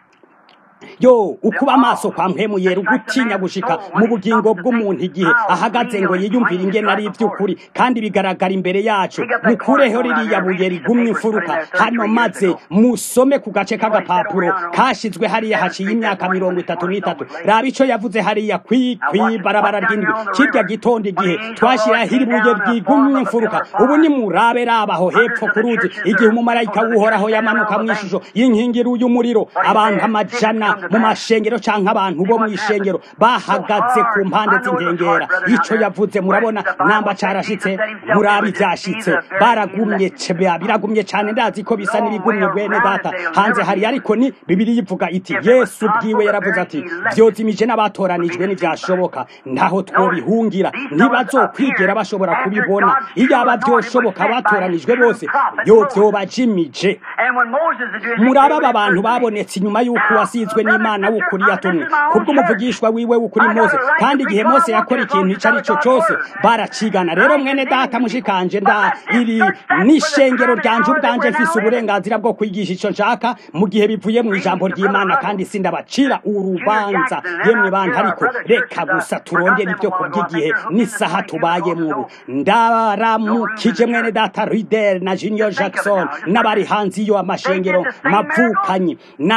Ukuba amaso kwa mpemu yera, ugutinya gushika mu bugingo bw'umuntu igihe ahagaze ngo yiyumvire ingene ari ivy'ukuri kandi bigaragara imbere yacu. Mukureho ririya buye rigumye imfuruka hano, maze musome ku gace k'agapapuro kashizwe hariya haciye imyaka 33. Raba ico yavuze hariya kw'ibarabara ry'indwi kirya gitondo igihe twashira hiri buye ryigumye imfuruka. Ubu ni murabe rabaho hepfo ku ruzi igihe umumarayika w'Uhoraho yamanuka mw'ishusho y'inkingi y'umuriro. Abantu amajana mu mashengero canke abantu bo mw'ishengero bahagaze ku mpande z'inkengera. Ico yavuze murabona namba carashitse, murabi vyashitse, biragumye cane. Ndazi ko bisa n'ibigumye bwene data hanze hari, ariko ni Bibiliya ivuga iti Yesu bwiwe yaravuze ati vyozimije n'abatoranijwe n'ivyashoboka ntaho twobihungira, ntibazokwigera bashobora kubibona. Iyaba vyoshoboka batoranijwe bose vyobajimije. Muraba aba bantu babonetse inyuma y'uko wasizwe n'Imana w'ukuri yatumwe kubw'umuvugishwa wiwe w'ukuri Mose, kandi igihe Mose yakora ikintu ico ari cyo cose baracigana. Rero mwene data mushikanje, iri n'ishengero ryanje ubwanje mfise uburenganzira bwo kwigisha ico nshaka mu gihe bivuye mu ijambo ry'Imana, kandi sindabacira urubanza yemwe bantu. Ariko reka gusa turondera ibyo kubw'igihe n'isaha tubayemwo ubu. Ndaramukije mwene data Rider na Junior Jackson n'abari hanze iyo amashengero mavukanye,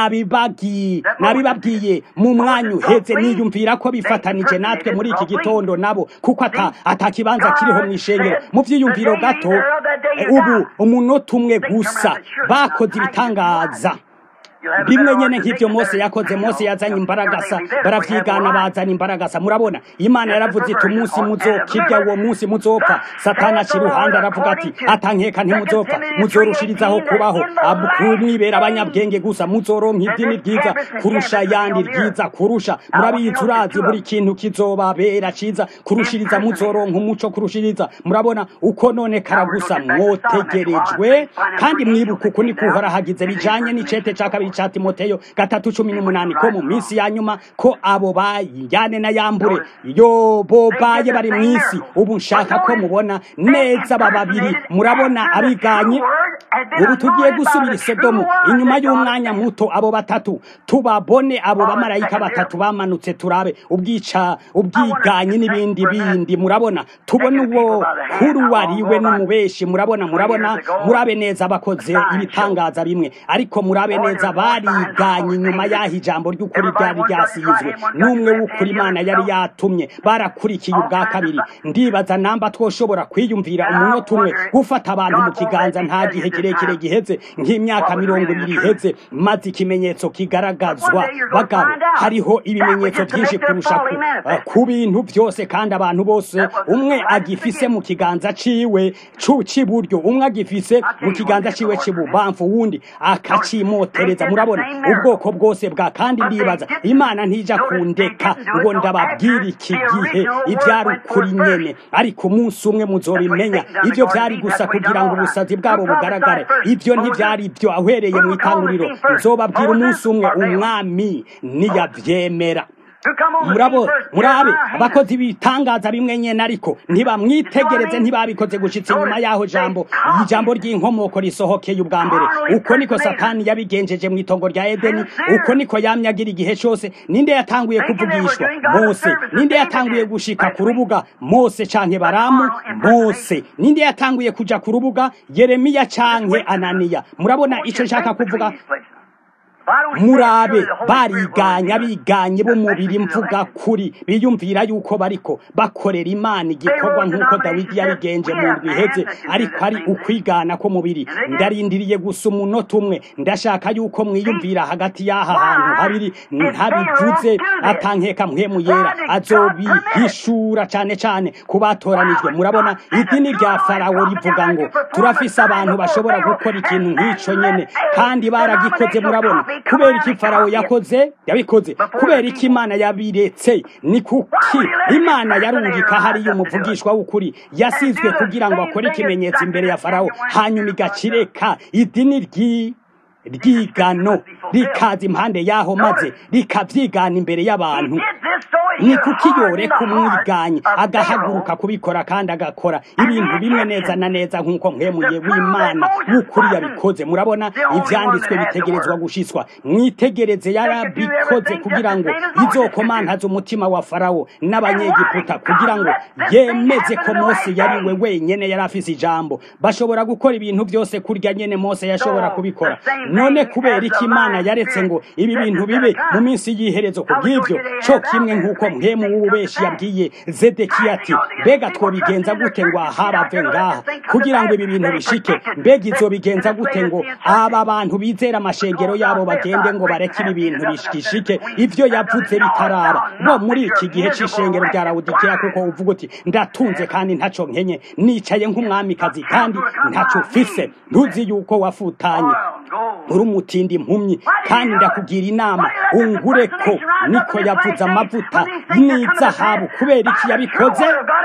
nabibabwiye mu mwanya uheze. Niyumvira ko bifatanije natwe muri iki gitondo nabo, kuko atakibanza kiriho mw'ishengero. Mu vyiyumviro gato ubu umunota umwe gusa bakoze ibitangaza bimwe nyene nk'ivyo Mose yakoze. Mose yazanye imbaragasa, baravyigana bazana imbaragasa. Murabona Imana yaravuze iti umunsi muzokirya uwo munsi muzopfa. Satani aca iruhande aravuga ati atankeka ntimuzopfa, muzorushirizaho kubaho kumwibera abanyabwenge gusa, muzoronka idini ryiza kurusha yandi, ryiza kurusha. Murabizi urazi buri kintu kizobabera ciza kurushiriza, muzoronka umuco kurushiriza. Murabona uko none karagusa mwotegerejwe, kandi mwibuka uko niko Uhoraho hagize bijanye n'icete ca kabiri ca Timoteyo 3:18 ko mu minsi ya nyuma ko abo bayane na yambure bo baye bari mwisi. Ubu nshaka ko mubona neza bababiri. Murabona abiganye. Ubu tugiye gusubira i Sodomu inyuma y'umwanya muto, abo batatu tubabone, abo bamarayika batatu bamanutse, turabe ubwiganye n'ibindi. Murabona tubone uwo kuri wariwe n'umubeshi. Murabe neza bakoze ibitangaza bimwe, ariko murabe neza bariganye inyuma y'aho ijambo ry'ukuri ryari ryasizwe n'umwe w'ukuri Imana yari yatumye. Barakurikiye ubwa kabiri. Ndibaza namba twoshobora kwiyumvira umunota umwe gufata abantu mu kiganza nta gihe kirekire giheze nk'imyaka 20 iheze, maze ikimenyetso kigaragazwa. Bagabo, hariho ibimenyetso byinshi kurusha ku bintu byose, kandi abantu bose umwe agifise mu kiganza ciwe cy'iburyo, umwe agifise mu kiganza ciwe c'ibubamfu, wundi akacimotereza. Murabona ubwoko bwose bwa, kandi ndibaza Imana ntija kundeka ngo ndababwira iki gihe ivyari ukuri nyene, ariko umunsi umwe muzobimenya. Ivyo vyari gusa kugira ngo ubusazi bwabo bugaragare. Ivyo ntivyari byo ahwereye mu itanguriro. Nzobabwira umunsi umwe umwami niyavyemera. murabe abakozi bitangaza bimwe nyene ariko ntibamwitegereze ntibabikoze gushitsa inyuma yaho ijambo ry'inkomoko risohokeye ubwa mbere. Uko niko Satani yabigenjeje mu itongo rya Edeni, uko niko yamyagira igihe cyose. Ninde yatanguye kuvugishwa? Mose. Ninde yatanguye gushika ku rubuga? Mose canke Baramu? Mose. Ninde yatanguye kuja ku rubuga? Yeremiya canke Ananiya? Murabona ico nshaka kuvuga? Murabe biganye b'umubiri mvuga kuri biyumvira yuko bariko bakorera Imana igikorwa nk'uko Dawidi yabigenje mu ndwi iheze, ariko ari ukwigana ko mubiri. Ndarindiriye gusa umunota umwe, ndashaka yuko mwiyumvira hagati y'aha hantu habiri ntabivuze atankeka mpwemu yera azobihishura cane ku batoranijwe. Murabona idini rya Farawo rivuga ngo turafise abantu bashobora gukora ikintu nk'ico nyene kandi baragikoze. Murabona kubera iki Farawo yabikoze? Kubera iki Imana yabiretse? Ni kuki Imana yarungika hariyo umuvugishwa w'ukuri yasizwe kugira ngo akore ikimenyetso imbere ya Farawo, hanyuma igacireka idini ryigano rikaza impande yaho maze rikavyigana imbere y'abantu. Ni kuki yoreka umwiganye agahaguruka kubikora kandi agakora ibintu bimwe neza na neza nk'uko mpwemuye w'Imana w'ukuri yabikoze? Murabona ivyanditswe bitegerezwa gushitswa. Mwitegereze yarabikoze kugira ngo izokomantaze umutima wa Farawo n'abanyegiputa, kugira ngo yemeze ko Mose yari we wenyene yari afise ijambo. Bashobora gukora ibintu byose kurya nyene Mose yashobora kubikora. None kubera iki Imana yaretse ngo ibi bintu bibe mu minsi y'iherezo? Kubw'ivyo co kimwe nk'uko mpemu w'ububeshi yabwiye Zedekiya ati mbega twobigenza gute ngo ahabave ngaha kugira ngo ibi bintu bishike? Mbega izobigenza gute ngo aba bantu bizera amashengero yabo bagende ngo bareke ibi bintu bishike? Ivyo yavuze bitaraba bo muri iki gihe c'ishengero rya Lawodikiya, kuko uvuga uti ndatunze kandi ntaco nkenye, nicaye nk'umwamikazi kandi ntaco mfise. Ntuzi yuko wafutanye uri umutindi impumyi, kandi ndakugira inama ungureko. Niko yavuze amavuta n'izahabu. Kubera iki yabikoze?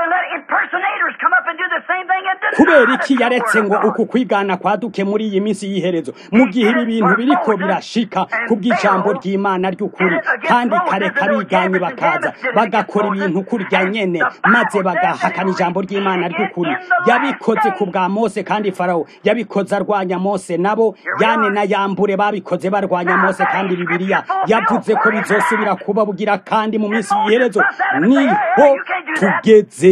Kubera iki yaretse ngo uku kwigana kwaduke muri iyi minsi y'iherezo, mu gihe ibi bintu biriko birashika kubw'ijambo ry'Imana ry'ukuri, kandi kareka biganye bakaza bagakora ibintu kurya nyene maze bagahakana ijambo ry'Imana ry'ukuri? Yabikoze ku bwa Mose, kandi Farawo yabikoze arwanya Mose. Nabo Yane na Yambure babikoze barwanya Mose, kandi Bibiliya yavuze ko bizosubira kuba bugira kandi mu minsi y'iherezo. Niho tugeze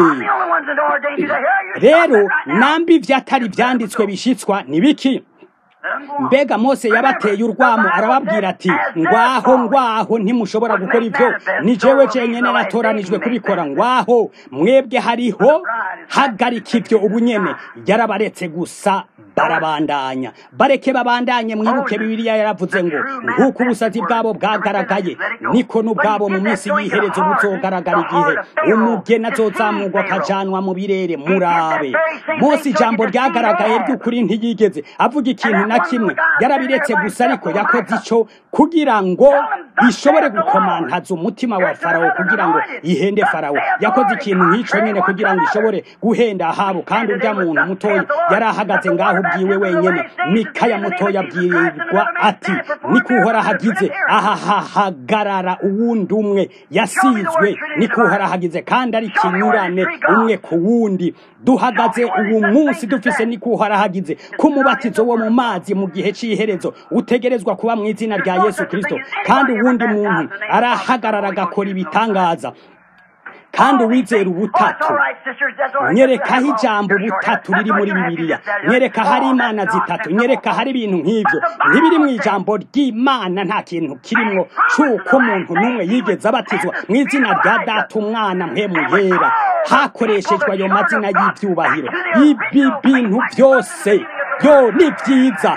rero. Nambi vyatari vyanditswe bishitswa ni biki? Mbega Mose yabateye urwamo arababwira ati ngwaho ntimushobora gukora ivyo, ni jewe cenyene natoranijwe kubikora. Ngwaho mwebwe hariho hagarika ivyo ubunyene. Yarabaretse gusa barabandanya. Bareke babandanye. Mwibuke Bibiliya yaravuze ngo nk'uko ubusazi bwabo bwagaragaye niko n'ubwabo mu minsi y'iherezo buzogaragara, igihe umugeni azozamurwa akajanwa mu birere. Murabe Mose ijambo ryagaragaye ry'ukuri ntiyigeze avuga ikintu na kimwe. Yarabiretse gusa, ariko yakoze ico kugira ngo ishobore gukomantaza umutima wa Farawo, kugira ngo ihende Farawo. Yakoze ikintu nk'ico nyene kugira ngo ishobore guhenda Ahabu, kandi urya muntu mutoya yarahagaze ngaho ubwiwe wenyene. Mikaya mutoya abwirirwa ati nikuhora hagize ahahagarara uwundi umwe yasizwe, nikuhora hagize kandi ari kinyurane umwe ku wundi. Duhagaze ubu munsi dufise nikuhora hagize ku mubatizo wo mu mazi mu gihe c'iherezo utegerezwa kuba mu izina rya Yesu Kristo, kandi uwundi muntu arahagarara agakora ibitangaza. Kandi wizera ubutatu, nyereka ijambo ubutatu riri muri Bibiliya, nyereka hari Imana zitatu, nyereka hari ibintu nk'ivyo ntibiri mu ijambo ry'Imana. Nta kintu kirimwo c'uko umuntu n'umwe yigeze abatizwa mu izina rya Data, Umwana, Mpwemu Yera, hakoreshejwe ayo mazina y'ivyubahiro. Ibi bintu byose byo ni vyiza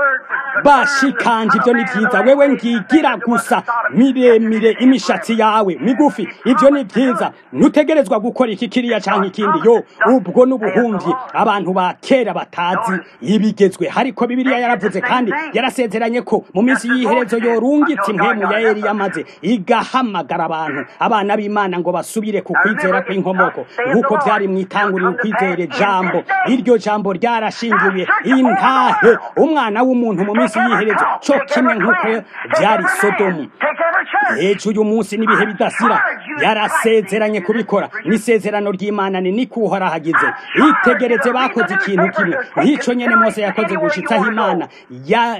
bashikanje, ivyo ni vyiza. Wewe ngigira gusa miremire, imishatsi yawe migufi, ivyo ni vyiza. Ntutegerezwa gukora iki kiriya canke ikindi. Ubwo n'ubuhumvyi abantu ba kera batazi ibigezwe. Hariko Bibiliya yaravuze kandi yarasezeranye ko mu minsi y'iherezo yorungitse impwemu ya Eliya maze igahamagara abantu, abana b'Imana ngo basubire ku kwizera kw'inkomoko, nk'uko vyari mw'itanguriro ukwizera jambo. Iryo jambo ryarashingiwe intahe Umwana w'umuntu mu minsi y'iherezo, co kimwe nk'uko vyari Sodomu. hejuru y'umunsi n'ibihe bidasira yarasezeranye kubikora n'isezerano ry'Imana ni kuhora hagize itegereze bakoze ikintu kimwe nk'ico nyene Mose yakoze gushitsaho Imana ya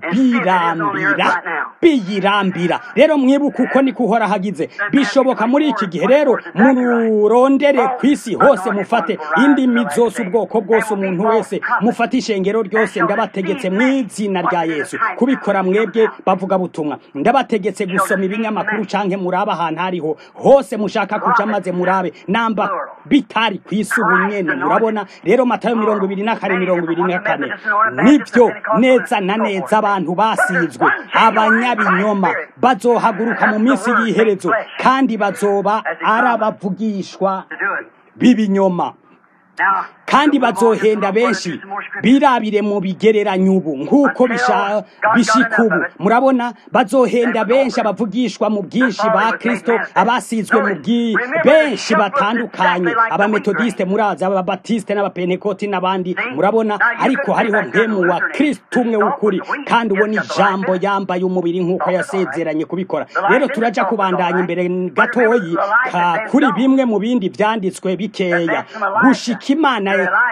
biyirambira rero mwibuka uko ni kuhora hagize bishoboka muri iki gihe rero murondere kwisi hose mufate indimi zose ubwoko bwose umuntu wese mufate ishengero ryose ndabategetse mw'izina rya Yesu kubikora mwebwe bavuga butumwa ndabategetse gusoma ibinyamakuru canke muraba ahantu hariho hose mushaka kuja maze murabe namba bitari kwisi ubunyene murabona rero Matayo 24:24 nibyo neza na neza abantu basizwe abanyabinyoma bazohaguruka mu minsi y'iherezo kandi bazoba arabavugishwa b'ibinyoma kandi bazohenda benshi birabire mu bigereranyo ubu nk'uko bishikubu murabona bazohenda benshi abavugishwa mu bwinshi ba Kristo abasizwe mu benshi batandukanye abametodiste muraza ababatiste n'abapentekoti n'abandi murabona ariko hariho mpemu wa Kristo umwe w'ukuri kandi uwo ni jambo yambaye umubiri nk'uko yasezeranye kubikora rero turaja kubandanya imbere gatoyi kuri bimwe mu bindi vyanditswe bikeya gushika Imana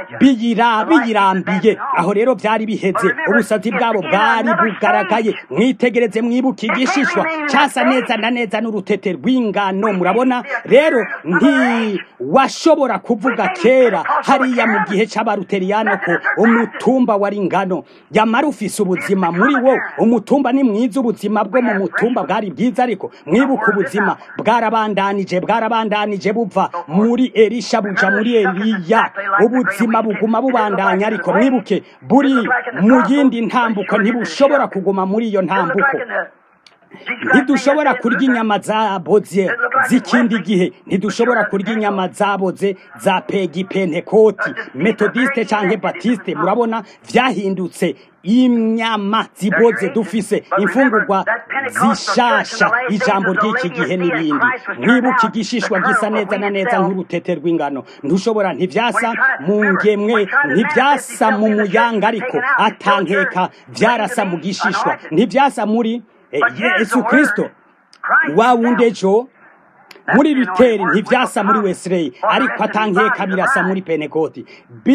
biyirambiye aho rero byari biheze ubusazi bwabo bwari bugaragaye mwitegereze mwibuka igishishwa cyasa neza na neza n'urutete rw'ingano murabona rero washobora kuvuga kera hariya mu gihe c'abaruteriyano ko umutumba wari ingano yamara ufise ubuzima muri wo umutumba ni mwiza ubuzima bwo mu mutumba bwari bwiza ariko mwibuka ubuzima bwarabandanije buva muri Elisha buja muri Eliya ubuzima buguma bubandanya ariko mwibuke buri mu yindi ntambuko ntibushobora kuguma muri iyo ntambuko ntidushobora kurya inyama zaboze z'ikindi gihe ntidushobora kurya inyama zaboze za Pentekoti Metodiste canke Batiste murabona vyahindutse inyama ziboze dufise imfungurwa zishasha ijambo ry'iki gihe n'ibindi mwibuka igishishwa gisa neza na neza nk'urutete rw'ingano ntushobora ntivyasa mu ngemwe ntivyasa mu muyanga ariko atankeka vyarasa mu gishishwa ntivyasa muri Yesu Kristo wa wundejo muri Luteri ntivyasa muri Wesley ariko atankeka birasa muri Pentekoti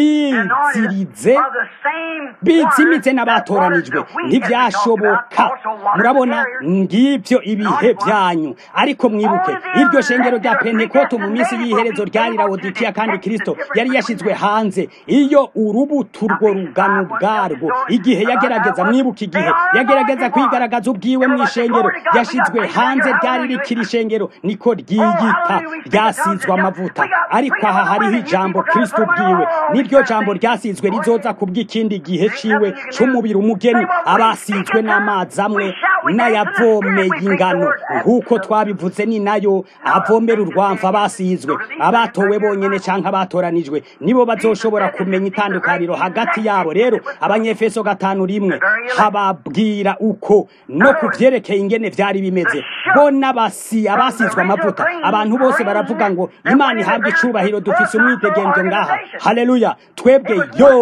bizimize n'abatoranijwe ntivyashoboka murabona ngivyo ibihe byanyu ariko mwibuke iryo shengero rya Pentekoti mu minsi y'iherezo ryari Laodikiya kandi Kristo yari yashizwe hanze iyo urubuto urwo rugano bwarwo igihe yagerageza mwibuka igihe yagerageza kwigaragaza ubwiwe mu ishengero yashizwe hanze ryari rikiri ishengero niko ryiyita ryasizwe amavuta ariko aha hariho ijambo Kristo ubwiwe niryo jambo ryasizwe rizoza kubw'ikindi gihe ciwe c'umubiri umugeni abasizwe n'amazi amwe n'ayavomeye ingano nk'uko twabivuze ni nayo avomera urwamfa basizwe abatowe bonyene canke abatoranijwe nibo bazoshobora kumenya itandukaniro hagati yabo rero Abanyefeso 5:1 hababwira uko no kuvyerekeye ingene vyari bimeze bo abasizwe amavuta abantu bose baravuga ngo Imana ihabwe icubahiro dufise umwidegemvyo ngaha haleluya twebwe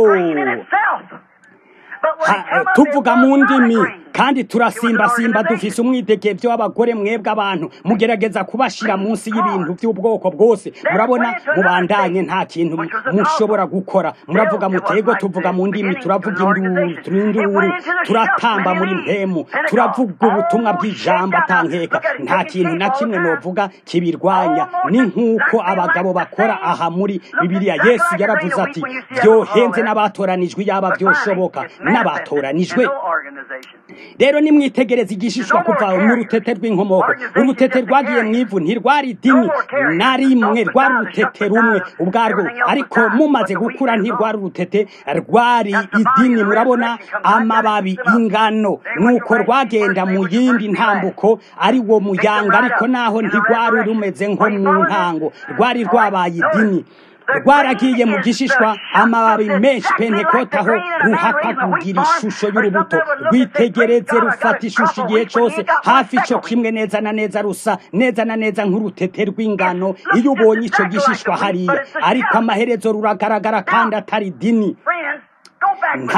tuvuga mu ndimi kandi turasimba dufise umwidegemvyo w'abagore mwebwe abantu mugerageza kubashira munsi y'ibintu by'ubwoko bwose murabona mubandanye nta kintu mushobora gukora muravuga mutego tuvuga mu ndimi turavuga induru turatamba muri mpemu turavuga ubutumwa bw'ijambo atankeka nta kintu na kimwe novuga kibirwanya ni nk'uko abagabo bakora aha muri Bibiliya Yesu yaravuze ati byohenze n'abatoranijwe yaba byoshoboka n'abatoranijwe rero nimwitegereza igishishwa kuva mu rutete rw'inkomoko urutete rwagiye mwivu ntirwari dini na rimwe rwari urutete rumwe ubwarwo ariko mumaze gukura ntirwari urutete rwari idini murabona amababi ingano nuko rwagenda mu yindi ntambuko ari wo muyanga ariko naho ntirwari rumeze nko mu ntango rwari rwabaye idini rwaragiye mu gishishwa amababi menshi Pentekoti aho ruhaka kugira ishusho y'urubuto rwitegereze rufata ishusho igihe cyose hafi ico kimwe neza na neza rusa neza na neza nk'urutete rw'ingano iyo ubonye ico gishishwa hariya ariko amaherezo ruragaragara kandi atari dini nta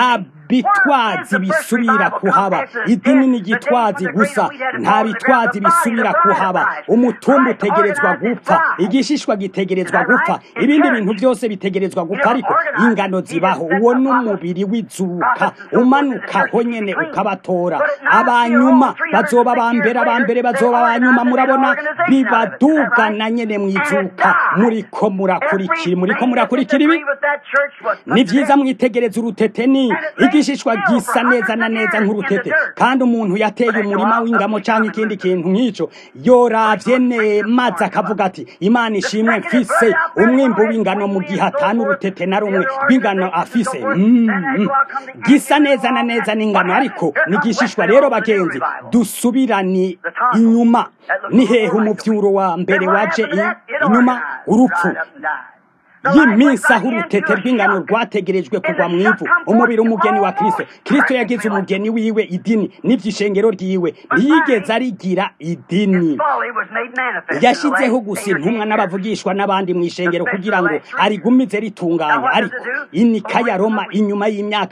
bitwazi bisubira kuhaba. Idini ni gitwazi gusa, nta bitwazi bisubira kuhaba. Umutumba utegerezwa gupfa, igishishwa gitegerezwa gupfa, ibindi bintu byose bitegerezwa gupfa, ariko ingano zibaho. Uwo n'umubiri w'izuka umanukaho nyene ukabatora. Abanyuma bazoba abambere bazoba abanyuma. Murabona bibadugana nyene mwizuka. Muriko murakurikira ibi. Ni vyiza mwitegereza urutete, ni igishishwa gisa neza na neza nk'urutete, kandi umuntu yateye umurima w'ingamo canke ikindi kintu nk'ico yoravye maze akavuga ati Imana ishimwe mfise umwimbu w'ingano mu gihe atanu urutete na rumwe rw'ingano afise. Gisa neza na neza n'ingano, ariko nigishishwa. Rero bagenzi, dusubirani inyuma. Ni hehe umuvyuro wa mbere waje inyuma? Urupfu y'iminsi aho urutete rw'ingano rwategerejwe kugwa mu ivu. Umubiri umugeni wa Kristo. Kristo yagize umugeni wiwe idini n'ivyishengero ryiwe. Ntiyigeze arigira idini. Yashizeho gusa intumwa n'abavugishwa n'abandi mu ishengero kugira ngo arigumize ritunganya. Ariko inika ya Roma inyuma y'imyaka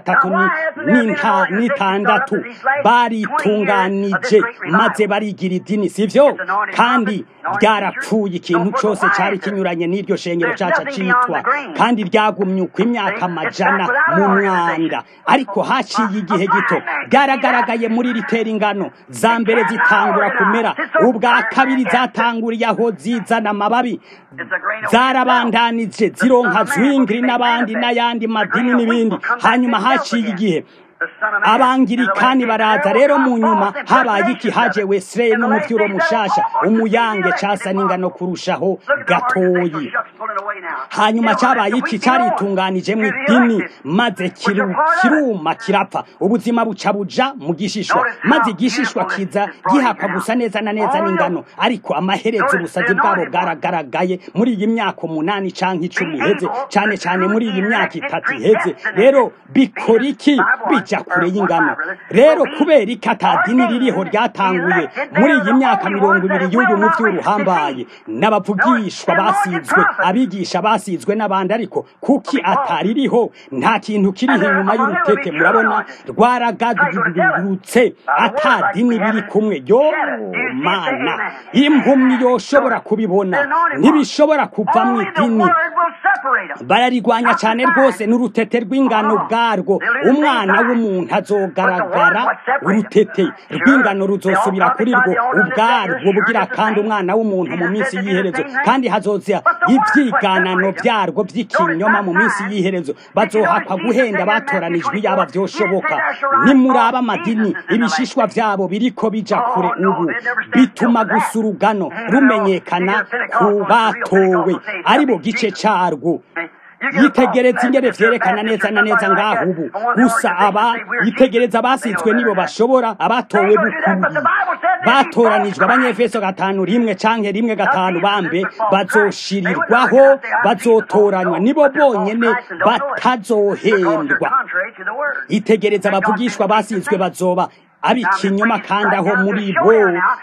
306 baritunganije maze barigira idini, sivyo? Kandi byarapfuye. Ikintu cyose cyari kinyuranye n'iryo shengero citwa, kandi ryagumye uko imyaka 100 mu mwanda. Ariko haciye igihe gito byaragaragaye muri ritera ingano za mbere zitangura kumera, ubwa kabiri zatanguriye aho zizana amababi, zarabandanije zironka zwingri n'abandi n'ayandi madini n'ibindi. Hanyuma haciye igihe abangirikani baraza. Rero mu nyuma habaye iki? Haje Wesley n'umuvyuro mushasha, umuyange casa n'ingano kurushaho gatoyi. Hanyuma cyabaye iki? Caritunganije mu idini maze kiruma kirapfa. Ubuzima buca buja mu gishishwa, maze igishishwa kiza gihakwa gusa neza na neza n'ingano. Ariko amaherezo ubusazi bwabo bwaragaragaye muri iyi myaka 8 canke 10 iheze, cyane cyane muri iyi myaka 3 iheze. Rero bikora iki? Bija kure y'ingano. Rero kubera ikatadini ririho ryatanguye muri iyi myaka 20 y'uyu muvyuro uhambaye, n'abavugishwa basizwe, abigisha basizwe n'abandi. Ariko kuki ataririho? Nta kintu kiri inyuma y'urutete. Murabona rwaragadurutse, atadini biri kumwe. Yo mana, impumyi yoshobora kubibona, ntibishobora kuva mu idini. Bararigwanya cyane rwose n'urutete rw'ingano bwarwo. Umwana w'umuntu azogaragara, urutete rw'ingano ruzosubira kuri rwo ubwarwo bugira kandi umwana w'umuntu mu minsi y'iherezo, kandi hazoza ivyiganano byarwo vy'ikinyoma mu minsi y'iherezo. Bazohakwa guhenda batoranijwe yaba vyoshoboka. Nimuraba amadini, ibishishwa vyabo biriko bija kure ubu, bituma gusa urugano rumenyekana ku batowe aribo gice carwo. Yitegereza ingene vyerekana neza na neza ngaho ubu. Gusa aba yitegereza basizwe nibo bashobora, abatowe bukuri batoranijwe. Abanyefeso 5:1 canke 1:5 bambe bazoshirirwaho, bazotoranywa, nibo bonyene batazohendwa. Yitegereza abavugishwa basizwe bazoba abikinyoma, kandi aho muri bo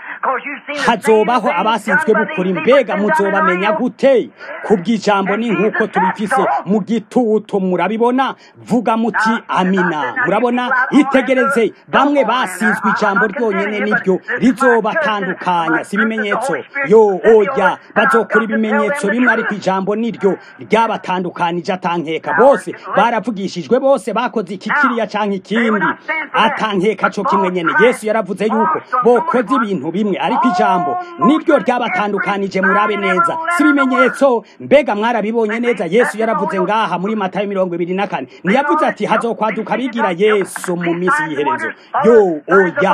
hazobaho abasizwe bukuri. Mbega muzobamenya gute? Kubw'ijambo ni nkuko tubifise mu gitutu. Murabibona? Vuga muti amina. Murabona? Itegereze, bamwe basizwe ijambo ryonyene niryo rizobatandukanya, si ibimenyetso. Oya, bazokora ibimenyetso bimwe, ariko ijambo niryo ryabatandukanije atankeka. Bose baravugishijwe, bose bakoze iki kiriya canke ikindi, atankeka co kimwe nyene. Yesu yaravuze yuko bokoze ibintu bimwe, ariko ijambo niryo ryabatandukanije. Murabe neza, si ibimenyetso. Mbega mwarabibonye neza? Yesu yaravuze ngaha muri Matayo 24, ntiyavuze ati hazokwaduka bigira Yesu mu minsi y'iherezo. Oya,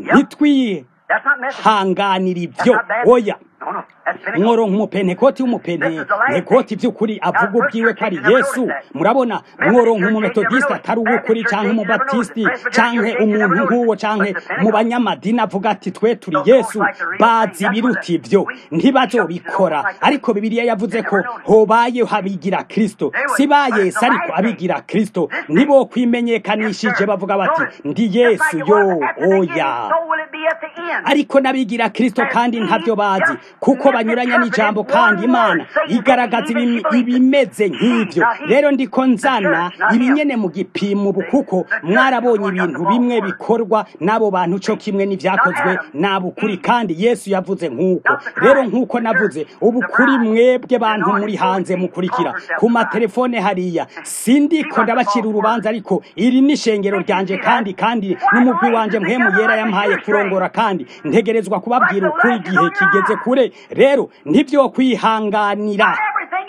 nitwihanganira ivyo. Oya, mworo nk'umupentekoti w'umupentekoti by'ukuri avuga ubwiwe ko ari Yesu. Murabona, mworo nk'umumetodiste atari uw'ukuri canke umubaptisti canke umuntu nk'uwo canke mu banyamadini avuga ati twe turi Yesu. Bazi biruta ivyo, ntibazobikora. Ariko Bibiliya yavuze ko hobayeho abigira Kristo, si ba Yesu ariko abigira Kristo. Nibo kwimenyekanishije bavuga bati ndi Yesu. Oya, ariko nabigira Kristo kandi ntavyo bazi. kuko banyuranya n'ijambo kandi Imana igaragaza ibimeze nk'ibyo. Rero ndiko nzana ibinyene mu gipimo ubu kuko mwarabonye ibintu bimwe bikorwa n'abo bantu cyo kimwe n'ivyakozwe n'abo kuri, kandi Yesu yavuze nk'uko. Rero nk'uko navuze ubu kuri mwebwe bantu muri hanze mukurikira ku matelefone hariya, sindiko ndabacira urubanza, ariko iri ni ishengero ryanje kandi n'umugwi wanje mpemu yera yampaye kurongora, kandi ntegerezwa kubabwira ukuri igihe kigeze kure. Rero ntivyo kwihanganira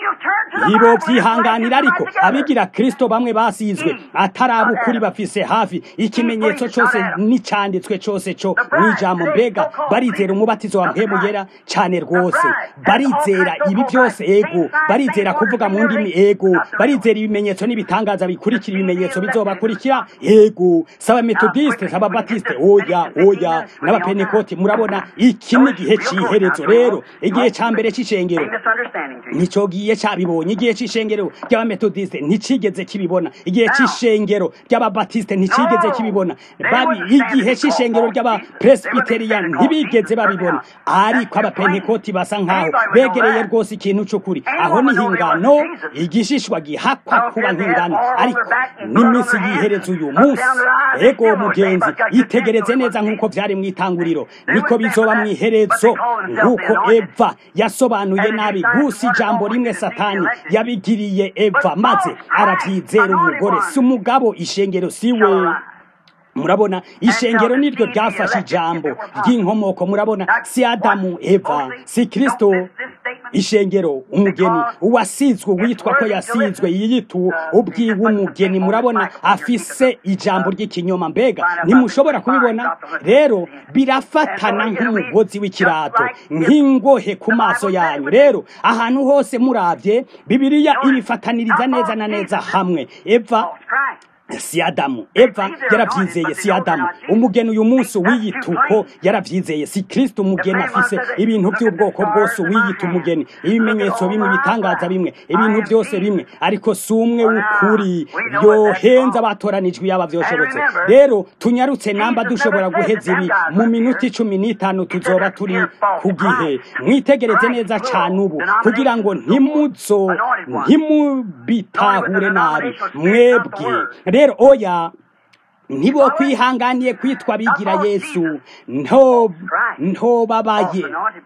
ibo vyihanganira, ariko abigira Kristo bamwe basizwe atarabu kuri bafise hafi ikimenyetso cyose n'icanditswe cyose cyo n'ijambo. Mbega barizera umubatizo wa mpemu yera cyane rwose, barizera ibi byose ego, barizera kuvuga mu ndimi ego, barizera ibimenyetso n'ibitangaza bikurikira ibimenyetso bizobakurikira ego. Saba metodiste, saba batiste, oya n'abapentekoti. Murabona iki ni gihe ciherezo. Rero igihe ca mbere c'ishengero nico giye cabibonye, igihe c'ishengero ry'abametodiste nticigeze kibibona, igihe c'ishengero ry'ababatiste nticigeze kibibona, igihe c'ishengero ry'abapresbyterian ntibigeze babibona, ariko abapentekoti basa nkaho begereye rwose ikintu c'ukuri. Aho ni hingano, igishishwa gihakwa kuba nk'ingano, ariko n'iminsi yihereza uyu munsi. Ego mugenzi, itegereze neza nk'uko vyari mw'itanguriro niko bizoba mw'iherezo. Nk'uko Eva yasobanuye nabi gusa ijambo rimwe Satani yabigiriye Eva, maze aravyizera umugore si umugabo, ishengero siwe. Murabona ishengero niryo ryafashe ijambo ry'inkomoko. Murabona si Adamu Eva, si Kristo. Ishengero umugeni uwasizwe witwa ko yasizwe yiyitu ubwiwe umugeni. Murabona afise ijambo ry'ikinyoma. Mbega ntimushobora kubibona? Rero birafatana nk'umugozi w'ikirato, nk'ingohe ku maso yanyu. Rero ahantu hose muravye Bibiliya ibifataniriza neza na neza hamwe. Eva si Adamu, Eva yaravyizeye si Adamu. Umugeni uyu munsi wiyituko yaravyizeye si Kristo. Umugeni afise ibintu by'ubwoko bwose wiyita umugeni, ibimenyetso bimwe, ibitangaza bimwe, ibintu byose bimwe, ariko si umwe w'ukuri yohenza abatoranijwe yaba vyoshobotse. Rero tunyarutse namba dushobora guheza ibi mu minota 15 tuzoba turi ku gihe. Mwitegereze neza cyane ubu kugira ngo ntimubitahure nabi mwebwe. Rero oya, nibo kwihanganiye kwitwa bigira Yesu ntobabaye,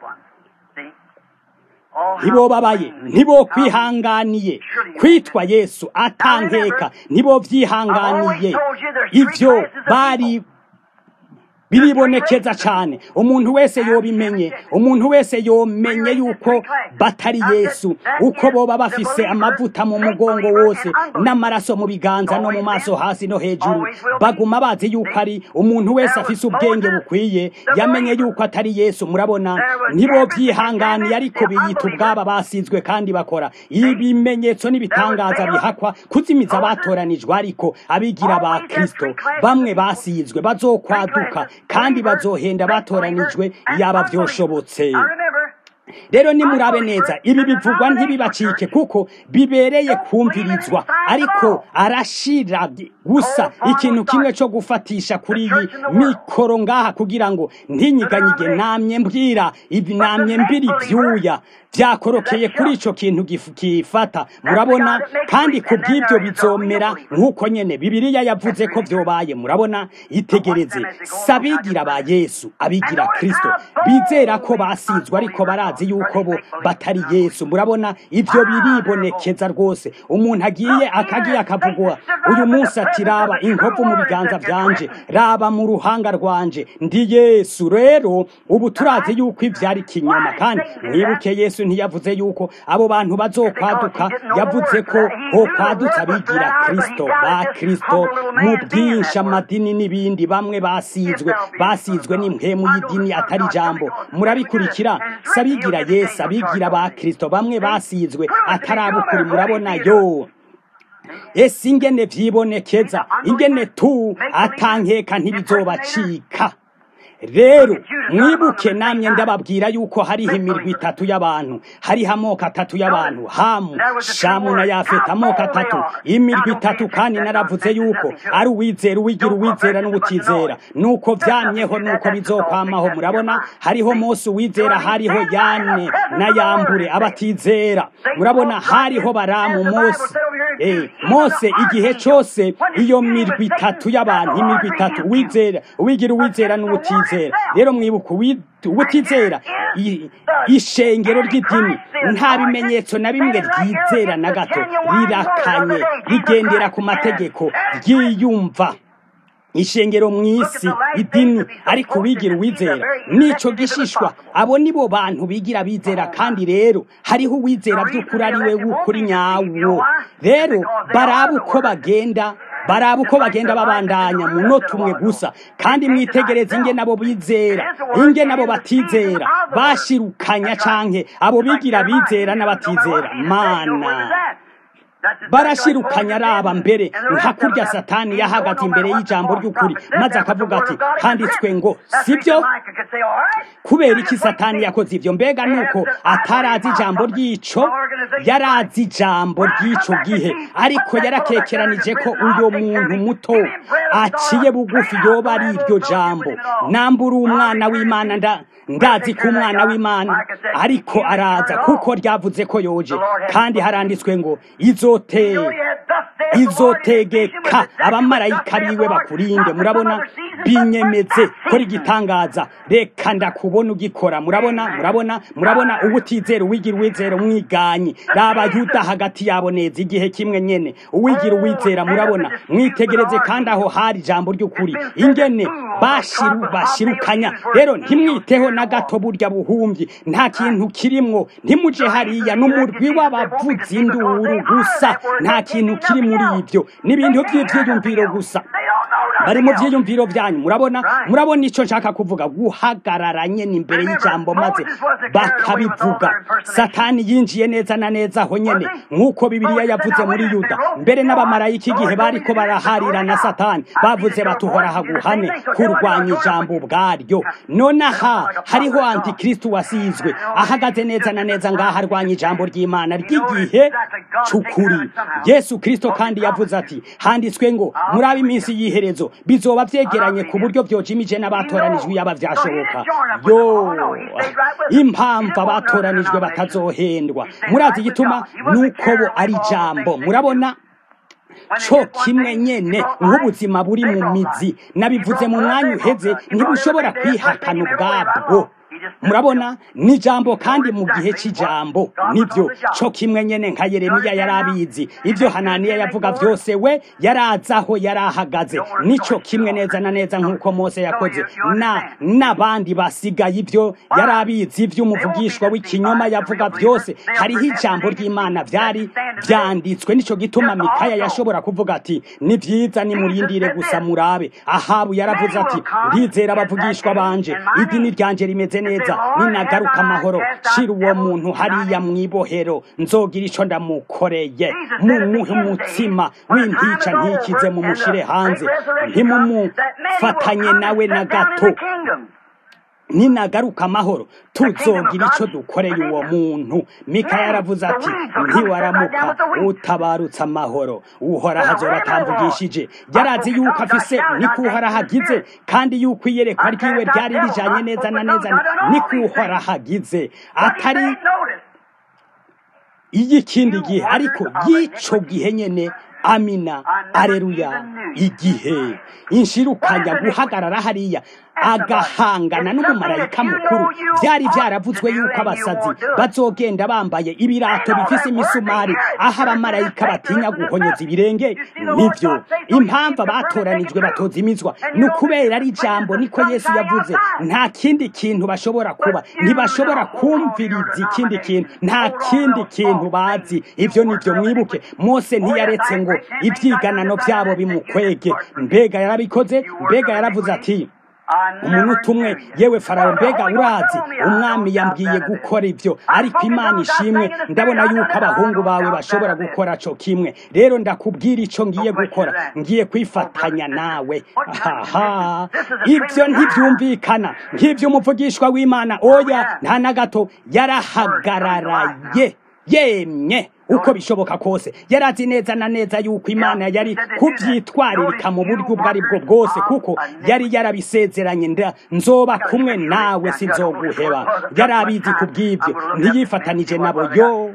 nibo kwihanganiye kwitwa Yesu atankeka, nibo vyihanganiye. Ivyo bari biribonekeza cyane. Umuntu wese yobimenye, umuntu wese yomenye yuko batari Yesu, uko boba bafise amavuta mu mugongo wose n'amaraso mu biganza no mu maso hasi no hejuru, baguma bazi yuko ari umuntu wese afise ubwenge bukwiye yamenye yuko atari Yesu. Murabona nibo vyihanganiye, ariko biyita ubwaba basizwe kandi bakora ibimenyetso n'ibitangaza bihakwa kuzimiza abatoranijwe. Ariko abigira ba Kristo bamwe basizwe bazokwaduka kandi bazohenda batoranijwe yaba vyoshobotse. Rero nimurabe neza ibi bivugwa ntibibacike kuko bibereye kumvirizwa, ariko arashira gusa ikintu kimwe cyo gufatisha kuri iyi mikoro ngaha kugira ngo ntinyiganyige. Namye mbwira ibi, namye mbiri byuya byakorokeye kuri ico kintu gifata. Murabona, kandi kubw'ibyo bizomera nk'uko nyene Bibiliya yavuze ko vyobaye. Murabona, itegereze sabigira ba Yesu, abigira Kristo bizera ko basizwe ariko barazi yuko bo batari Yesu. Murabona ivyo biribonekeza rwose. Umuntu agiye akavugwa uyu munsi ati raba inkovu mu biganza vyanje, raba mu ruhanga rwanje, ndi Yesu. Rero ubu turazi yuko ivyari kinyoma, kandi mwibuke Yesu ntiyavuze yuko abo bantu bazokwaduka, yavuze ko ho kwadutsa bigira Kristo ba Kristo mu bwinshi, amadini n'ibindi. Bamwe basizwe n'impemu y'idini atari jambo. Murabikurikira, sabigira Yesu, abigira ba Kristo bamwe basizwe atarabukuri. Murabona yo ese ingene vyibonekeza, ingene tu atankeka ntibizobacika. rero mwibuke namye ndababwira yuko hariho imirwi itatu y'abantu, hariho amoko atatu y'abantu, Hamu, Shamu na Yafeta, amoko atatu, imirwi itatu, kandi naravuze yuko ari uwizera, uwigira uwizera n'ubutizera, nuko vyamyeho nuko bizokwamaho. Murabona hariho Mose uwizera, hariho Yane na Yambure abatizera, murabona hariho Baramu, Mose igihe cyose iyo mirwi itatu y'abantu, imirwi itatu, uwizera, uwigira uwizera n'ubutizera. Rero mwibuka ubutizera, ishengero ry'idini nta bimenyetso na bimwe ryizera na gato, rirakanye, rigendera ku mategeko, ryiyumva ishengero mw'isi idini, ariko wigira uwizera nico gishishwa. Abo nibo bantu bigira bizera, kandi rero hariho uwizera by'ukuri ari we w'ukuri nyawo. Rero baraba uko bagenda babandanya munota umwe gusa, kandi mwitegereze inge nabo bizera, inge nabo batizera bashirukanya canke abo bigira bizera n'abatizera, mana barashirukanya araba mbere nka kurya Satani yahagaze imbere y'ijambo ry'ukuri maze akavuga ati handitswe ngo, sibyo? Kubera iki Satani yakoze ivyo? Mbega nuko atarazi ijambo ry'ico? Yarazi ijambo ry'ico gihe, ariko yarakekeranije ko uyo muntu muto aciye bugufi yoba ari iryo jambo. Nambura umwana w'Imana, ndazi ko umwana w'Imana ariko araza, kuko ryavuze ko yoje, kandi haranditswe ngo izotegeka abamarayika biwe bakurinde. Murabona binyemeze kora igitangaza, reka ndakubona ugikora. Murabona ubutizera, uwigira uwizera umwiganyi, raba Yuda hagati yabo neza igihe kimwe nyene, uwigira uwizera. Murabona mwitegereze, kandi aho hari ijambo ry'ukuri ingene bashirukanya. Rero ntimwiteho na gato burya buhumbi, nta kintu kirimwo, ntimuje hariya n'umurwi w'abavuzi induru gusa, nta kintu kiri muri ivyo, n'ibintu by'ivyiyumviro gusa, bari mu vyiyumviro vyanyu. Murabona ico nshaka kuvuga, guhagararanye n'imbere y'ijambo maze bakabivuga. Satani yinjiye neza na neza aho nyene, nk'uko Bibiliya yavuze muri Yuda. Mbere n'abamarayika igihe bariko baraharira na Satani bavuze batuhora haguhane kurwanya ijambo ubwaryo. Nonaha hariho Antikristo wasizwe ahagaze neza na neza ngaha arwanya ijambo ry'Imana ry'igihe c'ukuri, Yesu Kristo. Kandi yavuze ati, handitswe ngo muri ab'iminsi y'iherezo bizoba vyegeranye ku buryo vyojimije n'abatoranijwe yaba vyashoboka. Impamvu abatoranijwe batazohendwa, murazi igituma? Nuko bo ari jambo. Murabona co kimwe nyene nk'ubuzima buri mu mizi, nabivuze mu mwanya uheze, ntibushobora kwihakana ubwabwo. Murabona ni jambo, kandi mu gihe c'ijambo nivyo co kimwe nyene nka Yeremiya yarabizi ivyo Hananiya yavuga vyose, we yarazaho yarahagaze. Nico kimwe neza na neza nk'uko Mose yakoze, n'abandi basigaye ivyo yarabizi, ivyo umuvugishwa w'ikinyoma yavuga vyose hariho ijambo ry'Imana vyari vyanditswe. Nico gituma Mikaya yashobora kuvuga ati, ni vyiza nimurindire gusa murabe. Ahabu yaravuze ati, ndizera abavugishwa banje, idini ryanje rimeze neza, ninagaruka amahoro, shira uwo muntu hariya mwibohero, nzogira ico ndamukoreye. Mumuhe umutsima w'intica ntikize, mumushire hanze, ntimumufatanye nawe na gato. Ninagaruka amahoro tuzogira ico dukoreye uwo muntu. Mikaya yaravuze ati, ntiwaramuka utabarutse amahoro, uhora hazobatambugishije. Yarazi yuko afise niko uhora hagize, kandi yuko iyerekwa ryiwe ryari rijanye neza na neza niko uhora hagize, atari iy'ikindi gihe, ariko y'ico gihe nyene. Amina, aleluya. Igihe inshirukanya guhagarara hariya agahangana n'umumarayika mukuru, vyari vyaravuzwe yuko abasazi bazogenda bambaye ibirato bifise imisumari, aho abamarayika batinya guhonyoza ibirenge. Nivyo impamvu abatoranijwe batozimizwa, n'ukubera ari ijambo, niko Yesu yavuze. Nta kindi kintu bashobora kuba, ntibashobora kumviriza ikindi kintu, nta kindi kintu bazi. Ivyo nivyo mwibuke, Mose ntiyaretse ngo ivyiganano vyabo bimukwege. Mbega yarabikoze, mbega yaravuze ati, umuntu umwe yewe Farawo mbega urazi umwami yambwiye gukora ibyo ariko Imana ishimwe ndabona yuko abahungu bawe bashobora gukora co kimwe rero ndakubwira ico ngiye gukora ngiye kwifatanya nawe aha ibyo ntibyumvikana nk'ibyo umuvugishwa w'Imana oya nta na gato yarahagararaye yemye uko bishoboka kose yarazi neza na neza yuko Imana yari kubyitwaririka mu buryo ubwo ari bwo bwose kuko yari yarabisezeranye nzoba kumwe nawe sinzoguheba yarabizi kubw'ibyo ntiyifatanije nabo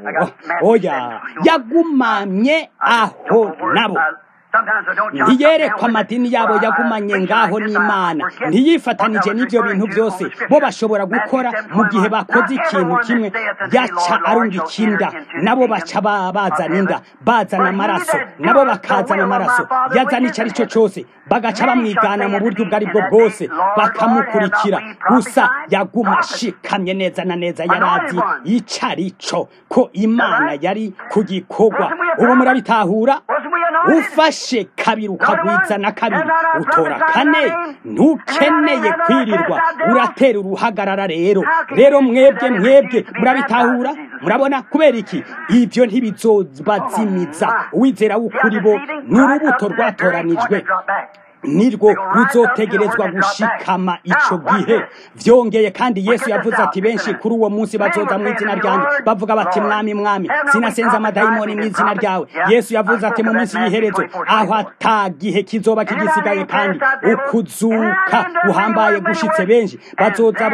oya yagumamye aho nabo ntiyerekwa amadini yabo yagumanye ngaho n'Imana ntiyifatanije n'ibyo bintu byose bo bashobora gukora mu gihe bakoze ikintu kimwe yaca arungika inda nabo baca bazana inda bazana amaraso nabo bakazana amaraso yazana icyo ari cyo cyose bagaca bamwigana mu buryo ubwo ari bwo bwose bakamukurikira gusa yaguma ashikamye neza na neza yarazi icyo ari cyo ko Imana yari ku gikorwa ubu murabitahura ufashe kabiri ukagwiza na kabiri utora kane ntukeneye kwirirwa uratera uruhagarara rero mwebwe murabitahura murabona kubera iki ibyo ntibizobazimiza uwizera w'ukuri bo n'urubuto rwatoranijwe nirwo ruzotegerezwa gushikama ico gihe vyongeye kandi Yesu yavuze ati benshi kuri uwo munsi bazoza mu izina ryanjye bavuga bati mwami mwami sinasenza amadayimoni mu izina ryawe Yesu yavuze ati mu minsi y'iherezo aho atagihe kizoba kigisigaye kandi ukuzuka uhambaye gushitse benshi bazoza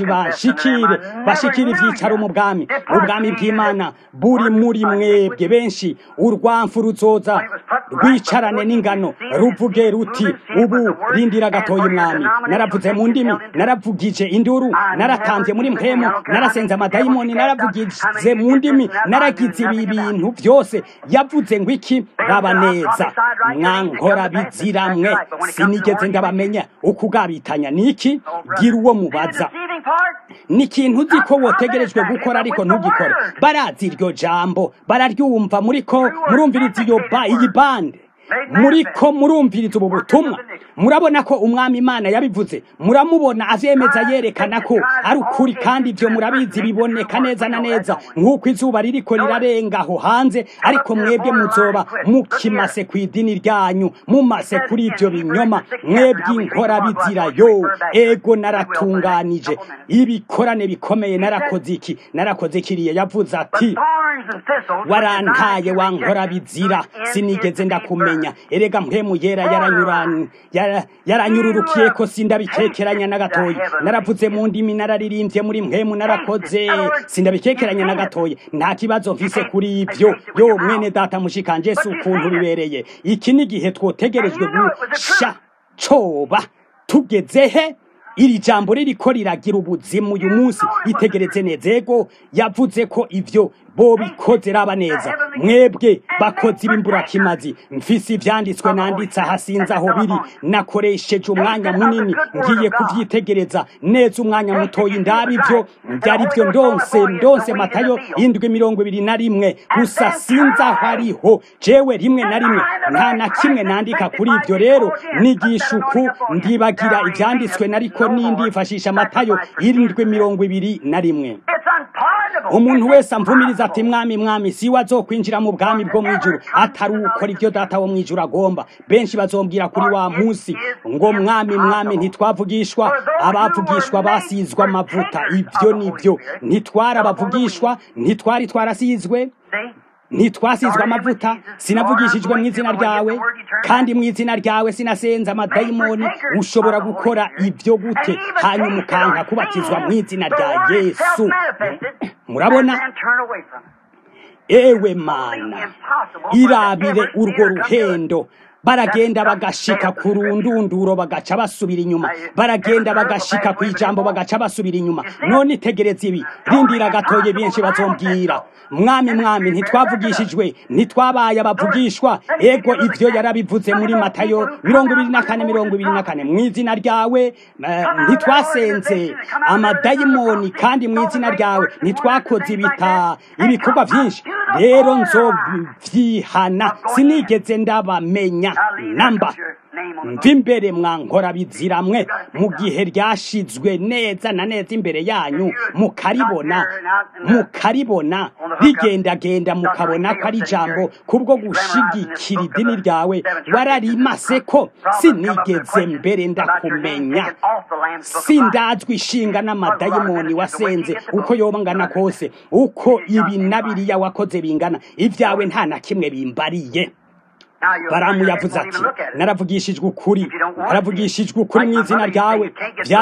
bashikire ivyicaro mu ubwami bw'Imana buri muri mwebwe benshi urwamfu ruzoza rwicarane n'ingano ruvuge ruti ubu rindira gatoyi mwami naravuze mu ndimi naravugije induru naratambye muri mpemu narasenza amadayimoni naravugije mu ndimi naragize ibi bintu byose yavuze ngo iki raba neza mwankora biziramwe sinigeze ndabamenya ukugabitanya niki gira uwo mubaza ni ikintu uzi ko wotegerejwe gukora ariko ntugikore barazi iryo jambo bararyumva murumviriza iyi bande muriko murumviriza ubu butumwa murabona ko umwami Imana yabivuze muramubona avyemeza yerekana ko ari ukuri kandi ibyo murabizi biboneka neza na neza nk'uko izuba ririko rirarengaho hanze ariko mwebwe muzoba mukimase kw'idini ryanyu mumase kuri ibyo binyoma mwebwe inkora bizira ego naratunganije ibikorane bikomeye narakoze kiriya yavuze ati warantaye wankora bizira sinigeze ndakumenya erega mpemu yera yaranyururukiye ko sindabikekeranya na gatoyi naravuze mu ndimi nararirimbye muri mpemu narakoze sindabikekeranya na gatoyi nta kibazo mfise kuri ibyo mwene data mushikanje si ukuntu bibereye iki ni gihe twotegerejwe gusha coba tugezehe iri jambo ririko riragira ubuzimu uyu munsi itegereze neza ego yavuze ko ivyo bo bikoze raba neza mwebwe bakoze ibimburakimazi mfise ivyanditswe nanditse hasinza aho biri nakoresheje umwanya munini ngiye kuvyitegereza neza umwanya mutoyi ndabi ivyo byari byo ndonse Matayo 7:21 gusa sinza hariho jewe rimwe na rimwe nta na kimwe nandika kuri ivyo rero nigishuku ndibagira ivyanditswe nariko nindifashisha Matayo 7:21 umuntu wese amvumiriza ati mwami si wazokwinjira mu bwami bwo mwijuru atari ukora ibyo data wo mwijuru agomba benshi bazombwira kuri wa munsi ngo mwami ntitwavugishwa abavugishwa basizwe amavuta ibyo nibyo ntitwara abavugishwa ntitwari twarasizwe ntitwasizwe amavuta sinavugishijwe mu izina ryawe kandi mu izina ryawe sinasenza amadayimoni ushobora gukora ibyo gute hanyuma ukanka kubatizwa mu izina rya Yesu murabona ewe Mana irabire urwo ruhendo baragenda bagashika ku rundunduro bagaca basubira inyuma baragenda bagashika ku ijambo bagaca basubira inyuma none itegereze ibi rindira gatoye benshi bazombwira mwami ntitwavugishijwe ntitwabaye abavugishwa ego ivyo yarabivuze muri Matayo 24:24 mu izina ryawe ntitwasenze amadayimoni kandi mu izina ryawe ntitwakoze ibikorwa byinshi rero nzovyihana sinigeze ndabamenya kubimenya namba mva imbere mwankora biziramwe mu gihe ryashizwe neza na neza imbere yanyu mukaribona rigendagenda mukabona ko ari ijambo kubwo gushigikira idini ryawe wararimase ko sinigeze mbere ndakumenya sindazwi ishinga n'amadayimoni wasenze uko yobangana kose uko ibi na biriya wakoze bingana ibyawe nta na kimwe bimbariye baramu yavuze ati naravugishijwe ukuri mu izina ryawe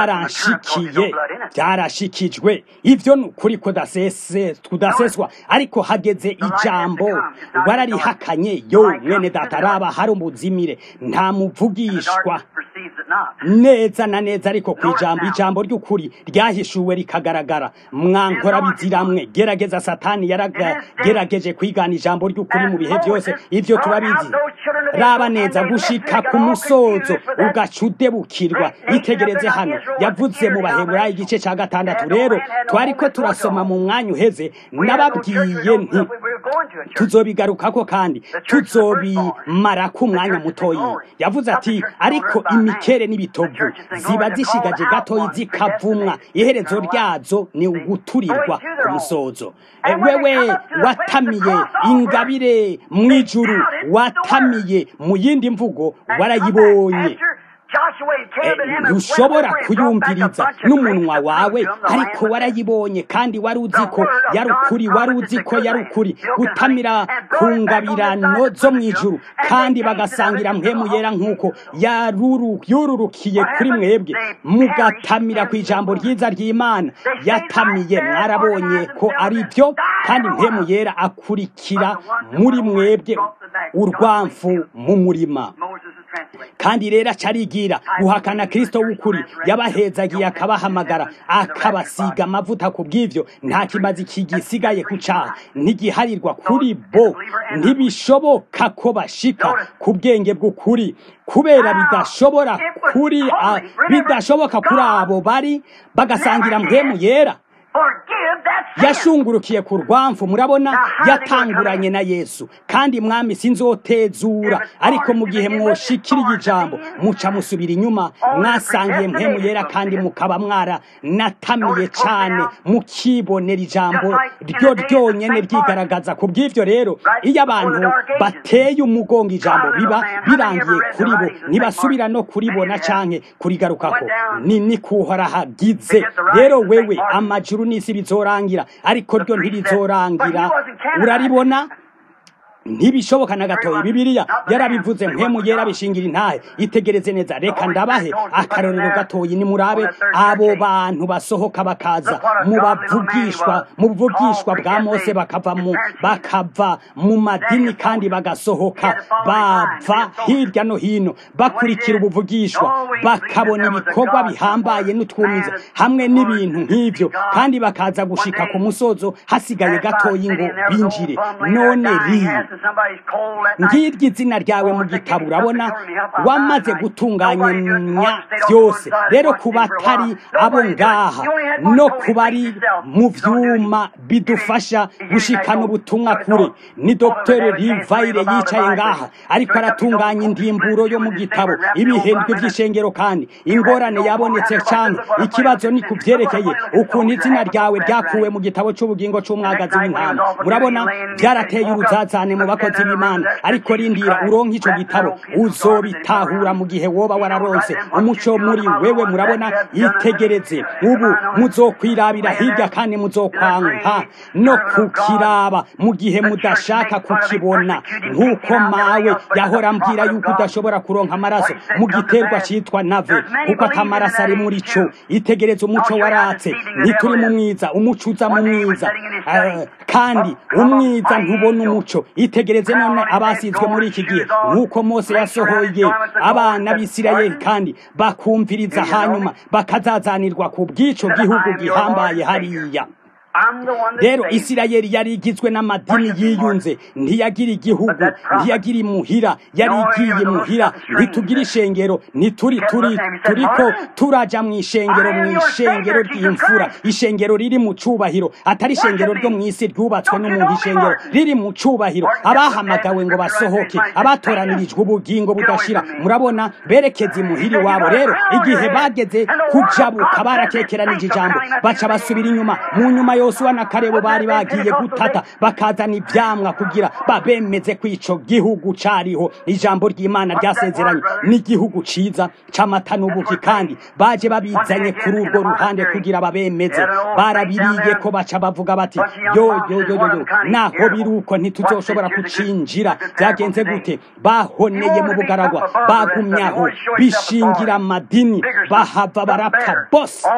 byarashikijwe ivyo ni ukuri kudaseswa ariko hageze ijambo wararihakanye yo mwene data raba hari umuzimire nta muvugishwa neza na neza ariko ku ijambo ry'ukuri ryahishuwe rikagaragara mwankora biziramwe gerageza satani yaragerageje kwigana ijambo ry'ukuri mu bihe byose ivyo turabizi raba neza gushika ku musozo ugaca udebukirwa itegereze hano yavuze mu Baheburayo igice cya 6 rero twariko turasoma mu mwanya uheze nababwiye nti tuzobigarukako kandi tuzobimara ku mwanya mutoyi yavuze ati ariko imikere n'ibitovu ziba zishigaje gatoyi zikavumwa iherezo ryazo ni uguturirwa ku musozo wewe watamiye ingabire mwijuru watamiye mu yindi mvugo warayibonye ntushobora kuyumviriza n'umunwa wawe ariko warayibonye kandi wari uzi ko yari ukuri gutamira ku ngabirano zo mwijuru kandi bagasangira mpemu yera nk'uko yururukiye kuri mwebwe mugatamira ku ijambo ryiza ry'Imana yatamiye mwarabonye ko ari byo kandi mpemu yera akurikira muri mwebwe urwamfu mu murima kandi rero acarigira guhakana Kristo w'ukuri yabahezagiye akabahamagara akabasiga amavuta ku bw'ivyo nta kimazi kigisigaye kucaha ntigiharirwa kuri bo ntibishoboka ko bashika ku bwenge bw'ukuri kubera bidashoboka kuri abo bari bagasangira mpemu yera yashungurukiye ku rwamfu murabona yatanguranye na Yesu kandi mwami sinzotezura ariko mu gihe mwoshikiriye ijambo muca musubira inyuma mwasangiye mpemu yera kandi mukaba mwara natamiye cyane mukibonera ijambo ryo ryonyene ryigaragaza ku bw'ivyo rero iyo abantu bateye umugongo ijambo biba birangiye kuri bo ntibasubira no kuribona canke kurigarukako ni kuhora hagize rero wewe amajuru n'isi bizorangira ariko ryo ntirizorangira uraribona ntibishoboka na gatoyi Bibiliya yarabivuze mpemu yera bishingira intahe itegereze neza reka ndabahe akarorero gatoyi ni murabe abo bantu basohoka bakaza mu buvugishwa bwa Mose bakava mu madini kandi bagasohoka bava hirya no hino bakurikira ubuvugishwa bakabona ibikorwa bihambaye n'utwumiza hamwe n'ibintu nk'ivyo kandi bakaza gushika ku musozo hasigaye gatoyi ngo binjire none ngiryo izina ryawe mu gitabo urabona wamaze gutunganya byose rero kuba atari abo ngaha no kubari mu vyuma bidufasha gushikana ubutumwa kure ni Dr. Rivayire yicaye ngaha ariko aratunganya indimburo yo mu gitabo ibihendwe by'ishengero kandi ingorane yabonetse cyane ikibazo ni kuvyerekeye ukuntu izina ryawe ryakuwe mu gitabo c'ubugingo c'umwagazi w'intama murabona byarateye uruzazane mu bakozi b'Imana ariko rindira uronka ico gitabo uzobitahura mu gihe woba wararonse umuco muri wewe murabona itegereze ubu muzokwirabira hirya kandi muzokwanka no kukiraba mu gihe mudashaka kukibona nk'uko mawe yahora ambwira yuko udashobora kuronka amaraso mu giterwa citwa nave kuko atamaraso ari muri co itegereze umuco waratse ntituri mu mwiza umuco uza mu mwiza kandi umwiza ntubona umuco itegereze none abasizwe muri iki gihe nk'uko Mose yasohoye abana b'Isirayeli kandi bakumviriza hanyuma bakazazanirwa ku bw'ico gihugu gihambaye hariya rero Isirayeli yari igizwe n'amadini yiyunze, ntiyagira igihugu, ntiyagira imuhira, yari igiye imuhira. Ntitugira ishengero, turiko turaja mu ishengero ry'imfura, ishengero riri mu cubahiro, atari ishengero ryo mu isi ryubatswe n'umuntu, ishengero riri mu cubahiro, abahamagawe ngo basohoke, abatoranirijwe ubugingo budashira. Murabona, berekeza imuhira iwabo. Rero igihe bageze kujabuka, barakekeranije ijambo, baca basubira inyuma. Mu nyuma Yosuwa na Kalebu bari bagiye gutata, bakazana ivyamwa kugira babemeze ko ico gihugu cariho. Ijambo ry'Imana ryasezeranye n'igihugu ciza c'amata n'ubuki, kandi baje babizanye kuri urwo ruhande kugira babemeze. Barabiriye ko baca bavuga bati yo naho biruko ntituzoshobora kucinjira. Byagenze gute? Bahoneye mu bugaragwa, bagumyaho, bishingira amadini, bahava barapfa bose,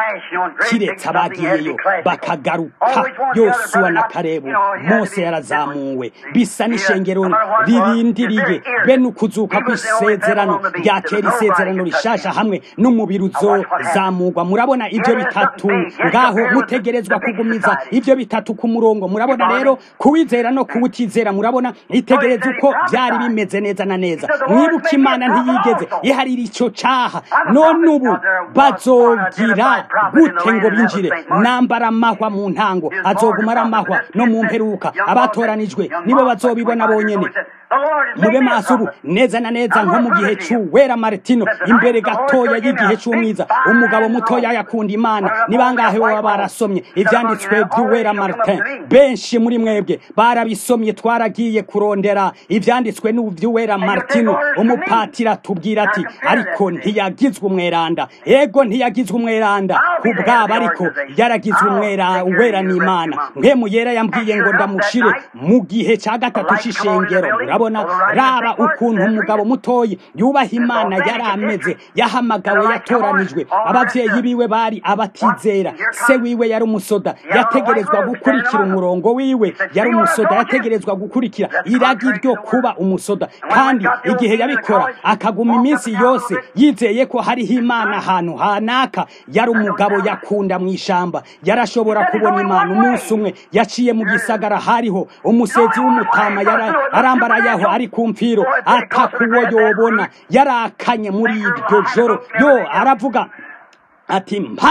kiretse abagiyeyo bakagaruka. Yosuwa na Kalebu, Mose yarazamuwe, bisa n'ishengero ririndiriye bene ukuzuka kw'isezerano rya kera, isezerano rishasha hamwe n'umubiri uzozamurwa. Murabona ibyo bitatu ngaho, mutegerezwa kugumiza ibyo bitatu ku murongo. Murabona rero kuwizera no kuwutizera, murabona itegereza uko byari bimeze neza na neza. Mwibuka Imana ntiyigeze iharira ico caha, none ubu bazogira gute ngo binjire? Nambara amahwa mu ntango, azogumara amahwa no mu mperuka. Abatoranijwe nibo bazobibona bonyene. Mube maso ubu neza na neza, nko mu gihe c'Uwera Martino, imbere gatoya y'igihe c'umwiza. Umugabo mutoya yakunda Imana. Ni bangahe baba barasomye ivyanditswe by'Uwera Martin? Benshi muri mwebwe barabisomye. Twaragiye kurondera ivyanditswe n'Uwera Martino. Umupatira tubwira ati ariko ntiyagizwe umweranda. Ego ntiyagizwe umweranda kubwaba, ariko yaragizwe uwera n'Imana. Mpemu yera yambwiye ngo ndamushire mu gihe ca gatatu c'ishengero. Murabona, raba ukuntu umugabo mutoyi yubaha Imana yari ameze, yahamagawe, yatoranijwe. Abavyeyi biwe bari abatizera. Se wiwe yari umusoda, yategerezwa gukurikira umurongo wiwe. Yari umusoda, yategerezwa gukurikira iragi ryo kuba umusoda, kandi igihe yabikora akaguma iminsi yose yizeye ko hariho Imana ahantu hanaka. Yari umugabo yakunda mu ishamba, yarashobora kubona Imana. Umunsi umwe yaciye mu gisagara, hariho umusezi w'umutama arambaraye aho ari ku mfiro, atakuwo yobona. Yarakanye muri iryo joro, aravuga ati mpa.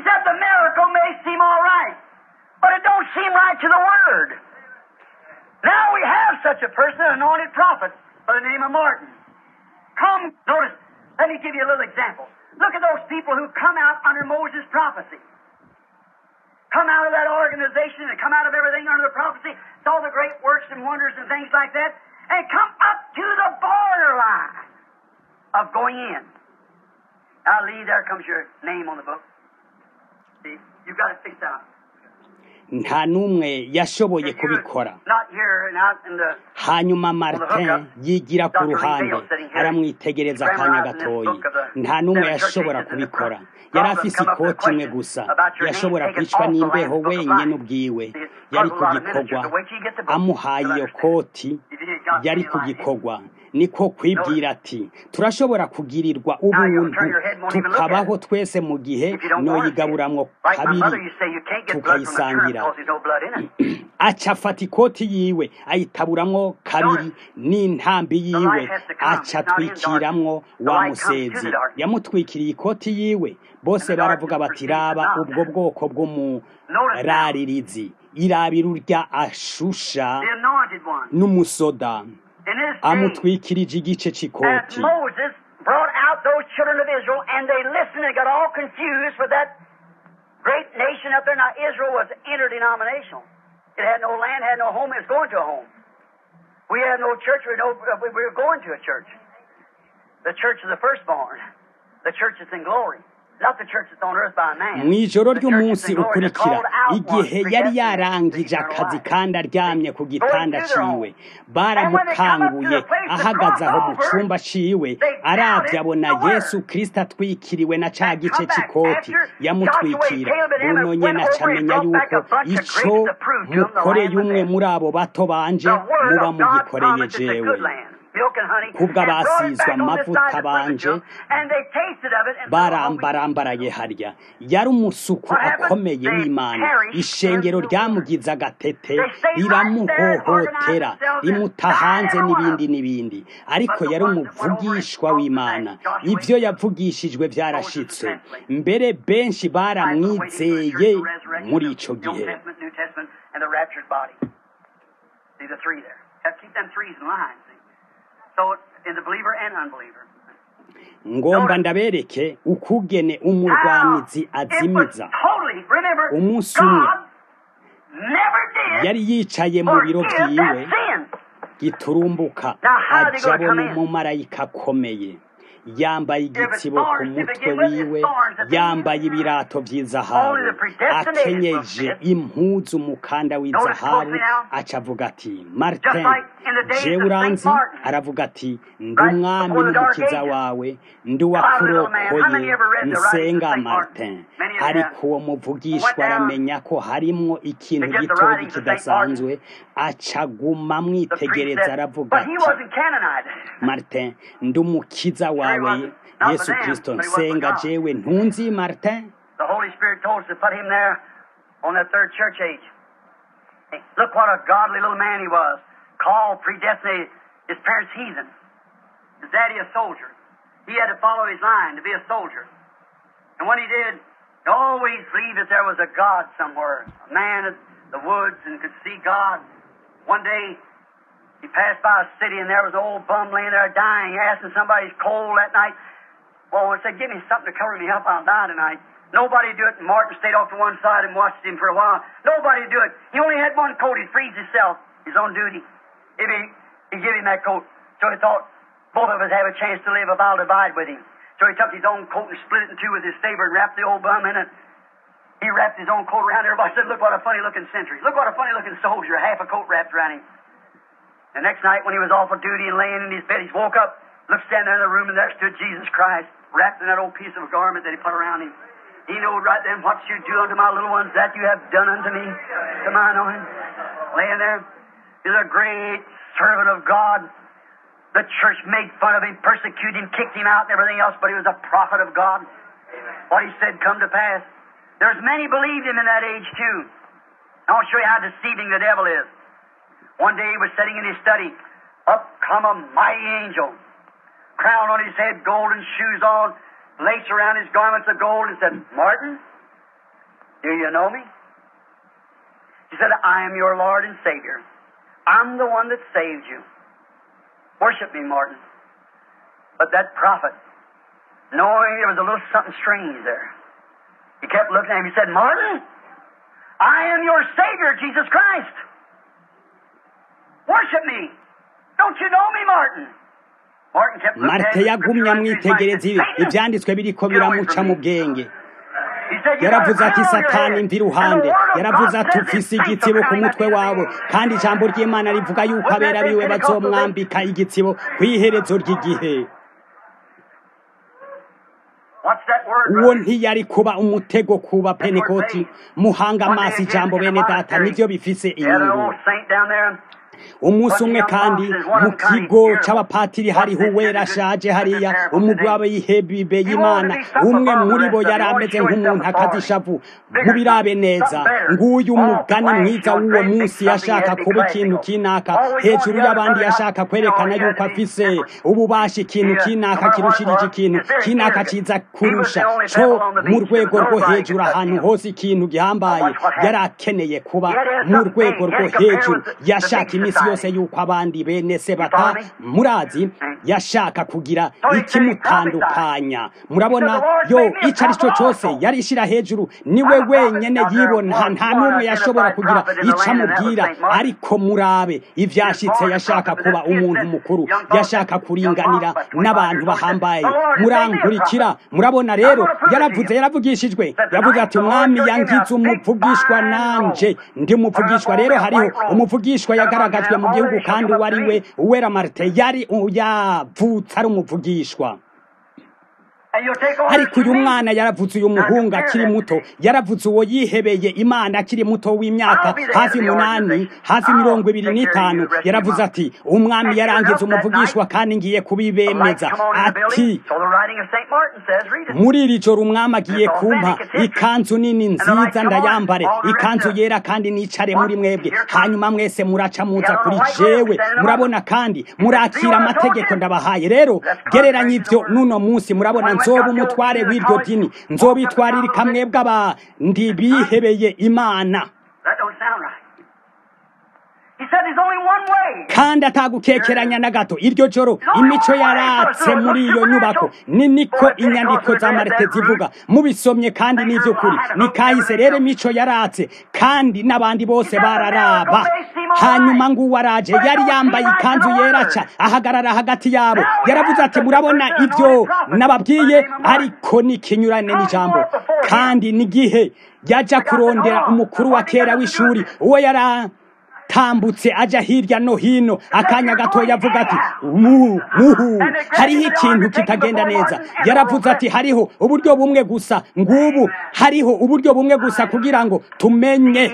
Now we have such a person, an anointed prophet by the name of Martin. Come, notice, let me give you a little example. Look at those people who come out under Moses' prophecy. Come out of that organization and come out of everything under the prophecy, saw the great works and wonders and things like that, and come up to the borderline of going in. Now, Lee, there comes your name on the book. See, you've got it fixed out.
Nta numwe yashoboye kubikora. Hanyuma Martin yigira ku ruhande, aramwitegereza akanya gatoyi. Nta numwe yashobora kubikora. Yari afise ikoti imwe gusa, yashobora kwicwa n'imbeho wenyene ubwiwe. Yari ku gikorwa, amuhaye iyo koti, yari ku gikorwa. Niko kwibwira ati turashobora kugirirwa ubuntu tukabaho twese mu gihe noyigaburamwo kabiri tukayisangira. Aca afata ikoti yiwe ayitaburamwo kabiri n'intambi yiwe, aca twikiramwo wa musezi. Yamutwikiriye ikoti yiwe. Bose baravuga bati raba ubwo bwoko bw'umuraririzi, irabira urya ashusha n'umusoda. Amutwikirije igice c'ikoti.
Moses brought out those children of Israel, and they listened and got all confused with that great nation up there. Now, Israel was interdenominational. It had no land, had no home. It was going to a home. We had no church. We were going to a church. The church of the firstborn. The church that's in glory.
Mwijoro ry'umunsi ukurikira, igihe yari yarangije akazi kandi aryamye ku gitanda ciwe, baramukanguye ahagaze aho mu cumba ciwe, aravye abona Yesu Kristo atwikiriwe na ca gice c'ikoti yamutwikira. Buno nyene acamenya yuko ico mukoreye umwe muri abo bato banje muba mugikoreye jewe. kubw'abasizwe amavuta banje barambarambaraye harya. Yari umusuku akomeye w'Imana. Ishengero ryamugize agatete, riramuhohotera, rimuta hanze n'ibindi, ariko yari umuvugishwa w'Imana. Ivyo yavugishijwe vyarashitse, mbere benshi baramwizeye muri ico gihe. Ngomba ndabereke ukugene umurwanizi azimiza. Umunsi umwe yari yicaye mu biro vyiwe, giturumbuka ajabona umumarayika akomeye, yambaye igitsibo ku mutwe wiwe, yambaye ibirato vy'izahabu, akenyeje impuzu umukanda w'izahabu. Acavuga ati, Martin, jewe uranzi? Aravuga ati, ndi umwami n'umukiza wawe, ndi uwakurokoye, nsenga Martin. Ariko uwo muvugishwa aramenya ko harimwo ikintu gitoyi kidasanzwe, acaguma amwitegereza aravuga ati, Martin, ndi umukiza wawe Yesu Kristo, nsenga jewe ntunzi Martin?
The Holy Spirit told us to put him there on that third church age. Hey, look what a godly little man he was, called, predestinated, his parents heathen, his daddy a soldier. He had to follow his line to be a soldier. And when he did, he always believed that there was a God somewhere, a man in the woods and could see God. One day, he passed by a city and there was an old bum laying there dying, asking somebody he's cold that night. Oh, and said, give me something to cover me up, I'll die tonight. Nobody do it, and Martin stayed off to one side and watched him for a while. Nobody do it. He only had one coat, he freed himself, his own duty. If he give him that coat. So he thought, both of us have a chance to live, if I'll divide with him. So he took his own coat and split it in two with his saber and wrapped the old bum in it. He wrapped his own coat around. Everybody said, look what a funny-looking sentry. Look what a funny-looking soldier, half a coat wrapped around him. The next night when he was off of duty and laying in his bed, he woke up, looked standing there in the room, and there stood Jesus Christ, wrapped in that old piece of a garment that he put around him. He knew right then, what you do unto my little ones, that you have done unto me, to mine own. Laying there, he's a great servant of God. The church made fun of him, persecuted him, kicked him out and everything else, but he was a prophet of God. What he said come to pass. There's many believed him in that age too. I'll show you how deceiving the devil is. One day he was sitting in his study. Up come a mighty angel, crown on his head, golden shoes on, lace around his garments of gold, and said, Martin, do you know me? He said, I am your Lord and Savior. I'm the one that saved you. Worship me, Martin. But that prophet, knowing there was a little something strange there, he kept looking at him. He said, Martin, I am your Savior, Jesus Christ. Worship me. Don't you know me, Martin? Martin kept looking at him.
Martin yagumye amwitegereza ivyanditswe biriko biramuca mu bwenge. Yaravuze ati Satani mvi ruhande, yaravuze ati ufise igitsibo ku mutwe wawe, kandi ijambo ry'Imana rivuga yuko abera biwe bazomwambika igitsibo kw'iherezo ry'igihe. Uwo ntiyari kuba umutego kuba Pentekoti. Muhanga amaso ijambo bene data, nivyo bifise inyungu. Umunsi umwe kandi mu kigo c'abapatiri hariho uwera ashaje hariya, umugabo yihebe y'Imana. Umwe muri bo yari ameze nk'umuntu akazishavu. Mubirabe neza, nguyu umugani mwiza w'uwo munsi yashaka kuba ikintu kinaka hejuru y'abandi, yashaka kwerekana yuko afise ububasha ikintu kinaka kirushirije ikintu kinaka ciza kurusha co mu rwego rwo hejuru. Ahantu hose ikintu gihambaye yari akeneye kuba mu rwego rwo hejuru. Yashaka imisi yose yuko abandi bene se bata murazi, yashaka kugira ikimutandukanya. Murabona, yo ico ari cyo cyose yari ishira hejuru, niwe wenyene yibona, nta n'umwe yashobora kugira ico amubwira. Ariko murabe ivyashitse, yashaka kuba umuntu mukuru, yashaka kuringanira n'abantu bahambaye. Murankurikira? Murabona rero, yaravugishijwe, yavuze ati umwami yangize umuvugishwa, nanje ndi umuvugishwa. Rero hariho umuvugishwa yagaragajwe mu gihugu, kandi wari we Uwera Martin yari yavutse ari umuvugishwa. ariko uyu mwana yaravuze, uyu muhungu akiri muto yaravuze, uwo yihebeye Imana akiri muto w'imyaka hafi 8 hafi 25 yaravuze ati umwami yarangiza umuvugishwa kandi ngiye kubibemeza ati muri iri joro umwami agiye kumpa ikanzu nini nziza ndayambare, ikanzu yera kandi nicare muri mwebwe, hanyuma mwese muraca muza kuri jewe, murabona kandi murakira amategeko ndabahaye. Rero gereranya ivyo nuno munsi, murabona nzoba umutware w'iryo dini, nzobitwarira mwebwe abandi bihebeye Imana kandi atagukekeranya na gato. Iryo joro imico yaratse muri iyo nyubako, niko inyandiko za Marite zivuga, mubisomye kandi n'ivy'ukuri ni kahise. Rero imico yaratse kandi n'abandi bose bararaba. Hanyuma ngo waraje yari yambaye ikanzu yeraca ahagarara hagati yabo, yaravuze ati murabona ivyo nababwiye, ariko nikinyurane n'ijambo. Kandi n'igihe yaja kurondera umukuru wa kera w'ishuri, uwo tambutse aja hirya no hino, akanya gato yavuga ati hariho ikintu kitagenda neza. Yaravuze ati hariho uburyo bumwe gusa, ngubu hariho uburyo bumwe gusa kugira ngo tumenye.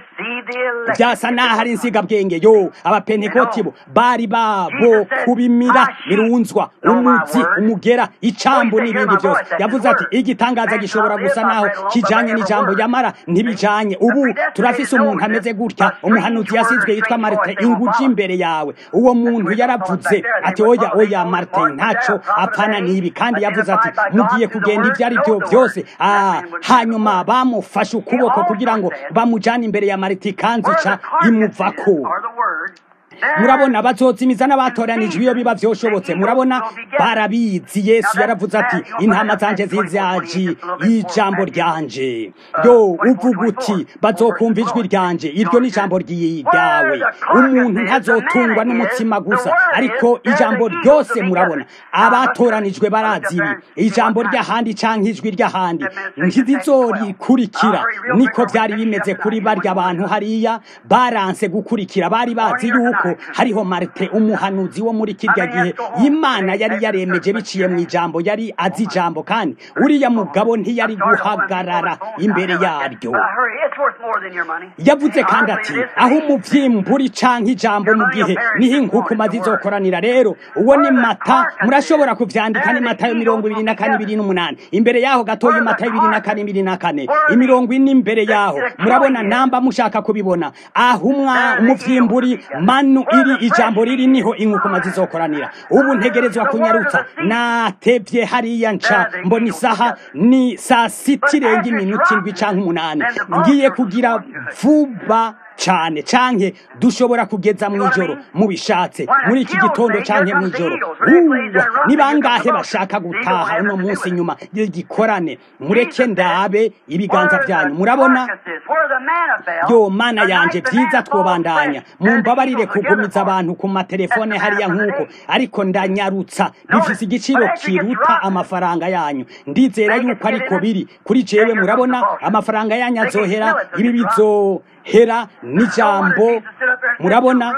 Byasa naho ari insigabwenge. Yo, abapentekoti bo bari babo kubimira irunzwa, umuzi, umugera, icambu n'ibindi byose. Yavuze ati igitangaza gishobora gusa naho kijanye n'ijambo, yamara ntibijanye. Ubu turafise umuntu ameze gutya, umuhanuzi yasizwe yitwa Marite, inguji imbere yawe. Uwo muntu yaravuze ati oya Marite ntaco apana nibi, kandi yavuze ati mugiye kugenda ivyo ari byo byose. Hanyuma bamufashe ukuboko kugira ngo bamujane imbere ya Marite, kanzu ca imuvako. Murabona bazozimiza n'abatoranijwe iyo biba vyoshobotse. Murabona barabizi. Yesu yaravuze ati intama zanje zizaji ijambo ryanje. Yo, uvuga uti bazokumva ijwi ryanje, iryo ni ijambo ryawe. Umuntu ntazotungwa n'umutsima gusa, ariko ijambo ryose. Murabona abatoranijwe barazi ijambo ry'ahandi canke ijwi ry'ahandi ntizizorikurikira. Niko vyari bimeze kuri barya abantu hariya baranse gukurikira. Bari bazi yuko hariho Marite umuhanuzi wo muri kirya gihe Imana yari yaremeje biciye mu ijambo, yari azi ijambo, kandi uriya mugabo ntiyari guhagarara imbere yaryo. Yavuze kandi ati aho umuvyimburi canke ijambo mu gihe niho inkukuma zizokoranira. Rero uwo ni Mata, murashobora kuvyandika, ni Matayo 24:28. Imbere yaho gatoyi Matayo 24:24, 40 imbere yaho. Murabona namba mushaka kubibona, aho umuvyimburi manu iri ijambo riri niho inkukuma zizokoranira. Ubu ntegerezwa kunyarutsa, natevye hariya nca mbona isaha ni saa 6 irenga iminota 7 canke 8. Ngiye kugira vuba cane, canke dushobora kugeza mwijoro mubishatse, muri iki gitondo canke mwijoro. Ni bangahe bashaka gutaha uno munsi nyuma y'igikorane? Mureke ndabe ibiganza vyanyu. Murabona yo Mana yanje, vyiza twobandanya. Mumbabarire kugumiza abantu ku matelefone hariya nkuko, ariko ndanyarutsa, bifise igiciro kiruta amafaranga yanyu. Ndizera yuko ariko biri kuri jewe. Murabona amafaranga yanyu azohera, ibi bizohera n'ijambo. Murabona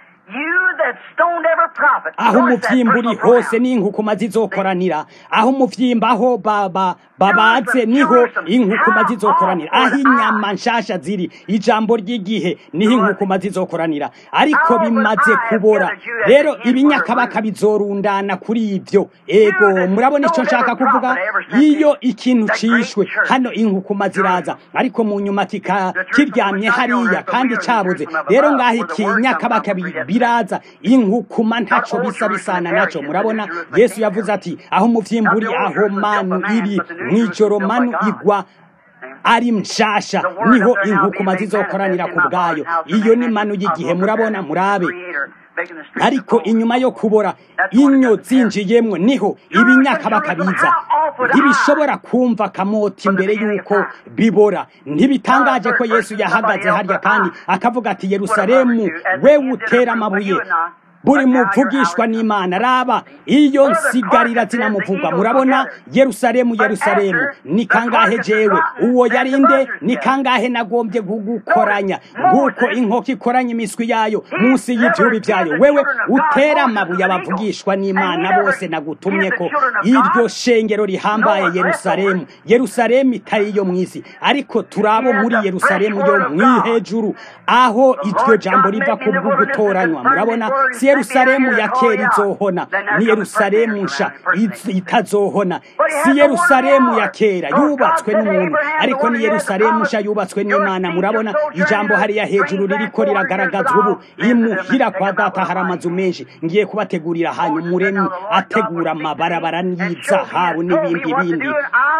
aho umuvyimba uri hose n'inkukuma zizokoranira. Aho umuvyimba aho babaze niho inkukuma zizokoranira. Aho inyama nshasha ziri, ijambo ry'igihe, niho inkukuma zizokoranira. Ariko bimaze kubora. Rero ibinyakabaka bizorundana kuri ivyo. Ego, murabona ico nshaka kuvuga? Iyo ikintu cishwe hano inkukuma ziraza, ariko mu nyuma kiryamye hariya kandi cabuze. Rero ngaho ikinyakabaka biraza, inkukuma ntaco bisa bisana naco. Murabona Yesu yavuze ati aho umuvyimburi, aho manu iri mwijoro, manu igwa ari mshasha, niho inkukuma zizokoranira ku bwayo. Iyo ni manu y'igihe. Murabona, murabe. Ariko inyuma yo kubora inyo zinjiyemwo niho ibinyakabaka biza. Ntibishobora kumva kamoti imbere yuko bibora. Ntibitangaje ko Yesu yahagaze harya kandi akavuga ati Yerusalemu, we utera amabuye buri muvugishwa n'Imana raba iyo nsigarira zinamuvuga. Murabona, Yerusalemu Yerusalemu, ni kangahe jewe uwo yarinde, ni kangahe nagombye kugukoranya nguko inkoko ikoranya imiswi yayo munsi y'ivyubi vyayo. Wewe utera amabuye abavugishwa n'Imana bose nagutumye ko iryo shengero rihambaye Yerusalemu. Yerusalemu itari yo mwisi, ariko turabo muri Yerusalemu yo mwihejuru, aho iryo jambo riva kubwo gutoranywa. Murabona, si Yerusalemu ya kera izohona, ni Yerusalemu nsha itazohona. Si Yerusalemu ya kera yubatswe n'umuntu, ariko ni Yerusalemu nsha yubatswe n'Imana. Murabona, ijambo hariya hejuru ririko riragaragazwa ubu. Imuhira kwa data hari amazu menshi, ngiye kubategurira hanyu Umuremyi ategura amabarabara n'izahabu n'ibindi bindi.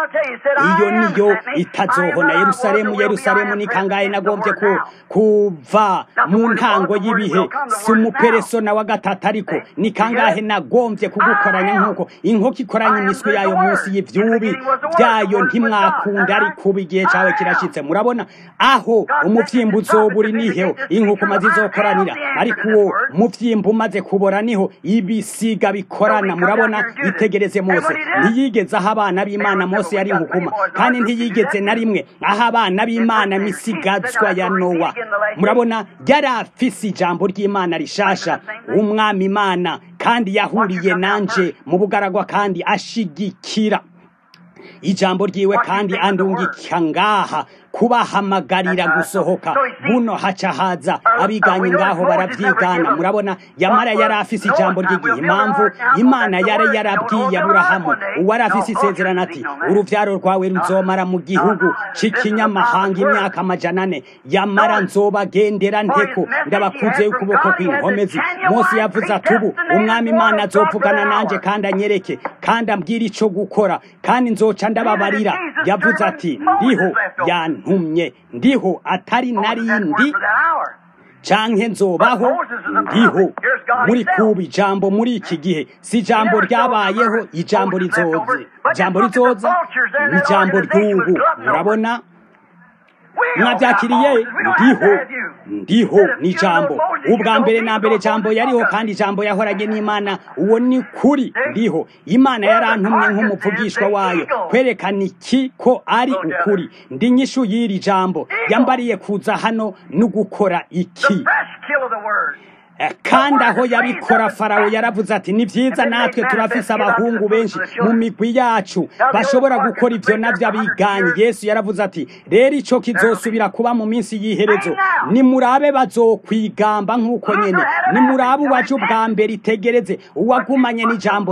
Iyo niyo itazohona. Yerusalemu Yerusalemu, ni kangahe nagombye kuva mu ntango y'ibihe, si umuperesona wa gatatu, ariko ni kangahe nagombye kugukoranya nk'uko inkoko ikoranya imiswi yayo munsi y'ivyubi vyayo. Ntimwakunda, ariko ubu igihe cawe kirashitse. Murabona, aho umuvyimba uzoburi niho inkukuma zizokoranira, ariko uwo muvyimba umaze kubora niho ibisiga bikorana. Murabona, itegereze Mose, ntiyigeze aho abana b'Imana Mose yari inkukuma, kandi ntiyigeze na rimwe aho abana b'Imana misigazwa ya Nowa. Murabona, yari afise ijambo ry'Imana rishasha, umwami Imana, kandi yahuriye nanje mu bugaragwa kandi ashigikira ijambo ryiwe kandi andungika ngaha kubahamagarira gusohoka. Buno haca haza abiganye ngaho baravyigana. Murabona, yamara yari afise ijambo ry'igihe. Impamvu Imana yari yarabwiye Aburahamu, uwari afise isezerano ati uruvyaro rwawe ruzomara mu gihugu c'ikinyamahanga imyaka 400. Yamara nzobagendera nteko ndabakuze ukuboko kw'inkomezi. Mose yavuze ati ubu umwami Imana azovugana nanje kandi anyereke kandi ambwira ico gukora, kandi nzoca ndababarira. Yavuze ati ndiho yantumye, ndiho atari narindi canke nzobaho, ndiho. Muri kuba ijambo muri iki gihe si ijambo ryabayeho, ijambo rizoza, ijambo rizoza ni ijambo ry'ubu. Murabona, mwabyakiriye? Ndiho ni ijambo. Ubwa mbere na mbere jambo yariho, kandi jambo yahoranye n'Imana. Uwo ni kuri. Ndiho. Imana yarantumye nk'umuvugishwa wayo kwerekana iki ko ari ukuri. Ndi nyishu y'iri jambo, yambariye kuza hano no gukora iki. Kandi aho yabikora Farawo yaravuze ati ni vyiza, natwe turafise abahungu benshi mu migwi yacu bashobora gukora ivyo navyo abiganye. Yesu yaravuze ati rero ico kizosubira kuba mu minsi y'iherezo. Nimurabe bazokwigamba nk'uko nyene, nimurabe uwaje ubwa mbere, itegereze uwagumanye n'ijambo,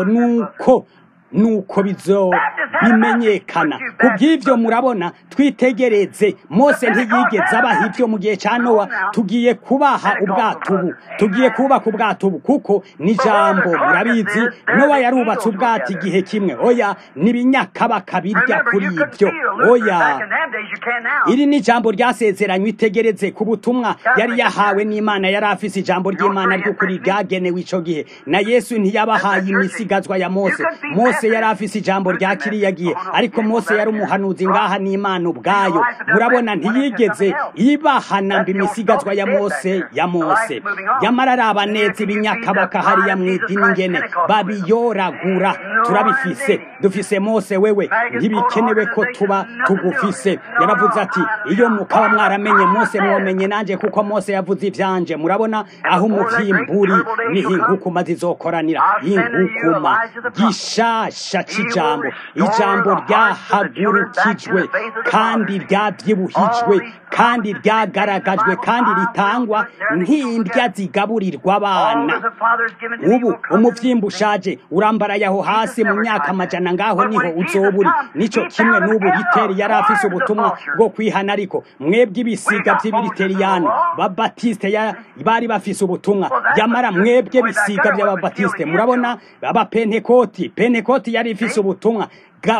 nuko bimenyekana. Kubw'ivyo murabona, twitegereze Mose ntiyigeze abaha ivyo mu gihe ca Nowa. Tugiye kubaha ubwato ubu, tugiye kubaka ubwato ubu, kuko ni jambo. Murabizi, Nowa yarubatse ubwato igihe kimwe. Oya, nibinyakabaka birya kuri ivyo. Oya, iri ni jambo ryasezeranywe. Itegereze ku butumwa yari yahawe n'Imana. Yari afise ijambo ry'Imana ry'ukuri ryagenewe ico gihe, na Yesu ntiyabahaye imisigazwa ya Mose. Mose yari afise ijambo rya kiriya gihe, ariko Mose yari umuhanuzi ngaha n'Imana ubwayo. Murabona, ntiyigeze ibahana mbi imisigazwa ya Mose. Yamara araba neza ibinyakabaka hariya mw'idini ngene babiyoragura. Turabifise, dufise Mose. Wewe ntibikenewe ko tuba tugufise. Yaravuze ati iyo mukaba mwaramenye Mose mwomenye nanje, kuko Mose yavuze ivyanje. Murabona, aho umuvyimburi niho inkukuma zizokoranira. Inkukuma gishasha c'ijambo, ijambo ryahagurukijwe kandi ryavyibuhijwe kandi ryagaragajwe kandi ritangwa nk'indya zigaburirwa abana. Ubu umuvyimba ushaje urambaraye aho hasi mu myaka 100 ngaho niho uzoburi. Nico kimwe n'ubu Riteri yari afise ubutumwa bwo kwihana, ariko mwebwe ibisiga vy'Ibiteriyano Babatiste bari bafise ubutumwa. Yamara mwebwe bisiga by'Ababatiste, murabona, Pentekoti yari ifise ubutumwa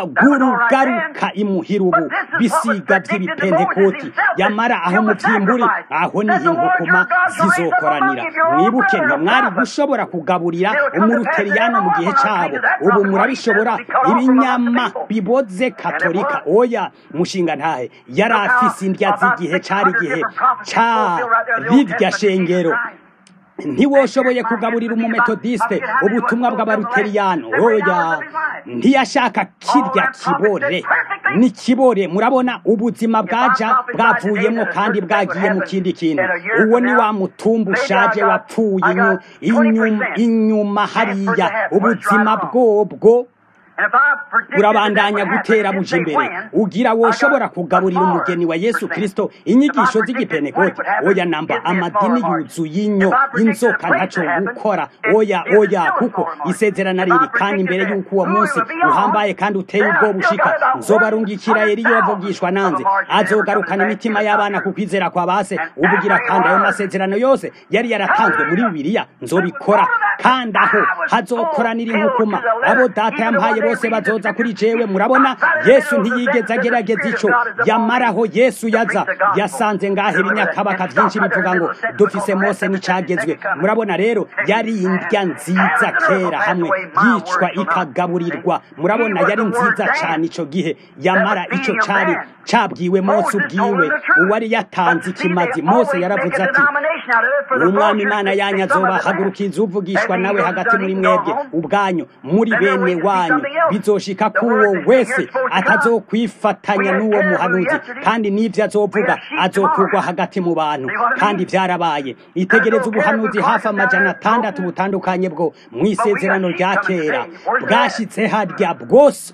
garuka imuhira. Ubu bisiga by'ibipentekoti. Yamara aho muvyimburi, aho niho inkukuma zizokoranira. Mwibuke, ntimwari gushobora kugaburira umuruteriyano mu gihe cabo. Ubu murabishobora. Ibinyama biboze katolika. Oya, mushinga ntahe yari afise indya z'igihe cari igihe ca rirya shengero. ntiwoshoboye kugaburira umumetodiste ubutumwa bw'abaluteriyano oya ntiyashaka kirya kibore ni kibore murabona ubuzima bwavuyemo kandi bwagiye mu kindi kintu uwo ni wa mutumba ushaje wapfuye inyuma hariya ubuzima bwobwo urabandanya gutera buja imbere ugira woshobora kugaburira umugeni wa Yesu Kristo inyigisho z'igipentekote oya namba amadini yuzuye inzoka ntaco gukora oya kuko isezerana riri kandi imbere y'uko uwo munsi uhambaye kandi uteye ubwo bushika nzobarungikira Eliya yavugishwa nanze azogarukana imitima y'abana ku kwizera kwa base ubugira kandi ayo masezerano yose yari yaratanzwe muri Bibiliya nzobikora kandi aho hazokoranira inkukuma abo data yampaye bose bazoza kuri jewe murabona Yesu ntiyigeze agerageza ico yamaraho Yesu yasanze ngahe ibinyakabaka byinshi bivuga ngo dufise Mose nicagezwe murabona rero yari indya nziza kera hamwe yicwa ikagaburirwa murabona yari nziza cyane ico gihe yamara ico cari cabwiwe Mose ubwiwe uwari yatanze ikimazi Mose yaravuze ati umwami Imana yanyu azobahagurukiza uvugishwa nawe hagati muri mwebwe ubwanyu muri bene wanyu bizoshika kuwo wese atazokwifatanya n'uwo muhanuzi kandi n'ivyo azovuga azokugwa hagati mu bantu kandi vyarabaye itegereza ubuhanuzi hafi 600 butandukanye bwo mwisezerano rya kera bwashitse harya bwose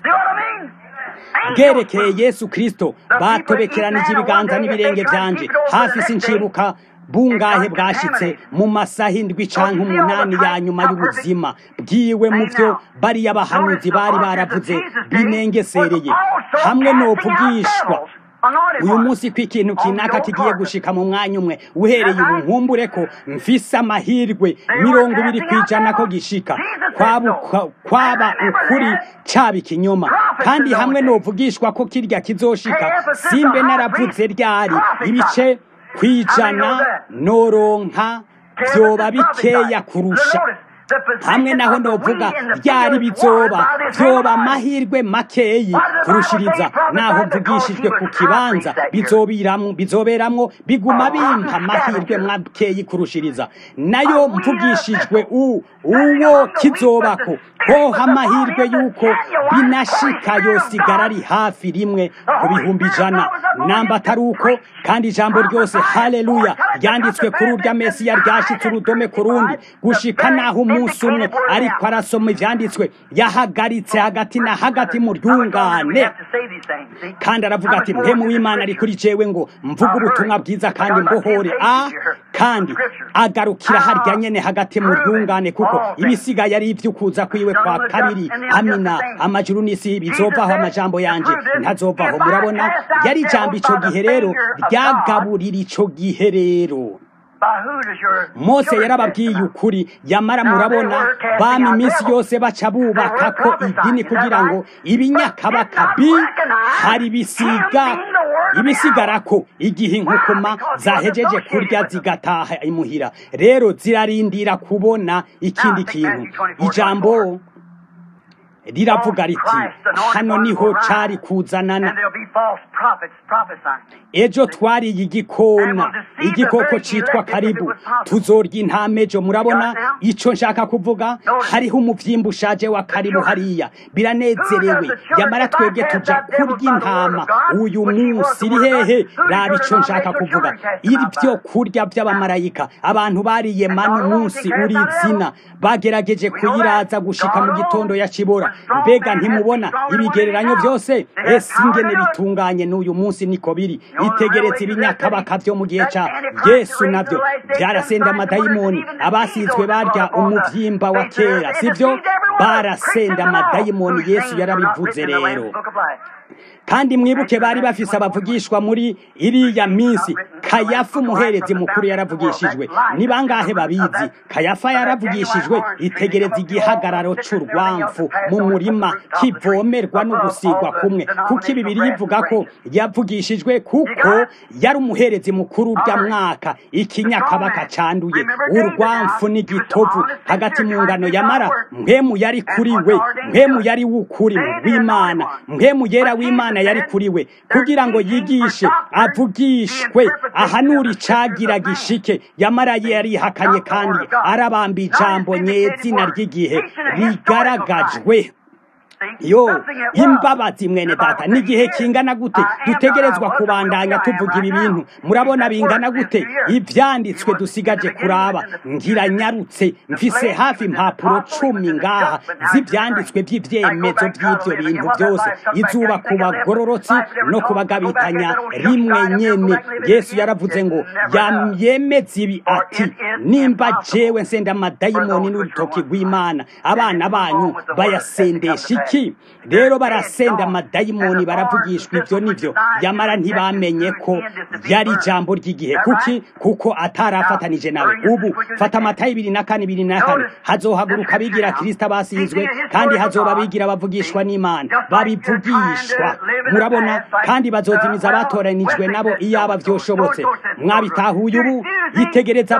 bwerekeye Yesu Kristo batobekeranije ibiganza n'ibirenge vyanje hafi sincibuka bungahe bwashitse mu masaha 7 canke 8 ya nyuma y'ubuzima bwiwe mu vyo bari y'abahanuzi bari baravuze binengesereye hamwe no kuvugishwa uyu munsi kw'ikintu kinaka kigiye gushika mu mwanya umwe uhereye ubu nkumbure ko mfise amahirwe 20% ko gishika kwaba ukuri caba ikinyoma kandi hamwe no kuvugishwa ko kirya kizoshika simbe naravuze ryari ibice kwijana noronka vyoba bikeya kurusha hamwe naho ndovuga ryari vyoba amahirwe makeyi kurushiriza naho mvugishijwe ku kibanza bizoberamwo biguma bimpa amahirwe makeyi kurushiriza nayo mvugishijwe uwo kizobako hoha amahirwe yuko binashika yosigara ari hafi rimwe ku bihumbi 100 namba taruko kandi ijambo ryose haleluya ryanditswe kuri urya Mesiya ryashitse urudome kurundi gushika naho umunsi umwe ariko arasoma ivyanditswe yahagaritse hagati na hagati mu ryungane kandi aravuga ati mpemu w'Imana ari kuri jewe ngo mvuga ubutumwa bwiza kandi mbohore kandi agarukira harya nyene hagati mu ryungane kuko ibisigaye ari ivy'ukuza kwiwe kwa kabiri amina amajuru n'isi bizovaho amajambo yanje ntazovaho murabona yari ijambo ico gihe rero ryagaburira ico gihe rero Mose yarababwiye ukuri yamara murabona bami iminsi yose baca bubaka ko idini kugira ngo ibinyakabaka hari ibisigarako igihe inkukuma zahejeje kurya zigataha imuhira rero zirarindira kubona ikindi kintu ijambo riravuga riti hano niho cari kuzanana ejo twari igikoko citwa karibu tuzorya intamejo murabona ico nshaka kuvuga hariho umuvyimba ushaje wa karibu hariya biranezerewe yamara twebwe tuja kurya intama uyu munsi iri hehe raba ico nshaka kuvuga ivyo kurya vy'abamarayika abantu bariye manu munsi uri zina bagerageje kuyiraza gushika mu gitondo ya kibora mbega ntimubona ibigereranyo byose ingene bitunganye n'uyu munsi niko biri itegeretse ibinyakabaka byo mu gihe ca Yesu navyo byarasenda amadayimoni abasizwe barya umuvyimba wa kera sivyo barasenda amadayimoni Yesu yarabivuze rero kandi mwibuke bari bafise abavugishwa muri iriya minsi Kayafa umuherezi mukuru yaravugishijwe ni bangahe babizi Kayafa yaravugishijwe itegereza igihagararo c'urwamfu mu murima kivomerwa no gusigwa kumwe kuko Bibiliya ivuga ko yavugishijwe kuko yari umuherezi mukuru bya mwaka ikinyakabaka canduye urwamfu n'igitovu hagati mu ngano yamara mpemu yari kuri we mpemu yari wukuri w'Imana mpemu yera w'Imana yari kuri we kugira ngo yigishe avugishwe ahanura icagira gishike yamaraye yarihakanye kandi arabamba ijambo nyezina ry'igihe rigaragajwe. Yo imbabazi mwene data n'igihe kingana gute dutegerezwa kubandanya tuvuga ibi bintu. Murabona bingana gute ivyanditswe dusigaje kuraba. Ngira nyarutse mfise hafi impapuro 10 ngaha z'ivyanditswe by'ivyemezo by'ivyo bintu byose. Izuba kubagororotsi no kubagabitanya rimwe nyene. Yesu yaravuze ngo yemeze ibi ati nimba jewe nsenda amadayimoni n'urutoki rw'Imana abana banyu bayasendesha iki? Rero barasenda amadayimoni baravugishwa ivyo nivyo yamara ntibamenye ko yari ijambo ry'igihe. Kuko atarafatanije nawe. Ubu fata Matayo 2:4 hazohaguruka bigira Kristo basizwe kandi hazoba bigira bavugishwa n'Imana babivugishwa. Murabona kandi bazozimiza abatoranijwe nabo iyaba vyoshobotse. Mwabitahuye ubu yitegereza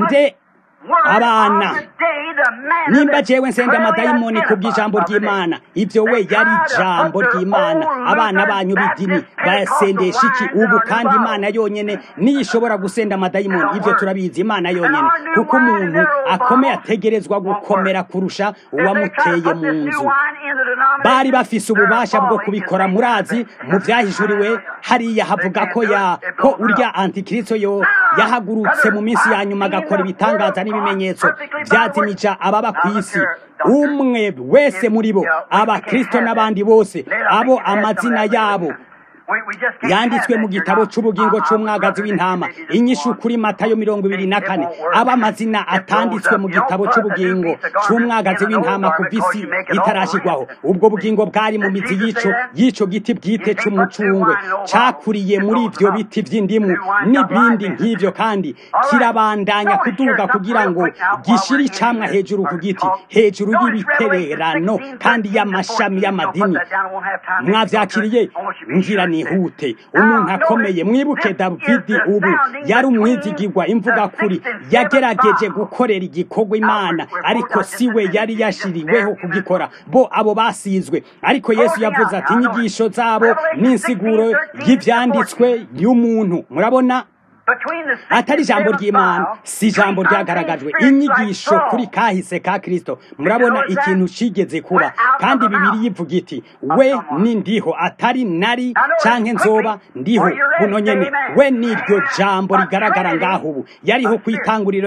abana nimba jewe nsenda amadayimoni kubw'ijambo ry'Imana ivyo we yari ijambo ry'Imana abana banyu b'idini bayasendesha iki ubu? Kandi Imana yonyene niyo ishobora gusenda amadayimoni. Ivyo turabizi Imana yonyene, kuko umuntu akomeye ategerezwa gukomera kurusha uwamuteye mu nzu. Bari bafise ububasha bwo kubikora. Murazi mu vyahishuriwe hariya havuga ko urya antikristo yahagurutse mu minsi ya nyuma agakora ibitangaza n'ibimenyetso vyazimija ababa kw'isi. Umwe wese muri bo abakristo n'abandi bose abo amazina yabo yanditswe mu gitabo c'ubugingo c'umwagazi w'intama. Inyishu kuri Matayo 24 aba amazina atanditswe mu gitabo c'ubugingo c'umwagazi w'intama kuvisi itarashigwaho. Ubwo bugingo bwari mu mizi y'ico giti bwite c'umucungwe cakuriye muri ivyo biti vy'indimu n'ibindi nk'ivyo, kandi kirabandanya kuduga kugira ngo gishire icamwa hejuru ku giti, hejuru y'ibitererano kandi y'amashami y'amadini. Mwavyakiriye? Ngira nihute. Umuntu akomeye mwibuke Davidi ubu yari umwizigirwa imvuga kuri, yagerageje gukorera igikorwa Imana ariko siwe yari yashiriweho kugikora, bo abo basizwe. Ariko Yesu yavuze ati inyigisho zabo n'insiguro y'ivyanditswe y'umuntu. Murabona atari ijambo ry'Imana, si ijambo ryagaragajwe. Inyigisho kuri kahise ka Kristo. Murabona ikintu cigeze kuba, kandi Bibiliya ivuga iti we ni ndiho, atari nari canke nzoba, ndiho buno nyene. We niryo jambo rigaragara ngaho ubu. Yariho kwitanguriro,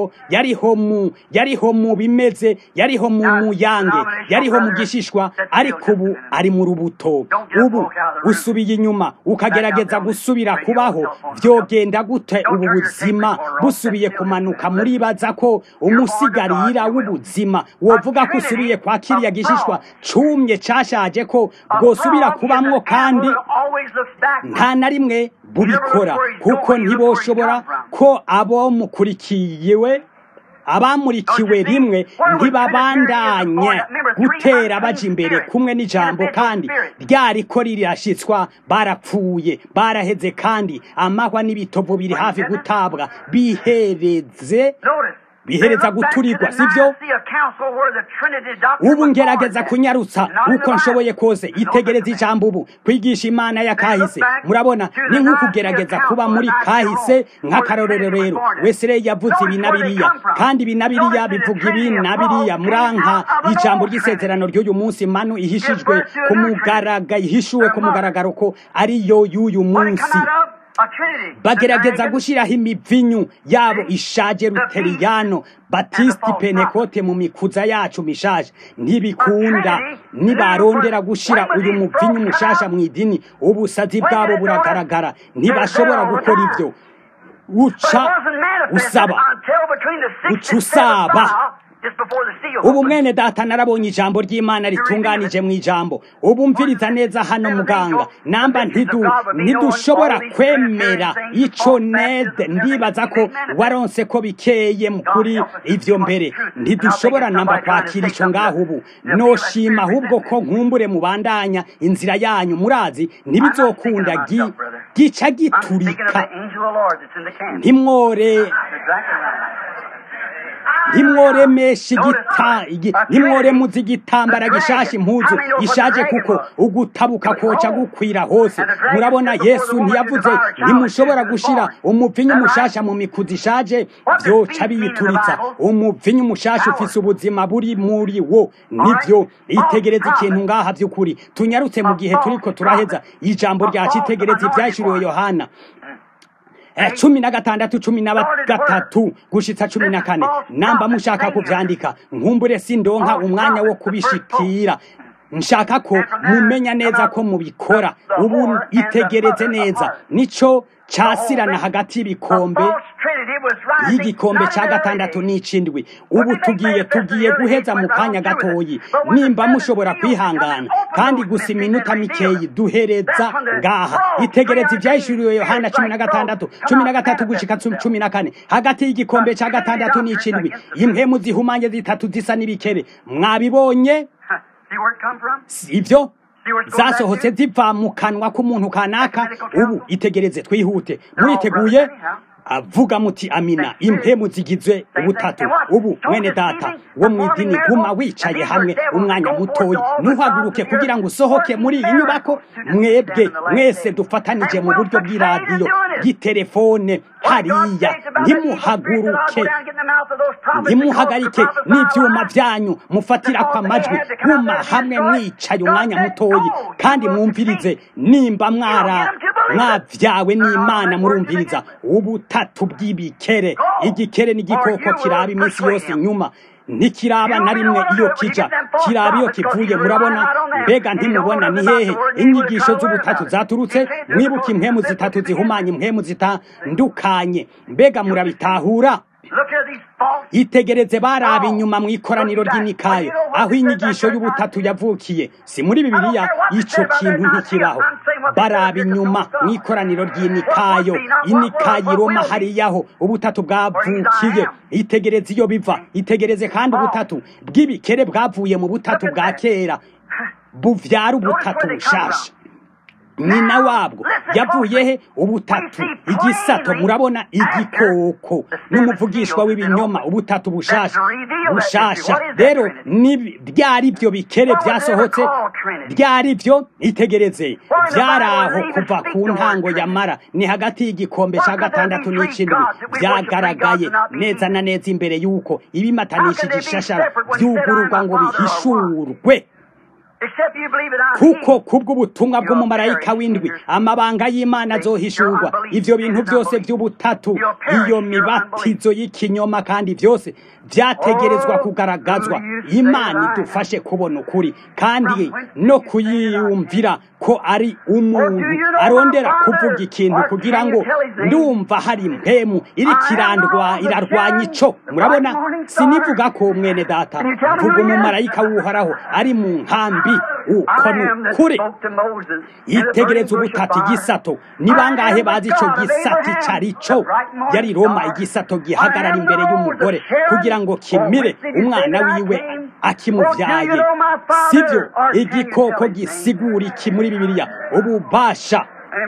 yariho mu bimeze, yariho mu muyange, yariho mu gishishwa, ariko ubu ari mu rubuto. Ubu usubiye inyuma ukagerageza gusubira kubaho, vyogenda gute ubu buzima busubiye kumanuka? Muribaza ko umusigarira w'ubuzima wovuga ko usubiye kwa kiriya gishishwa cumye cashaje ko bwosubira kubamwo? Kandi nta na rimwe bubikora, kuko ntiboshobora ko abamurikiwe rimwe ntibabandanye gutera baja imbere kumwe n'ijambo, kandi ryariko rirashitswa barapfuye, baraheze, kandi amahwa n'ibitovu biri hafi gutabwa, bihereza guturirwa, sivyo? Ubu ngerageza kunyarutsa uko nshoboye kose. Itegereza ijambo ubu, kwigisha Imana ya kahise. Murabona ni nk'ukugerageza kuba muri kahise. Nk'akarorero rero, Wesley yavuze ibi na biriya, kandi ibi na biriya bivuga ibi na biriya. Muranka ijambo ry'isezerano ry'uyu munsi manu ihishuwe ku mugaragaro ko ariyo y'uyu munsi. Bagerageza gushiraho imivinyu yabo ishaje, Luteriyano, Batisti, Pentekote mu mikuza yacu mishaje. Ntibikunda. Nibarondera gushira uyu muvinyu mushasha mu idini, ubusazi bwabo buragaragara. Ntibashobora gukora ivyo. Usaba ubu mwene data, narabonye ijambo ry'Imana ritunganije mu ijambo. Ubu mviriza neza hano muganga, namba ntidushobora kwemera ico nede. Ndibaza ko waronse ko bikeye kuri ivyo mbere. Ntidushobora namba kwakira ico ngaho ubu. Noshima ahubwo ko nkumbure mubandanya inzira yanyu. Murazi ntibizokunda gica giturika. ntimworemuze igitambara gishasha impuzu ishaje kuko ugutabuka koca gukwira hose. Murabona Yesu ntiyavuze ntimushobora gushira umuvinyu mushasha mu mikuzi ishaje, vyoca biyituritsa. Umuvinyu mushasha ufise ubuzima buri muri wo. Nivyo itegereza ikintu ngaha vy'ukuri. Tunyarutse mu gihe turiko turaheza ijambo ryacu, itegereza ivyahishuriwe Yohana 16:13 gushitsa 14. Namba mushaka kuvyandika, nkumbure sindonka umwanya wo kubishikira. Nshaka ko mumenya neza ko mubikora. Ubu itegereze neza nico casirana hagati y'ibikombe y'igikombe ca gatandatu n'icindwi. Ubu tugiye guheza mu kanya gatoyi, nimba mushobora kwihangana kandi gusa iminota mikeyi duhereza ngaha. Itegereza ivyahishuriwe Yohana 16:13 gushika 14. Hagati y'igikombe ca gatandatu n'icindwi impemu zihumanye zitatu zisa n'ibikere. Mwabibonye ivyo zasohotse ziva mu kanwa k'umuntu kanaka. Ubu itegereze twihute, muriteguye? Avuga muti amina. Impemu zigizwe ubutatu. Ubu mwene data wo mwidini, guma wicaye hamwe umwanya mutoyi, ntuhaguruke kugira ngo usohoke muri iyi nyubako. Mwebwe mwese dufatanije mu buryo bw'iradiyo bw'itelefone hariya, ntimuhagarike n'ivyuma vyanyu mufatira kwa majwi. Guma hamwe mwicaye umwanya mutoyi kandi mwumvirize. Nimba mwavyawe n'Imana murumviriza ubutatu bw'ibikere. Igikere n'igikoko kiraba iminsi yose inyuma, ntikiraba na rimwe iyo kija, kiraba iyo kivuye. Murabona? Mbega ntimubona ni hehe inyigisho z'ubutatu zaturutse? Mwibuka impemu zitatu zihumanye, impemu zitandukanye. Mbega murabitahura? Itegereze baraba inyuma mu ikoraniro ry'Inikayo aho inyigisho y'ubutatu yavukiye. Si muri Bibiliya, ico kintu ntikibaho. Baraba inyuma mu ikoraniro ry'Inikayo, Inikayo Roma hariyaho ubutatu bwavukiye. Itegereze iyo biva. Itegereze kandi ubutatu bw'ibikere bwavuye mu butatu bwa kera buvyara ubutatu bushasha. Nyina wabwo yavuye he? Ubutatu igisato. Murabona? Igikoko n'umuvugishwa w'ibinyoma. Ubutatu bushasha. Rero ni byari byo bikere vyasohotse, byari byo. Itegereze vyaraho kuva ku ntango yamara, ni hagati y'igikombe ca gatandatu n'icindwi. Vyagaragaye neza na neza imbere yuko ibimatanishije ishashara vyugururwa ngo bihishurwe. Kuko kubw'ubutumwa bw'umumarayika w'indwi amabanga y'Imana azohishurwa. Ivyo bintu byose by'ubutatu, iyo mibatizo y'ikinyoma, kandi byose vyategerezwa kugaragazwa. Imana idufashe kubona ukuri kandi no kuyiyumvira ko ari umuntu arondera kuvuga ikintu kugira ngo ndumva hari impemu irarwanya ico. Murabona? Sinivuga ko mwene data, mvuga umumarayika w'Uhoraho ari mu nkambi. Uko nukuri. Itegereza ubutatu igisato. Ni bangahe bazi ico gisati carico? Yari Roma. Igisato gihagarara imbere y'umugore kugira ngo kimire umwana wiwe akimuvyaye. Sivyo? Igikoko gisigura iki muri Bibiliya? Ububasha.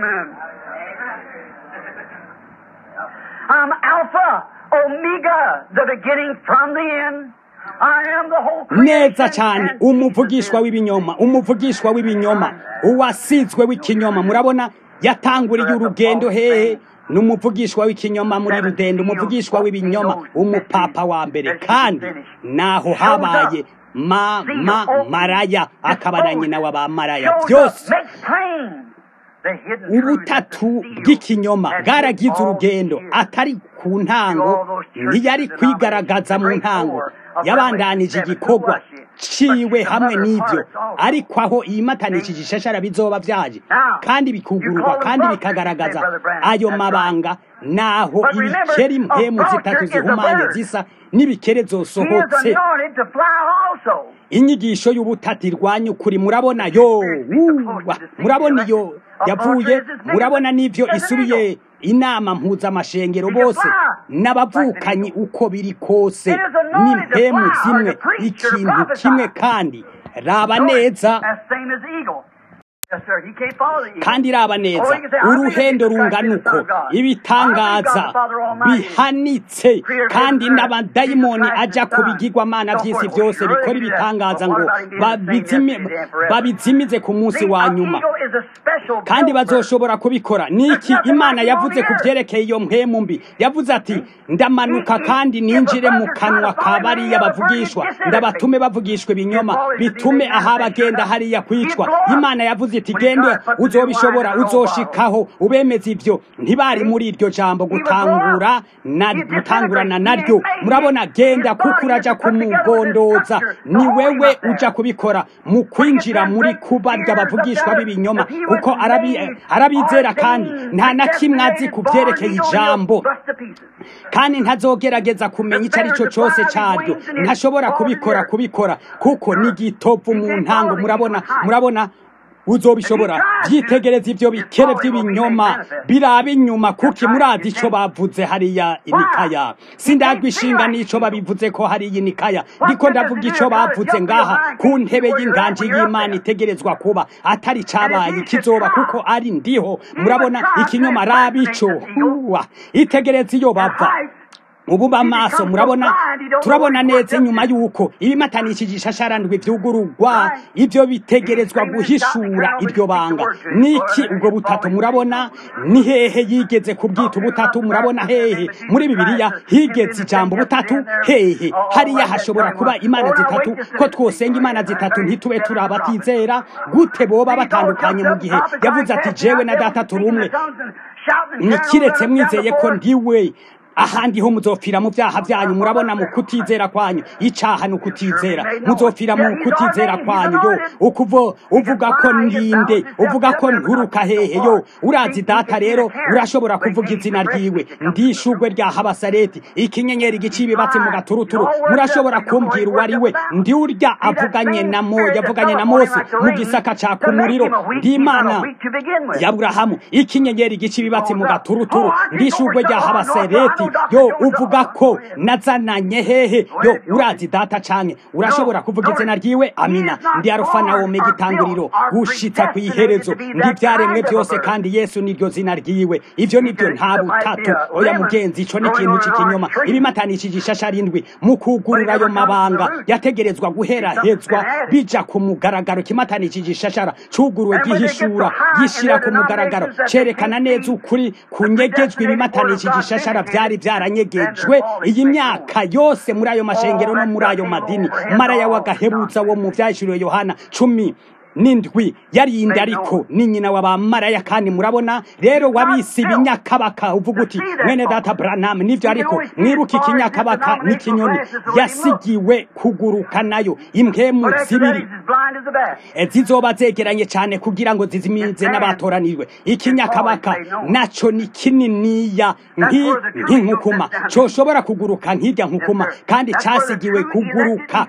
Alpha, Omega, the beginning from the end.
Neza cyane. Umuvugishwa w'ibinyoma, uwasizwe w'ikinyoma. Murabona? Yatanguriye urugendo hehe? N'umuvugishwa w'ikinyoma muri rudendo, umuvugishwa w'ibinyoma, umupapa wa mbere. Kandi naho habaye maraya akaba nyina w'abamaraya. Byose ubutatu bw'ikinyoma bwaragize urugendo. Atari ku ntango, ntiyari kwigaragaza mu ntango, yabandanije igikorwa ciwe hamwe n'ivyo. Ariko aho iyimatanishije ishashara bizoba vyaje kandi bikugururwa kandi bikagaragaza ayo mabanga, naho ibikere impemu zitatu zihumanye zisa n'ibikere zosohotse. Inyigisho y'ubutatu irwanya ukuri. Murabona? Murabona iyo yavuye? Murabona n'ivyo isubiye inama mpuzamashengero bose n'abavukanyi uko biri kose n'impemu zimwe, ikintu kimwe. Kandi raba neza kandi iraba neza uruhendo rungana uko ibitangaza bihanitse kandi n'abadayimoni aja ku bigirwamana by'isi byose bikora ibitangaza ngo babizimize ku munsi wa nyuma kandi bazoshobora kubikora. Niki Imana yavuze ku byerekeye iyo mpemu mbi? Yavuze ati ndamanuka kandi ninjire mu kanwa ka bariya bavugishwa, ndabatume bavugishwe ibinyoma, bitume ahabagenda hariya kwicwa. Imana yavuze iti gende uzobishobora, uzoshikaho ubemeza ivyo. Ntibari muri iryo jambo gutangurana naryo. Murabona, genda kuko uraja kumugondoza, ni wewe uja kubikora mu kwinjira muri kubarya bavugishwa b'ibinyoma, kuko arabizera kandi nta na kimwe azi ku byerekeye ijambo, kandi ntazogerageza kumenya icyo ari cyo cyose cyaryo. Ntashobora kubikora kuko ni gitovu mu ntango. Murabona uzobishobora. Byitegereza ivyo bikere by'ibinyoma biraba inyuma, kuki murazi ico bavuze hariya inikaya. Sindagwishinga n'ico babivuze ko hariya inikaya, ndiko ndavuga ico bavuze ngaha ku ntebe y'inganji y'Imana itegerezwa kuba, atari cabaye kizoba, kuko ari ndiho. Murabona ikinyoma rabico itegereza iyo bava. Ubu bamaso, turabona neza nyuma yuko ibimatanishije ishasharandwi vyugurugwa, ivyo bitegerezwa guhishura iryo banga. Niki ubwo butatu? Murabona ni hehe yigeze kubwita ubutatu? Murabona hehe muri Bibiliya higeze ijambo butatu? Hehe hariya hashobora kuba imana zitatu? Ko twosenga imana zitatu ntitube turabatizera gute? Boba batandukanye mu gihe yavuze ati jewe na data turi umwe. Nikiretse mwizeye ko ndiwe, ahandi ho muzopfira mu byaha byanyu. Murabona mu kutizera kwanyu, icaha no kutizera, muzopfira mu kutizera kwanyu. Yo uvuga ko ndinde, uvuga ko nturuka hehe? Yo urazi data, rero urashobora kuvuga izina ryiwe, ndishugwe rya Habasareti, ikinyenyeri gicibibatse mu gaturuturu. Murashobora kumbwira uwari we? Ndi urya yavuganye na Mose mu gisaka ca kumuriro. Ndi Imana ya Aburahamu, ikinyenyeri gicibibatse mu gaturuturu, ndishugwe rya Habasareti. Yo uvuga ko nazananye hehe? Yo urazi data canke urashobora kuvuga izina ryiwe? Amina. Ndi Alfa na Omega, itanguriro gushitsa ku iherezo, ndi byaremwe byose, kandi Yesu niryo zina ryiwe. Ivyo nivyo nta butatu. Oya mugenzi, ico ni ikintu c'ikinyoma. Ibimatanishije ishasharindwi mu kugurura ayo mabanga yategerezwa guherahezwa bija ku mugaragaro. Kimatanishije ishashara cuguruwe, gihishura, gishira ku mugaragaro, cerekana neza ukuri kunyegejwe. Ibimatanishije ishashara byari byaranyegejwe iyi myaka yose muri ayo mashengero no muri ayo madini. Maraya w'agahebutsa wo mu vyashuriwe Yohana 10:7 yarinde, ariko ni nyina w'abamaraya. kandi murabona rero wabisi ibinyakabaka. Uvuga uti mwene data Branham, nivyo, ariko mwibuka ikinyakabaka n'ikinyoni yasigiwe kuguruka nayo. Impwemu zibiri zizoba zegeranye cyane kugira ngo zizimize n'abatoranirwe. Ikinyakabaka naco ni kininiya nk'inkukuma, coshobora kuguruka nk'irya nkukuma, kandi casigiwe kuguruka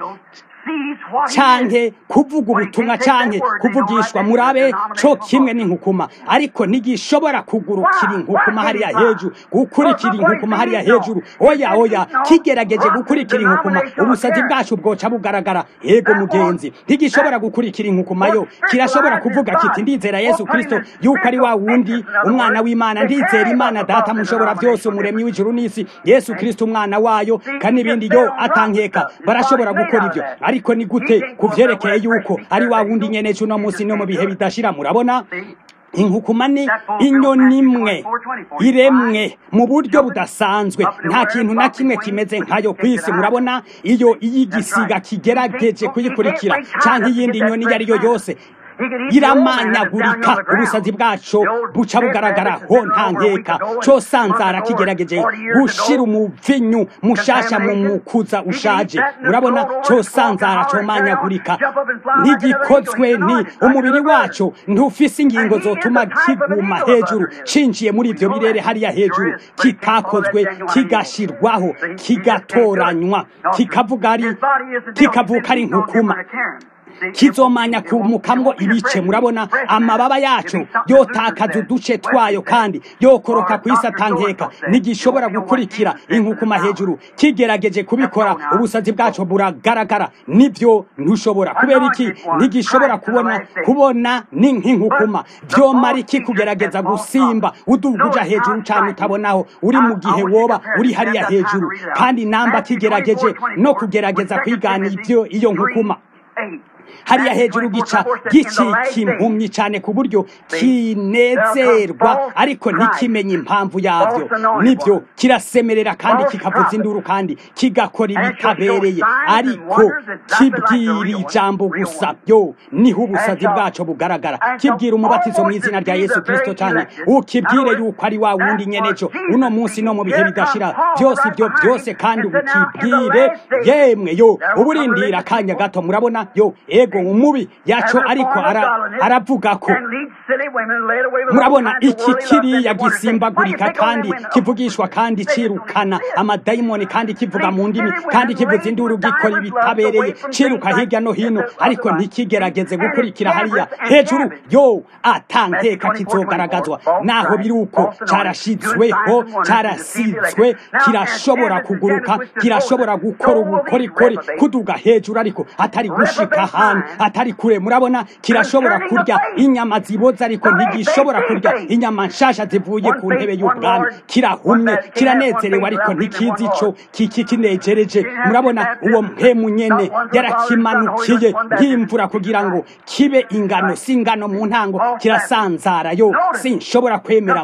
canke kuvuga ubutumwa canke kuvugishwa. Murabe co kimwe n'inkukuma, ariko ntigishobora kugurukira inkukuma hariya hejuru, gukurikira inkukuma hariya hejuru. Oya kigerageje gukurikira inkukuma, ubusazi bwacu bwoca bugaragara. Yego mugenzi, ntigishobora gukurikira inkukuma. Yo kirashobora kuvuga kiti ndizera Yesu Kristo yuko ari wa wundi umwana w'Imana, ndizera Imana data mushobora byose, umuremyi w'ijuru n'isi, Yesu Kristo umwana wayo, kandi ibindi. Yo atankeka barashobora gukora ivyo, ariko ni gute kuvyerekeye yuko ari wa wundi nyene no munsi no mu bihe bidashira? Murabona inkukuma ni inyoni imwe iremwe mu buryo budasanzwe, nta kintu na kimwe kimeze nkayo kwisi. Murabona iyo igisiga kigerageje kuyikurikira canke iyindi nyoni yari yo yose iramanyagurika, ubusazi bwaco buca bugaragara ho nta nkeka. Co sanzara kigerageje gushira umuvinyu mushasha mu mukuza ushaje. Murabona co sanzara co manyagurika ntigikozwe, ni umubiri waco ntufise ingingo zotuma kiguma hejuru cinjiye muri ivyo birere hariya hejuru. Kitakozwe, kigashirwaho, kigatoranywa, kikavuka ari inkukuma. kizomanya kumukamwo ibice. Murabona amababa yacu yotakaza uduce twayo kandi yokoroka ku isi atankeka. Ntigishobora gukurikira inkukuma hejuru kigerageje kubikora, ubusazi bwacu buragaragara. Nibyo ntushobora. Kubera iki? Ntigishobora kubona ni nk'inkukuma. Vyomara iki kugerageza gusimba uduguja hejuru cyane utabonaho uri mu gihe woba uri hariya hejuru? Kandi namba kigerageje no kugerageza kwigana iyo nkukuma hariya hejuru gica impumyi cyane ku buryo kinezerwa ariko ntikimenye impamvu yabyo. Nibyo kirasemerera kandi kikavuza induru kandi kigakora ibitabereye, ariko kibwira ijambo gusa. Yo niho ubusazi bwacu bugaragara. Kibwira umubatizo mu izina rya Yesu Kristo cyane, ukibwire yuko ari wa wundi nyenejo uno munsi no mu bihe bidashira byose ibyo byose, kandi ukibwire yemwe yo uburindira akanya gato. Murabona yo ego umubi yaco ariko aravuga ko murabona iki kiriya gisimbagurika kandi kivugishwa kandi cirukana amadayimoni kandi kivuga mu ndimi kandi kivuza induru gikora ibitabereye ciruka hirya no hino, ariko ntikigerageze gukurikira hariya hejuru. Yo atankeka kizogaragazwa naho biruko carashizweho carasizwe, kirashobora kuguruka, kirashobora gukora ubukorikori kuduga hejuru, ariko atari gushika ahantu atari kure. Murabona kirashobora kurya inyama ziboza, ariko ntigishobora kurya inyama nshasha zivuye ku ntebe y'ubwami. Kirahumye, kiranezerewe, ariko ntikizi ico kinejereje. Murabona uwo mpemu nyene yarakimanukiye nk'imvura kugira ngo kibe ingano, si ingano mu ntango, kirasanzara. Yo sinshobora kwemera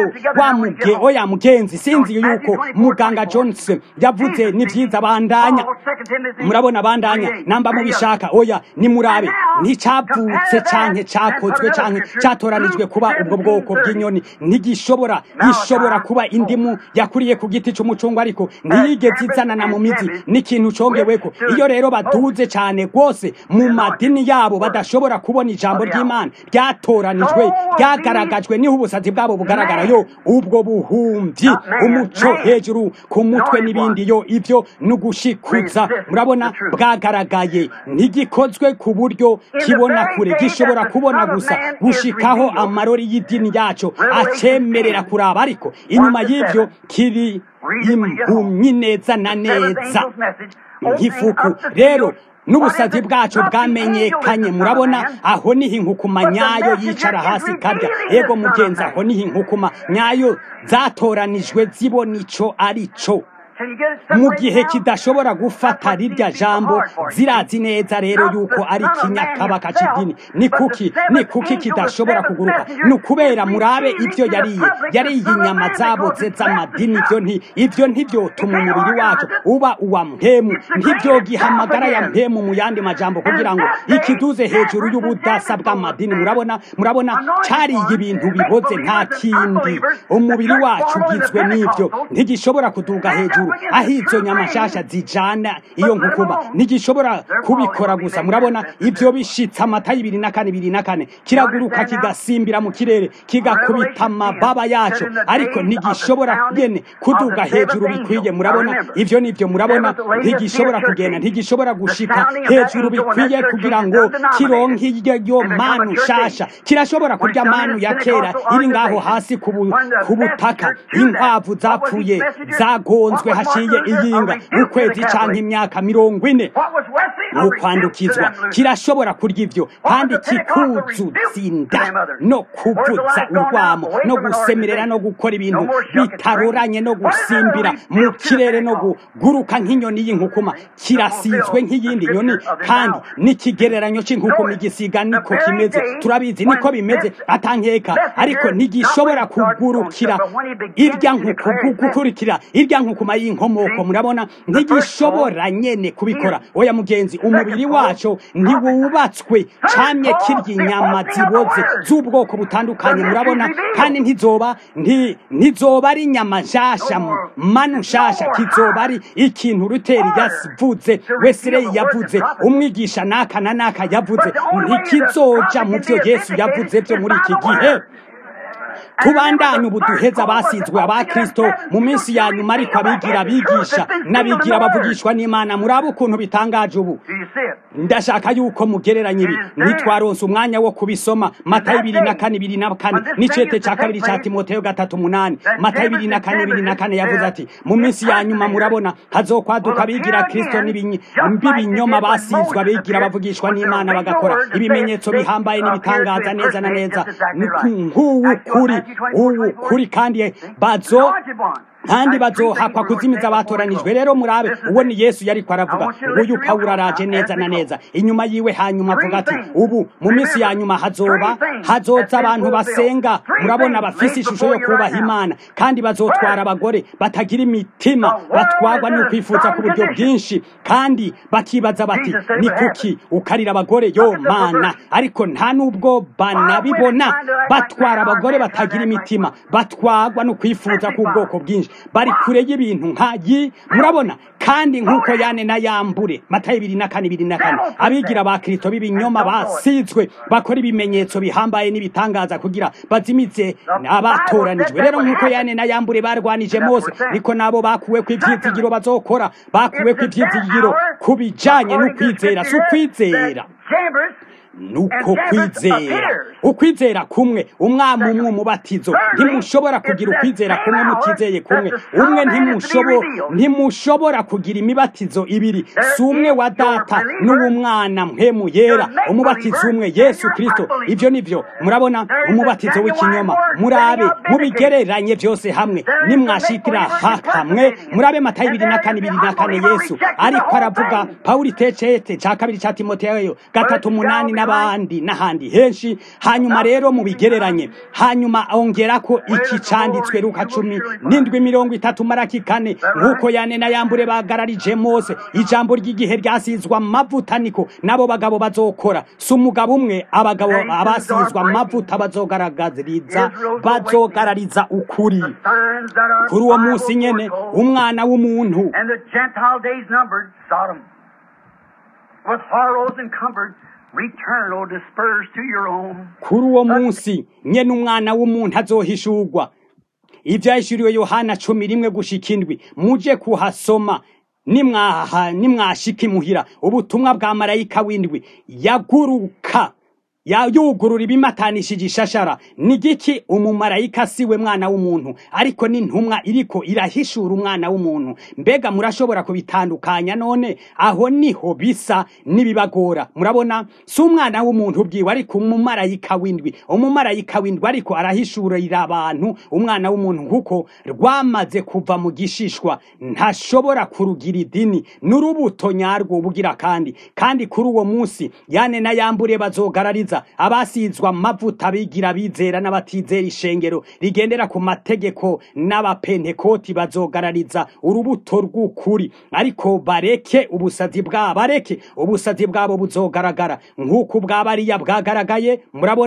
oya mugenzi, sinzi yuko muganga Johnson yavuze ni vyiza bandanya. Murabona bandanya namba mubishaka. Oya nimurabe, nticavutse canke cakozwe canke catoranijwe kuba ubwo bwoko bw'inyoni. Ntigishobora kuba indimu yakuriye ku giti c'umucungwa, ariko ntiyigeze izanana mu mizi n'ikintu congeweko. Iyo rero baduze cane rwose mu madini yabo badashobora kubona ijambo ry'Imana ryatoranijwe ryagaragajwe, niho ubusazi bwabo bugaragara. Yo ubwo buhumvyi, umuco hejuru ku mutwe n'ibindi, yo ivyo nugushikuza murabona bwagaragaye. Ntigikozwe ku buryo kibona kure, gishobora kubona gusa gushikaho amarori y'idini yacu acemerera kuraba, ariko inyuma y'ivyo kiri impumyi neza na neza nk'ifuku. Rero n'ubusazi bwacu bwamenyekanye. Murabona aho niho inkukuma nyayo yicara hasi karya. Ego mugenzi, aho niho inkukuma nyayo zatoranijwe zibona ico ari co. Mu gihe kidashobora gufata rirya jambo, zirazi neza rero yuko ari kinyakabaka c'idini. Ni kuki kidashobora kuguruka? Nukubera murabe ivyo yariye inyama zaboze z'amadini. Ivyo ntivyotuma umubiri wacu uba uwa mpemu, ntivyogihamagara ya mpemu mu yandi majambo kugira ngo ikiduze hejuru y'ubudasa bw'amadini. Murabona cariye ibintu biboze, nta kindi. Umubiri wacu ugizwe n'ivyo, ntigishobora kuduga hejuru aho izo nyama nshasha zijana iyo nkukuma. Ntigishobora kubikora gusa. Murabona ivyo bishitse Matayo 2:4 kiraguruka kigasimbira mu kirere kigakubita amababa yacu, ariko ntigishobora nyene kuduga hejuru bikwiye. Murabona ivyo nivyo. Murabona ntigishobora kugenda, ntigishobora gushika hejuru bikwiye kugira ngo kironke iyo manu nshasha. Kirashobora kurya manu ya kera iri ngaho hasi ku butaka. Inkwavu zapfuye zagonzwe hashiye iyinga ukwezi canke imyaka 40 ukwandukizwa. Kirashobora kurya ivyo kandi kikuzutsinda no kuvuza urwamo no gusemerera no gukora ibintu bitaroranye no gusimbira mu kirere no guguruka nk'inyoni y'inkukuma. Kirasizwe nk'iyindi nyoni kandi n'ikigereranyo c'inkukuma. Igisiga niko kimeze, turabizi niko bimeze atankeka, ariko ntigishobora kugurukira irya gukurikira irya nkukuma y'inkomoko. Murabona ntigishobora nyene kubikora. Oya mugenzi, umubiri wacu ntiwubatswe camye kirya inyama ziboze z'ubwoko butandukanye. Murabona kandi ntizoba ari inyama nshasha, manu nshasha. Kizoba ari ikintu Luteri yavuze, Wesley yavuze, umwigisha naka na naka yavuze. Ntikizoja mu vyo Yesu yavuze vyo muri iki gihe. tubandanye ubu duheza basizwe aba Kristo mu minsi ya nyuma ariko abigira bigisha n'abigira bavugishwa n'Imana muraba ukuntu bitangaje ubu ndashaka yuko mugereranya ibi nitwaronse umwanya wo kubisoma Matayo 2:4 n'icete ca kabiri ca Timoteyo 3:8 Matayo 2:4 yavuze ati mu minsi ya nyuma murabona hazokwaduka bigira Kristo n'ibinyoma basizwa bigira bavugishwa n'Imana bagakora ibimenyetso bihambaye n'ibitangaza neza na neza kuri kandi bazohakwa kuzimiza abatoranijwe rero murabe uwo ni Yesu yari kwaravuga uyu Pawulo araje neza na neza inyuma yiwe hanyuma avuga ati ubu mu minsi ya nyuma hazoza abantu basenga murabona bafise ishusho yo kubaha Imana kandi bazotwara abagore batagira imitima batwagwa no kwifuza ku buryo bwinshi kandi bakibaza bati ni kuki ukarira abagore yo Mana ariko nta nubwo banabibona batwara abagore batagira imitima batwagwa no kwifuza ku bwoko bwinshi bari kure y'ibintu nkayi murabona kandi nkuko Yane na Yambure Matayo 2:4 abigira ba Kristo b'ibinyoma basizwe bakora ibimenyetso bihambaye n'ibitangaza kugira bazimize abatoranijwe rero nkuko Yane na Yambure barwanije Mose niko nabo bakuwe ku ivyizigiro bazokora bakuwe ku ivyizigiro kubijanye no kwizera sukwizera nuko ukwizera kumwe umwami umwe umubatizo ntimushobora kugira ukwizera kumwe mutizeye kumwe umwe ntimushobora kugira imibatizo ibiri si umwe wa data n'uw'umwana mpemu yera umubatizo umwe Yesu Kristo ivyo nivyo murabona umubatizo w'ikinyoma murabe mubigereranye byose hamwe nimwashikira hamwe murabe Matayo 2:4 Yesu ariko aravuga Pawulo tecete ca kabiri ca Timoteyo 3:8 n'abandi n'ahandi henshi hanyuma rero mubigereranye hanyuma ongera ko iki canditswe Luka 10:30 Maraki 4 nkuko Yane na Yambure bagararije Mose ijambo ry'igihe ryasizwa amavuta niko nabo bagabo bazokora si umugabo umwe abagabo abasizwa amavuta bazogarariza ukuri kuri uwo munsi nyene umwana w'umuntu kuri uwo munsi nyene umwana w'umuntu azohishurwa ivyahishuriwe Yohana 10:1-7 muje kuhasoma nimwashika imuhira ubutumwa bwa marayika w'indwi yugurura ibimatanishije ishashara nigiki umumarayika siwe mwana w'umuntu ariko n'intumwa iriko irahishura umwana w'umuntu mbega murashobora kubitandukanya none aho niho bisa nibibagora murabona si umwana w'umuntu ubwiwe ariko umumarayika w'indwi ariko arahishurira abantu umwana w'umuntu nkuko rwamaze kuva mu gishishwa ntashobora kurugira idini n'urubuto nyarwo bugira kandi kuri uwo munsi Yane na Yambure bazogarariza abasizwa amavuta bigira bizera n'abatizera ishengero rigendera ku mategeko n'abapentekoti bazogarariza urubuto rw'ukuri ariko bareke ubusazi bwabo buzogaragara nk'uko bwabariya bwagaragaye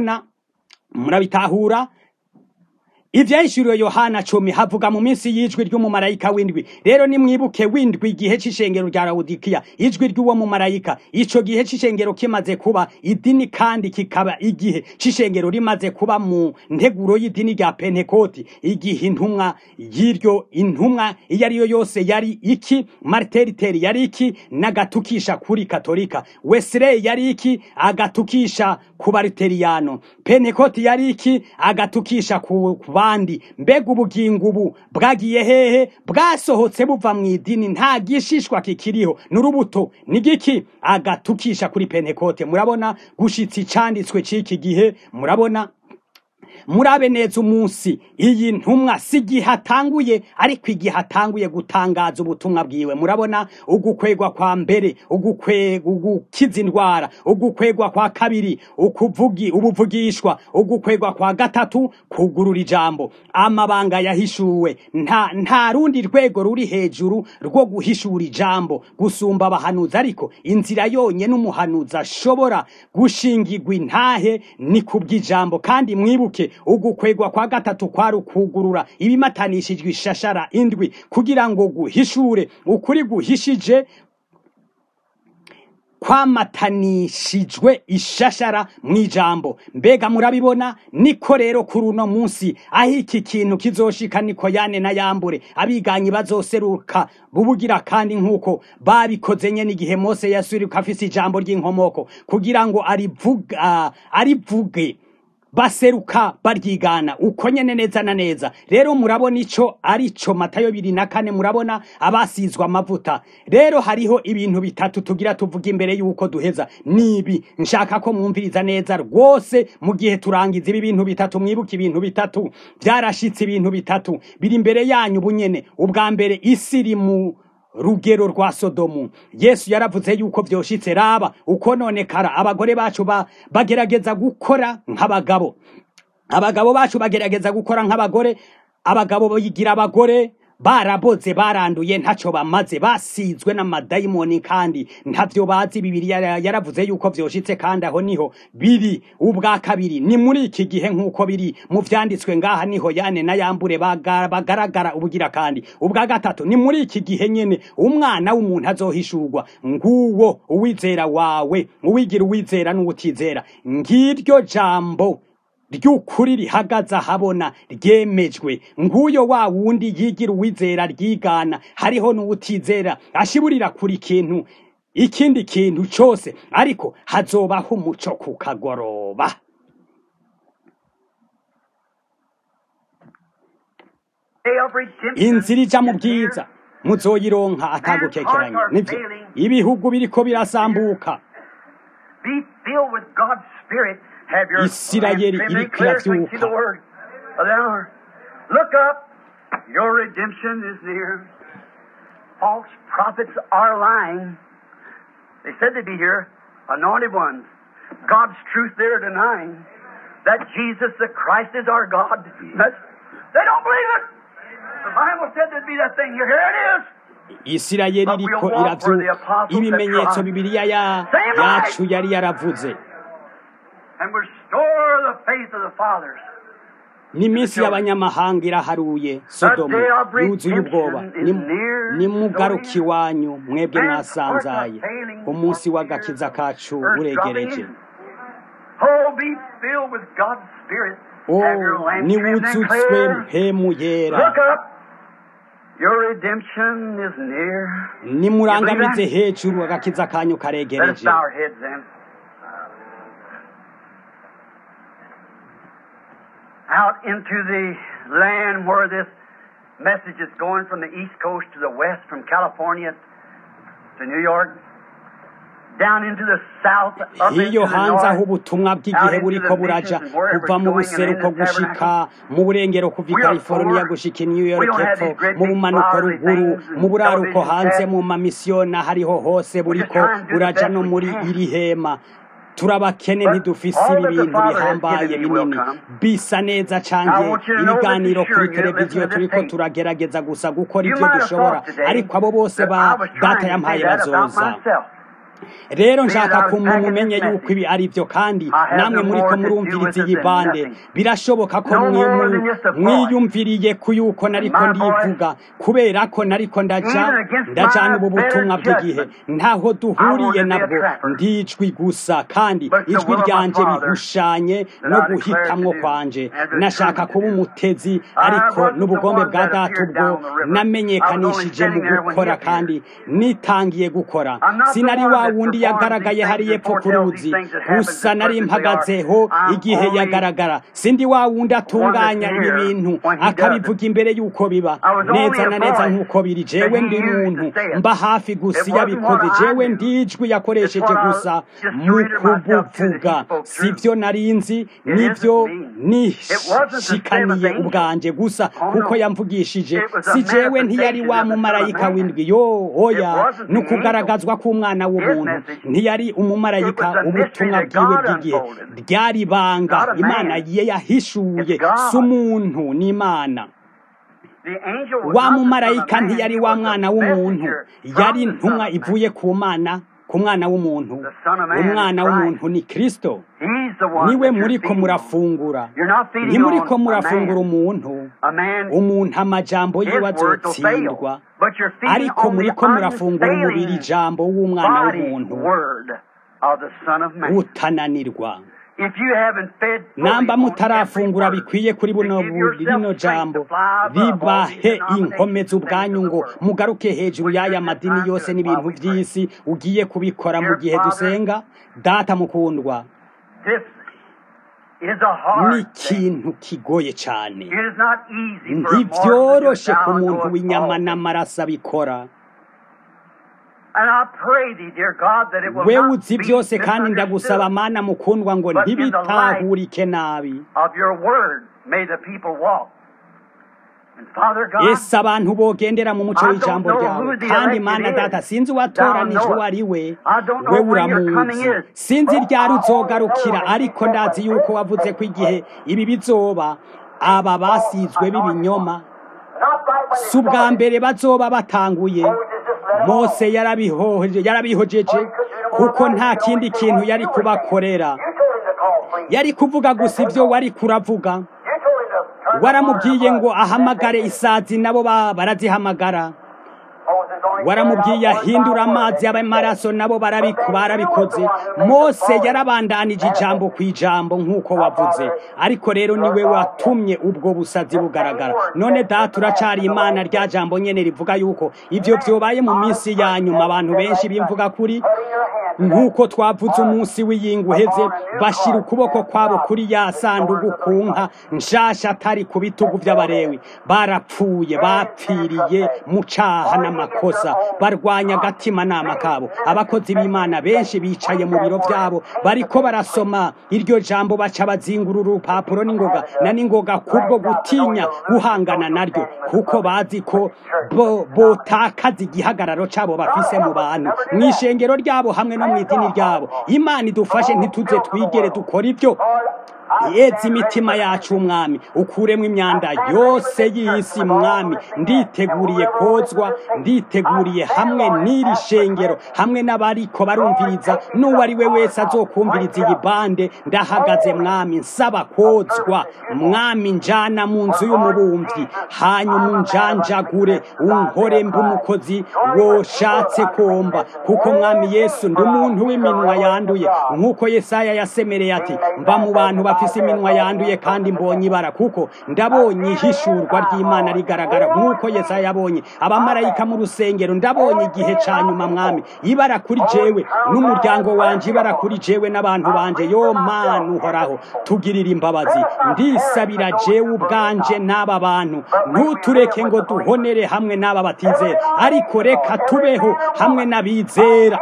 murabitahura ivyahishuriwe Yohana 10 havuga mu minsi y'ijwi ry'umumarayika w'indwi rero nimwibuke w'indwi igihe c'ishengero rya Laodikiya ijwi ry'uwo mumarayika ico gihe c'ishengero kimaze kuba idini kandi kikaba igihe c'ishengero rimaze kuba mu nteguro y'idini rya Pentekoti igihe intumwa iyo ariyo yose yari iki Martin Luther yari iki n'agatukisha kuri Katolika Wesley yari iki agatukisha ku Baluteriyano Pentekoti yari iki agatukisha ku bandi mbega ubugingo ubu bwagiye hehe bwasohotse buva mu idini nta gishishwa kikiriho n'urubuto nigiki agatukisha kuri Pentekote murabona gushitsa icanditswe c'iki gihe murabe neza umunsi iyi ntumwa sigihatanguye ariko igihatanguye gutangaza ubutumwa bwiwe murabona ugukwegwa kwa mbere ugukiza indwara ugukwegwa kwa kabiri ubuvugishwa ugukwegwa kwa gatatu kugurura ijambo amabanga yahishuwe nta rundi rwego ruri hejuru rwo guhishura ijambo gusumba abahanuzi ariko inzira yonye n'umuhanuzi ashobora gushingirwa intahe ni kubw'ijambo kandi mwibuke ugukwegwa kwa gatatu kwari ukugurura ibimatanishijwe ishashara indwi kugira ngo guhishure ukuri guhishije kwamatanishijwe ishashara mu ijambo. Mbega murabibona? Niko rero kuri uno munsi aho iki kintu kizoshika, niko Yane na Yambure abiganyi bazoseruka bubugira kandi nk'uko babikoze nyene igihe Mose yasuruka afise ijambo ry'inkomoko kugira ngo arivuge baseruka baryigana uko nyene neza na neza. Rero murabona ico arico Matayo 2:4, murabona abasizwa amavuta. Rero hariho ibintu bitatu tugira tuvuga imbere yuko duheza, nibi nshaka ko mwumviriza neza rwose mu gihe turangiza ibi bintu bitatu. Mwibuka ibintu bitatu byarashitse, ibintu bitatu biri imbere yanyu bunyene. Ubwa mbere, isi iri mu rugero rwa Sodomu. Yesu yaravuze yuko vyoshitse. Raba uko nonekara abagore bacu bagerageza gukora nk'abagabo, abagabo bacu bagerageza gukora nk'abagore, abagabo bayigira abagore, baraboze, baranduye, ntaco bamaze, basizwe n'amadayimoni kandi ntavyo bazi. Bibiliya yaravuze yuko vyoshitse kandi aho niho biri. Ubwa kabiri, ni muri iki gihe nk'uko biri mu vyanditswe ngaha, niho Yane na Yambure bagaragara ubugira kandi. Ubwa gatatu, ni muri iki gihe nyene umwana w'umuntu azohishurwa. Nguwo uwizera wawe, uwigira uwizera n'uwutizera. Ngiryo jambo ry'ukuri rihagaza habona ryemejwe. Nguyo wa wundi yigira uwizera ryigana. Hariho n'uwutizera ashiburira kuri kintu, ikindi kintu cose, ariko hazobaho umuco ku kagoroba. Inzira ija mu bwiza muzoyironka atagukekeranya. Nivyo ibihugu biriko birasambuka, Isirayeli iriko iravyuka.
Look up, your redemption is near. False prophets are lying. They said they'd be here, anointed ones. God's truth they're denying. That Jesus the Christ is our God. They don't believe it. The Bible said there'd be that thing here. Here it is.
Isirayeli iriko iravyuka. Ibimenyetso Bibiliya yacu yari yaravuze.
And restore the faith of the fathers.
Ni minsi y'abanyamahanga iraharuye. Sodomu yuzuye ubwoba. Ni mugaruki wanyu mwebwe mwasanzaye. Umunsi w'agakiza kacu uregereje. Ni wuzutswe mpemu yera. Ni murangamize hejuru, agakiza kanyu karegereje.
Out into the land where this message is going from the East Coast to the West, from California to New York, down into the South, up into
iyo
the
hanze aho
North,
ubutumwa bw'igihe buriko buraja kuva mu buseruko gushika mu burengero, kuva i California gushika i New York epfo, mu bumanuko ruguru, mu buraruko hanze, mu mamisiyona hariho hose buriko buraja no muri iri hema. Turabakene ntidufise ibi bintu bihambaye binini bisa neza canke ibiganiro kuri televiziyo. Turiko turagerageza gusa gukora ivyo dushobora, ariko abo bose ba data yampaye bazoza. Rero nshaka kumumenye yuko ibi ari byo, kandi namwe muriko murumviriza iyi bande birashoboka ko mwiyumviriye kuyuko nariko ndivuga, kubera ko nariko ndajana ubu butumwa bw'igihe ntaho duhuriye nabwo. Ndijwi gusa, kandi ijwi ryanje bihushanye no guhitamwo kwanje. Nashaka kuba umutezi, ariko n'ubugombe bwa data ubwo namenyekanishije mu gukora kandi nitangiye gukora. Sinari wa wundi yagaragaye hari yepfo ku ruzi gusa, nari mpagazeho igihe yagaragara. Sindi wa wundi atunganya ibi bintu akabivuga imbere yuko biba neza na neza nk'uko biri. Jewe ndi muntu mba hafi gusa yabikoze. Jewe ndijwi yakoresheje gusa mu kubuvuga, sivyo narinzi, nivyo nishikaniye ubwanje gusa kuko yamvugishije. Si jewe, ntiyari wa mumarayika w'indwi. Oya, nukugaragazwa k'umwana w'umuntu. Ntiyari umumarayika. Ubutumwa bwiwe bw'igihe ryari banga Imana yahishuye, si umuntu, ni Imana. Wa mumarayika ntiyari wa mwana w'umuntu, yari intumwa ivuye ku Mana, ku mwana w'umuntu. Umwana w'umuntu ni Kristo. niwe muriko murafungura ntimuriko murafungura umuntu amajambo yiwe azotsindwa ariko muriko murafungura umubiri ijambo w'umwana w'umuntu utananirwa namba mutarafungura bikwiye kuri rino jambo ribahe inkomezi ubwanyu ngo mugaruke hejuru y'aya madini yose n'ibintu by'isi ugiye kubikora mu gihe dusenga data mukundwa ni ikintu kigoye cyane ntibyoroshe ku muntu w'inyama n'amaraso abikora wewe uzi byose kandi ndagusaba mana mukundwa ngo ntibitahurike nabi ese abantu bogendera mu muco w'ijambo ryawe kandi mana data sinzi uwatoranije uwo ari we uramuzi sinzi ryari uzogarukira ariko ndazi yuko wavuze ko igihe ibi bizoba aba basizwe b'ibinyoma si ubwa mbere bazoba batanguye Mose yarabihojeje kuko nta kindi kintu yari kubakorera yari kuvuga gusa ibyo wari kuravuga waramubwiye ngo ahamagare isazi nabo barazihamagara waramubwiye ahindura amazi y'amaraso nabo barabikoze Mose yarabandanije ijambo ku ijambo nk'uko wavuze ariko rero niwe watumye ubwo busazi bugaragara none data uracari imana rya jambo nyene rivuga yuko ivyo vyobaye mu minsi ya nyuma abantu benshi bimvuga kuri nk'uko twavuze umunsi w'iyingu uheze bashira ukuboko kwabo kuri ya sanduku kunka nshasha atari ku bitugu by'abarewi barapfuye bapfiriye mu caha n'amakosa barwanya agatima nama kabo abakozi b'Imana benshi bicaye mu biro byabo bariko barasoma iryo jambo baca bazingurura urupapuro n'ingoga kubwo gutinya guhangana naryo kuko bazi ko botakaza igihagararo cabo bafise mu bantu mw'ishengero ryabo hamwe no mw'idini ryabo Imana idufashe ntituze twigere dukora ibyo yeze imitima yacu umwami ukuremwe imyanda yose y'isi mwami nditeguriye kozwa nditeguriye hamwe n'iri shengero hamwe n'abariko barumviriza n'uwo ari we wese azokumviriza iyi bande ndahagaze mwami nsaba kozwa mwami njana mu nzu y'umubumvyi hanyuma unjanjagure unkore mbe umukozi woshatse komba kuko mwami Yesu ndi umuntu w'iminwa yanduye nk'uko Yesaya yasemereye ati mba mu bantu bafise iminwa yanduye kandi mbonye ibara kuko ndabonye ihishurwa ry'Imana rigaragara nk'uko Yesaya yabonye abamarayika mu rusengero ndabonye igihe ca nyuma mwami ibara kuri jewe n'umuryango wanje ibara kuri jewe n'abantu banje yo Mana uhoraho tugirira imbabazi ndisabira jewe ubwanje n'aba bantu ntutureke ngo duhonere hamwe n'aba batizera ariko reka tubeho hamwe n'abizera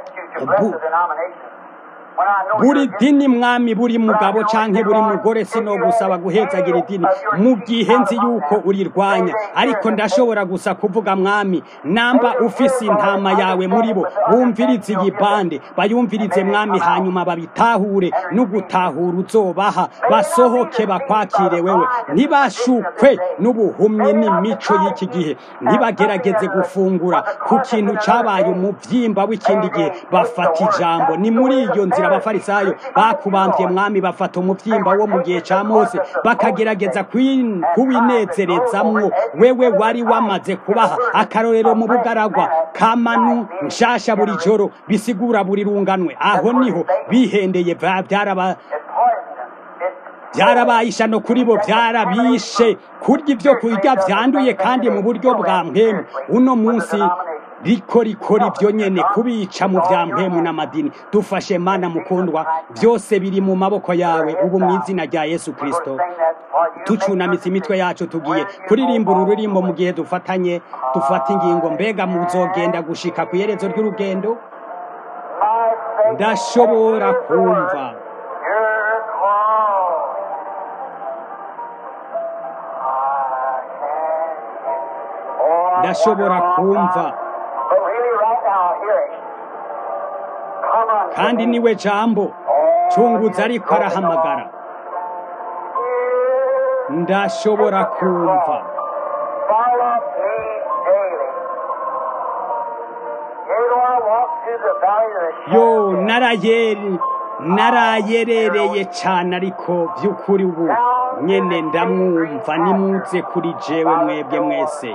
buri dini mwami buri mugabo canke buri mugore sino gusaba guhezagira idini mu gihe nzi yuko urirwanya ariko ndashobora gusa kuvuga mwami namba ufise intama yawe muri bo bumvirize iyi bande bayumvirize mwami hanyuma babitahure n'ugutahura uzobaha basohoke bakwakire wewe ntibashukwe n'ubuhumyi n'imico y'iki gihe ntibagerageze gufungura ku kintu cabaye umuvyimba w'ikindi gihe bafata ijambo ni muri iyo nzira abafarisayo bakubambye mwami bafata umuvyimba wo mu gihe ca Mose bakagerageza kuwinezerezamwo wewe wari wamaze kubaha akarorero mu bugaragwa kamanu nshasha buri joro bisigura buri runganwe aho niho bihendeye byarabayisha no kuri bo byarabishe kurya ibyo kurya byanduye kandi mu buryo bwa mpemu uno munsi rikora ibyo nyene kubica mu vya mpemu n'amadini dufashe Mana mukundwa byose biri mu maboko yawe ubu mu izina rya Yesu Kristo tucunamitse imitwe yacu tugiye kuririmba ururimbo mu gihe dufata ingingo mbega muzogenda gushika ku iherezo ry'urugendo ndashobora kumva kandi niwe jambo cunguza ariko arahamagara ndashobora kumva yo narayeri narayerereye cyane ariko by'ukuri ubu nyene ndamwumva nimuze kuri jewe mwebwe mwese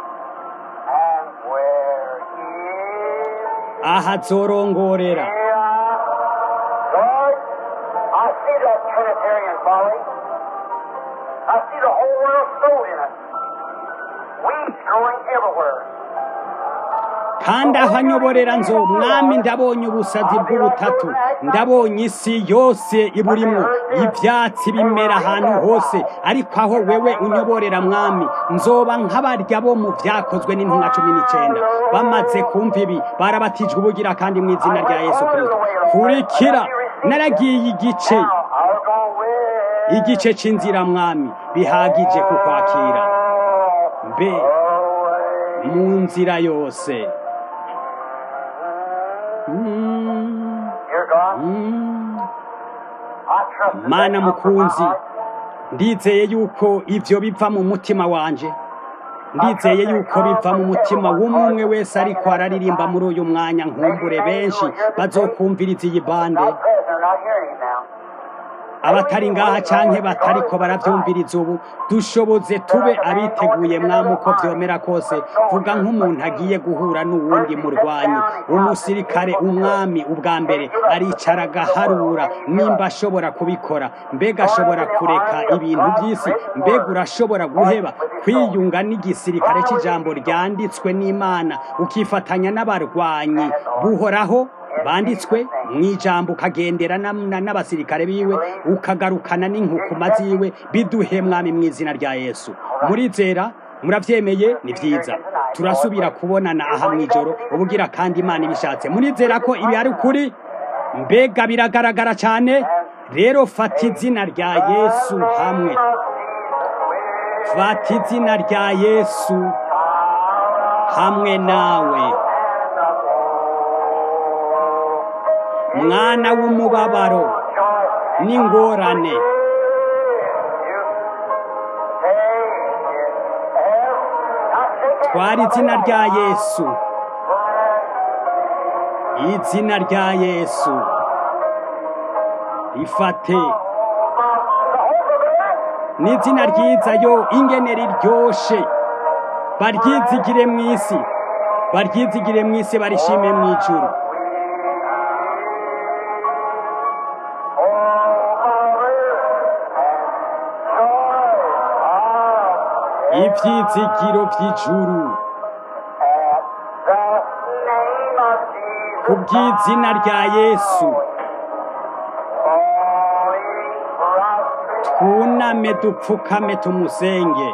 aha zorongorera
Lord, I see that Trinitarian folly. I see the whole world sowed in it. Weeds growing everywhere.
kandi aho anyoborera nzo mwami ndabonye ubusazi bw'ubutatu ndabonye isi yose iburimwo ibyatsi bimera ahantu hose ariko aho wewe unyoborera mwami nzoba nk'abarya bo mu byakozwe n'intumwa 19 bamaze kumva ibi barabatijwe ubugira kandi mu izina rya Yesu Kristo kurikira naragiye igice c'inzira mwami bihagije kukwakira mbe mu nzira yose mana mukunzi ndizeye yuko ivyo biva mu mutima wanje ndizeye yuko biva mu mutima w'umwe wese ariko araririmba muri uyu mwanya nkumbure benshi bazokumviriza iyi bande abatari ngaha canke batariko baravyumviriza ubu dushoboze tube abiteguye mwami uko vyomera kose vuga nk'umuntu agiye guhura n'uwundi murwanyi umusirikare umwami ubwa mbere aricara agaharura nimba ashobora kubikora mbega ashobora kureka ibintu by'isi mbega urashobora guheba kwiyunga n'igisirikare c'ijambo ryanditswe n'Imana ukifatanya n'abarwanyi buhoraho banditswe mwijambo ukagendera n'abasirikare biwe ukagarukana n'inkukuma ziwe biduhe mwami mu izina rya Yesu murizera muravyemeye ni vyiza turasubira kubonana aha mwijoro ubugira kandi Imana ibishatse murizera ko ibi ari ukuri mbega biragaragara cyane rero fata izina rya Yesu hamwe fata izina rya Yesu hamwe nawe mwana w'umubabaro n'ingorane twari izina rya Yesu izina rya Yesu rifate n'izina ryiza yo ingene riryoshe baryizigire mw'isi baryizigire mw'isi barishime mw'ijuru ivyizigiro vy'ijuru kubw'izina rya Yesu twuname dupfukame tumusenge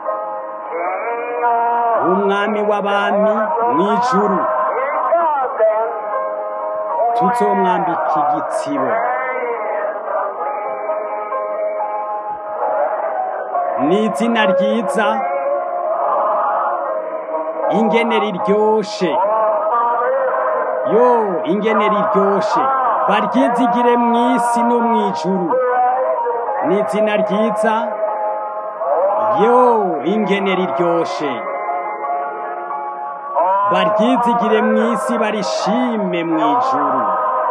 umwami w'abami mw'ijuru tuzomwambika igitsibo n'izina ryiza ingene riryoshe yo ingene riryoshe baryizigire mw'isi no mw'ijuru n'izina ryiza yo ingene riryoshe baryizigire mw'isi barishime mw'ijuru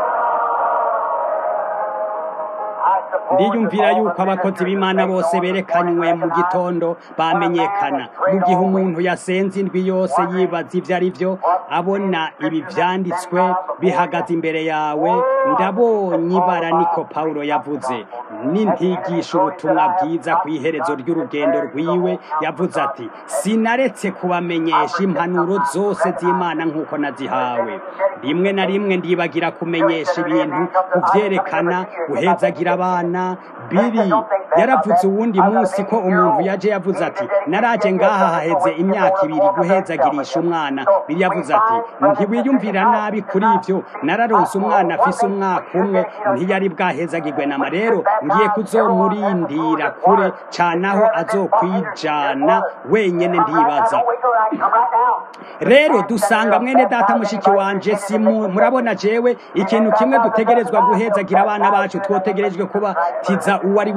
ndiyumvira yuko abakozi b'Imana bose berekanywe mu gitondo bamenyekana mu gihe umuntu yasenze indwi yose yibaza ivyo ari vyo abona ibi vyanditswe bihagaze imbere yawe ndabonye ibara niko Paulo yavuze n'intigisha ubutumwa bwiza kw'iherezo ry'urugendo rwiwe yavuze ati sinaretse kubamenyesha impanuro zose z'Imana nk'uko nazihawe rimwe na rimwe ndibagira kumenyesha ibintu kuvyerekana guhezagira abana biri yaravuze uwundi munsi ko umuntu yaje yavuze ati naraje ngaha haheze imyaka 2 guhezagirisha umwana biri yavuze ati ntiwiyumvira nabi kuri ivyo nararonse umwana afise umwaka umwe ntiyari bwahezagirwe na marero ngiye kuzomurindira kure canaho azokwijana wenyene ndibaza rero dusanga mwene data mushiki wanje simu murabona jewe ikintu kimwe dutegerezwa guhezagira abana bacu twotegerejwe kuba tiza uwari we wese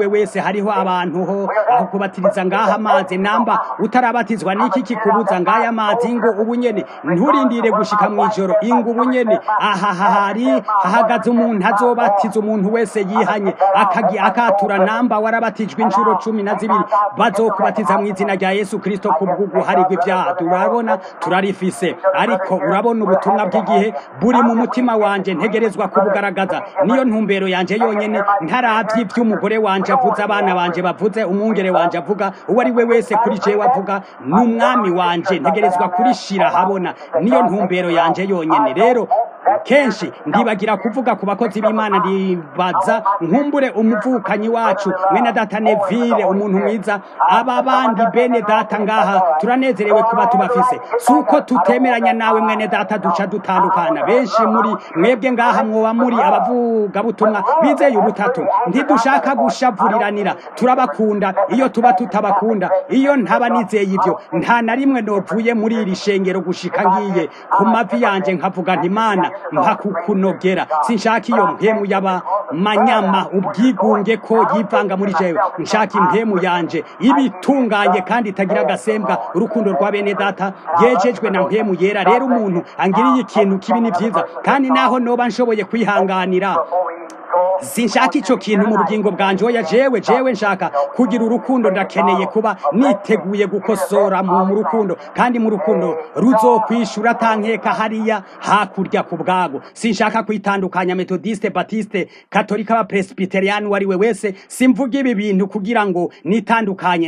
hariho abantu ho aho kubatiriza ngaha amazi namba utarabatizwa n'iki kikubuza ngaya amazi ngo ubunyene nturindire gushika mwijoro ingo ubunyene hari hahagaze umuntu azobatiza umuntu wese yihanye akatura namba warabatijwe inshuro 12 bazokubatiza mu izina rya Yesu Kristo kubw'uguharirwa ibyaha turabona turarifise ariko urabona ubutumwa bw'igihe buri mu mutima wanje ntegerezwa kubugaragaza niyo ntumbero yanje yonyene ntaravye ivy'umugore wanje avuze abana banje bavuze umwungere wanje avuga uwo ari we wese kuri jewe avuga n'umwami wanje ntegerezwa kurishira habona niyo ntumbero yanje yonyene rero kenshi ndibagira kuvuga ku bakozi b'Imana ndibaza nkumbure umuvukanyi wacu mwene data Neville umuntu mwiza aba bandi bene data ngaha turanezerewe kuba tubafise suko tutemeranya nawe mwene data duca dutandukana benshi muri mwebwe ngaha mwoba muri abavuga butumwa bizeye ubutatu ntidushaka gushavuriranira turabakunda iyo tuba tutabakunda iyo ntaba nizeye ivyo nta na rimwe novuye muri iri shengero gushika ngiye ku mavi yanje nkavuga nti Mana mpakukunogera sinshaka iyo mpemu yaba manyama ubwigunge ko yivanga muri jewe nshaka impemu yanje ibitunganye kandi itagira agasembwa urukundo rwa bene data yejejwe na mpemu yera rero umuntu angiriye ikintu kibi ni vyiza kandi naho noba nshoboye kwihanganira sinshaka ico kintu mu bugingo bwanje oya jewe nshaka kugira urukundo ndakeneye kuba niteguye gukosora mu rukundo kandi mu rukundo ruzokwishura tankeka hariya hakurya ku bwago sinshaka kwitandukanya metodiste batiste katolika ba presbyterian wari we wese simvuga ibi bintu kugira ngo nitandukanye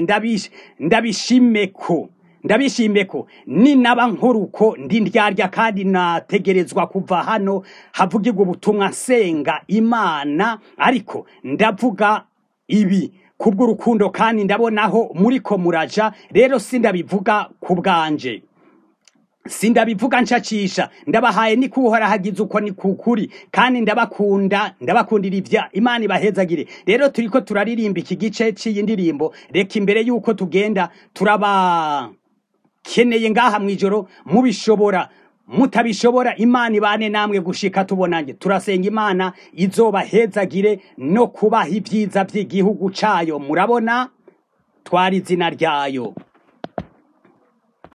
ndabishime ko ni naba nkoruko ndi ndyarya kandi nategerezwa kuva hano havugirwa ubutumwa senga Imana ariko ndavuga ibi kubw'urukundo kandi ndabonaho muriko muraja rero sindabivuga kubwanje sindabivuga ncacisha ndabahaye ni kuhora hagize uko ni kukuri kandi ndabakundira ivya Imana ibahezagire rero turiko turaririmba iki gice c'iyindirimbo reka imbere yuko tugenda turaba keneye ngaha mwijoro mubishobora mutabishobora Imana ibane namwe gushika tubonanye turasenga Imana izobahezagire no kubaha ibyiza by'igihugu cayo murabona twari izina ryayo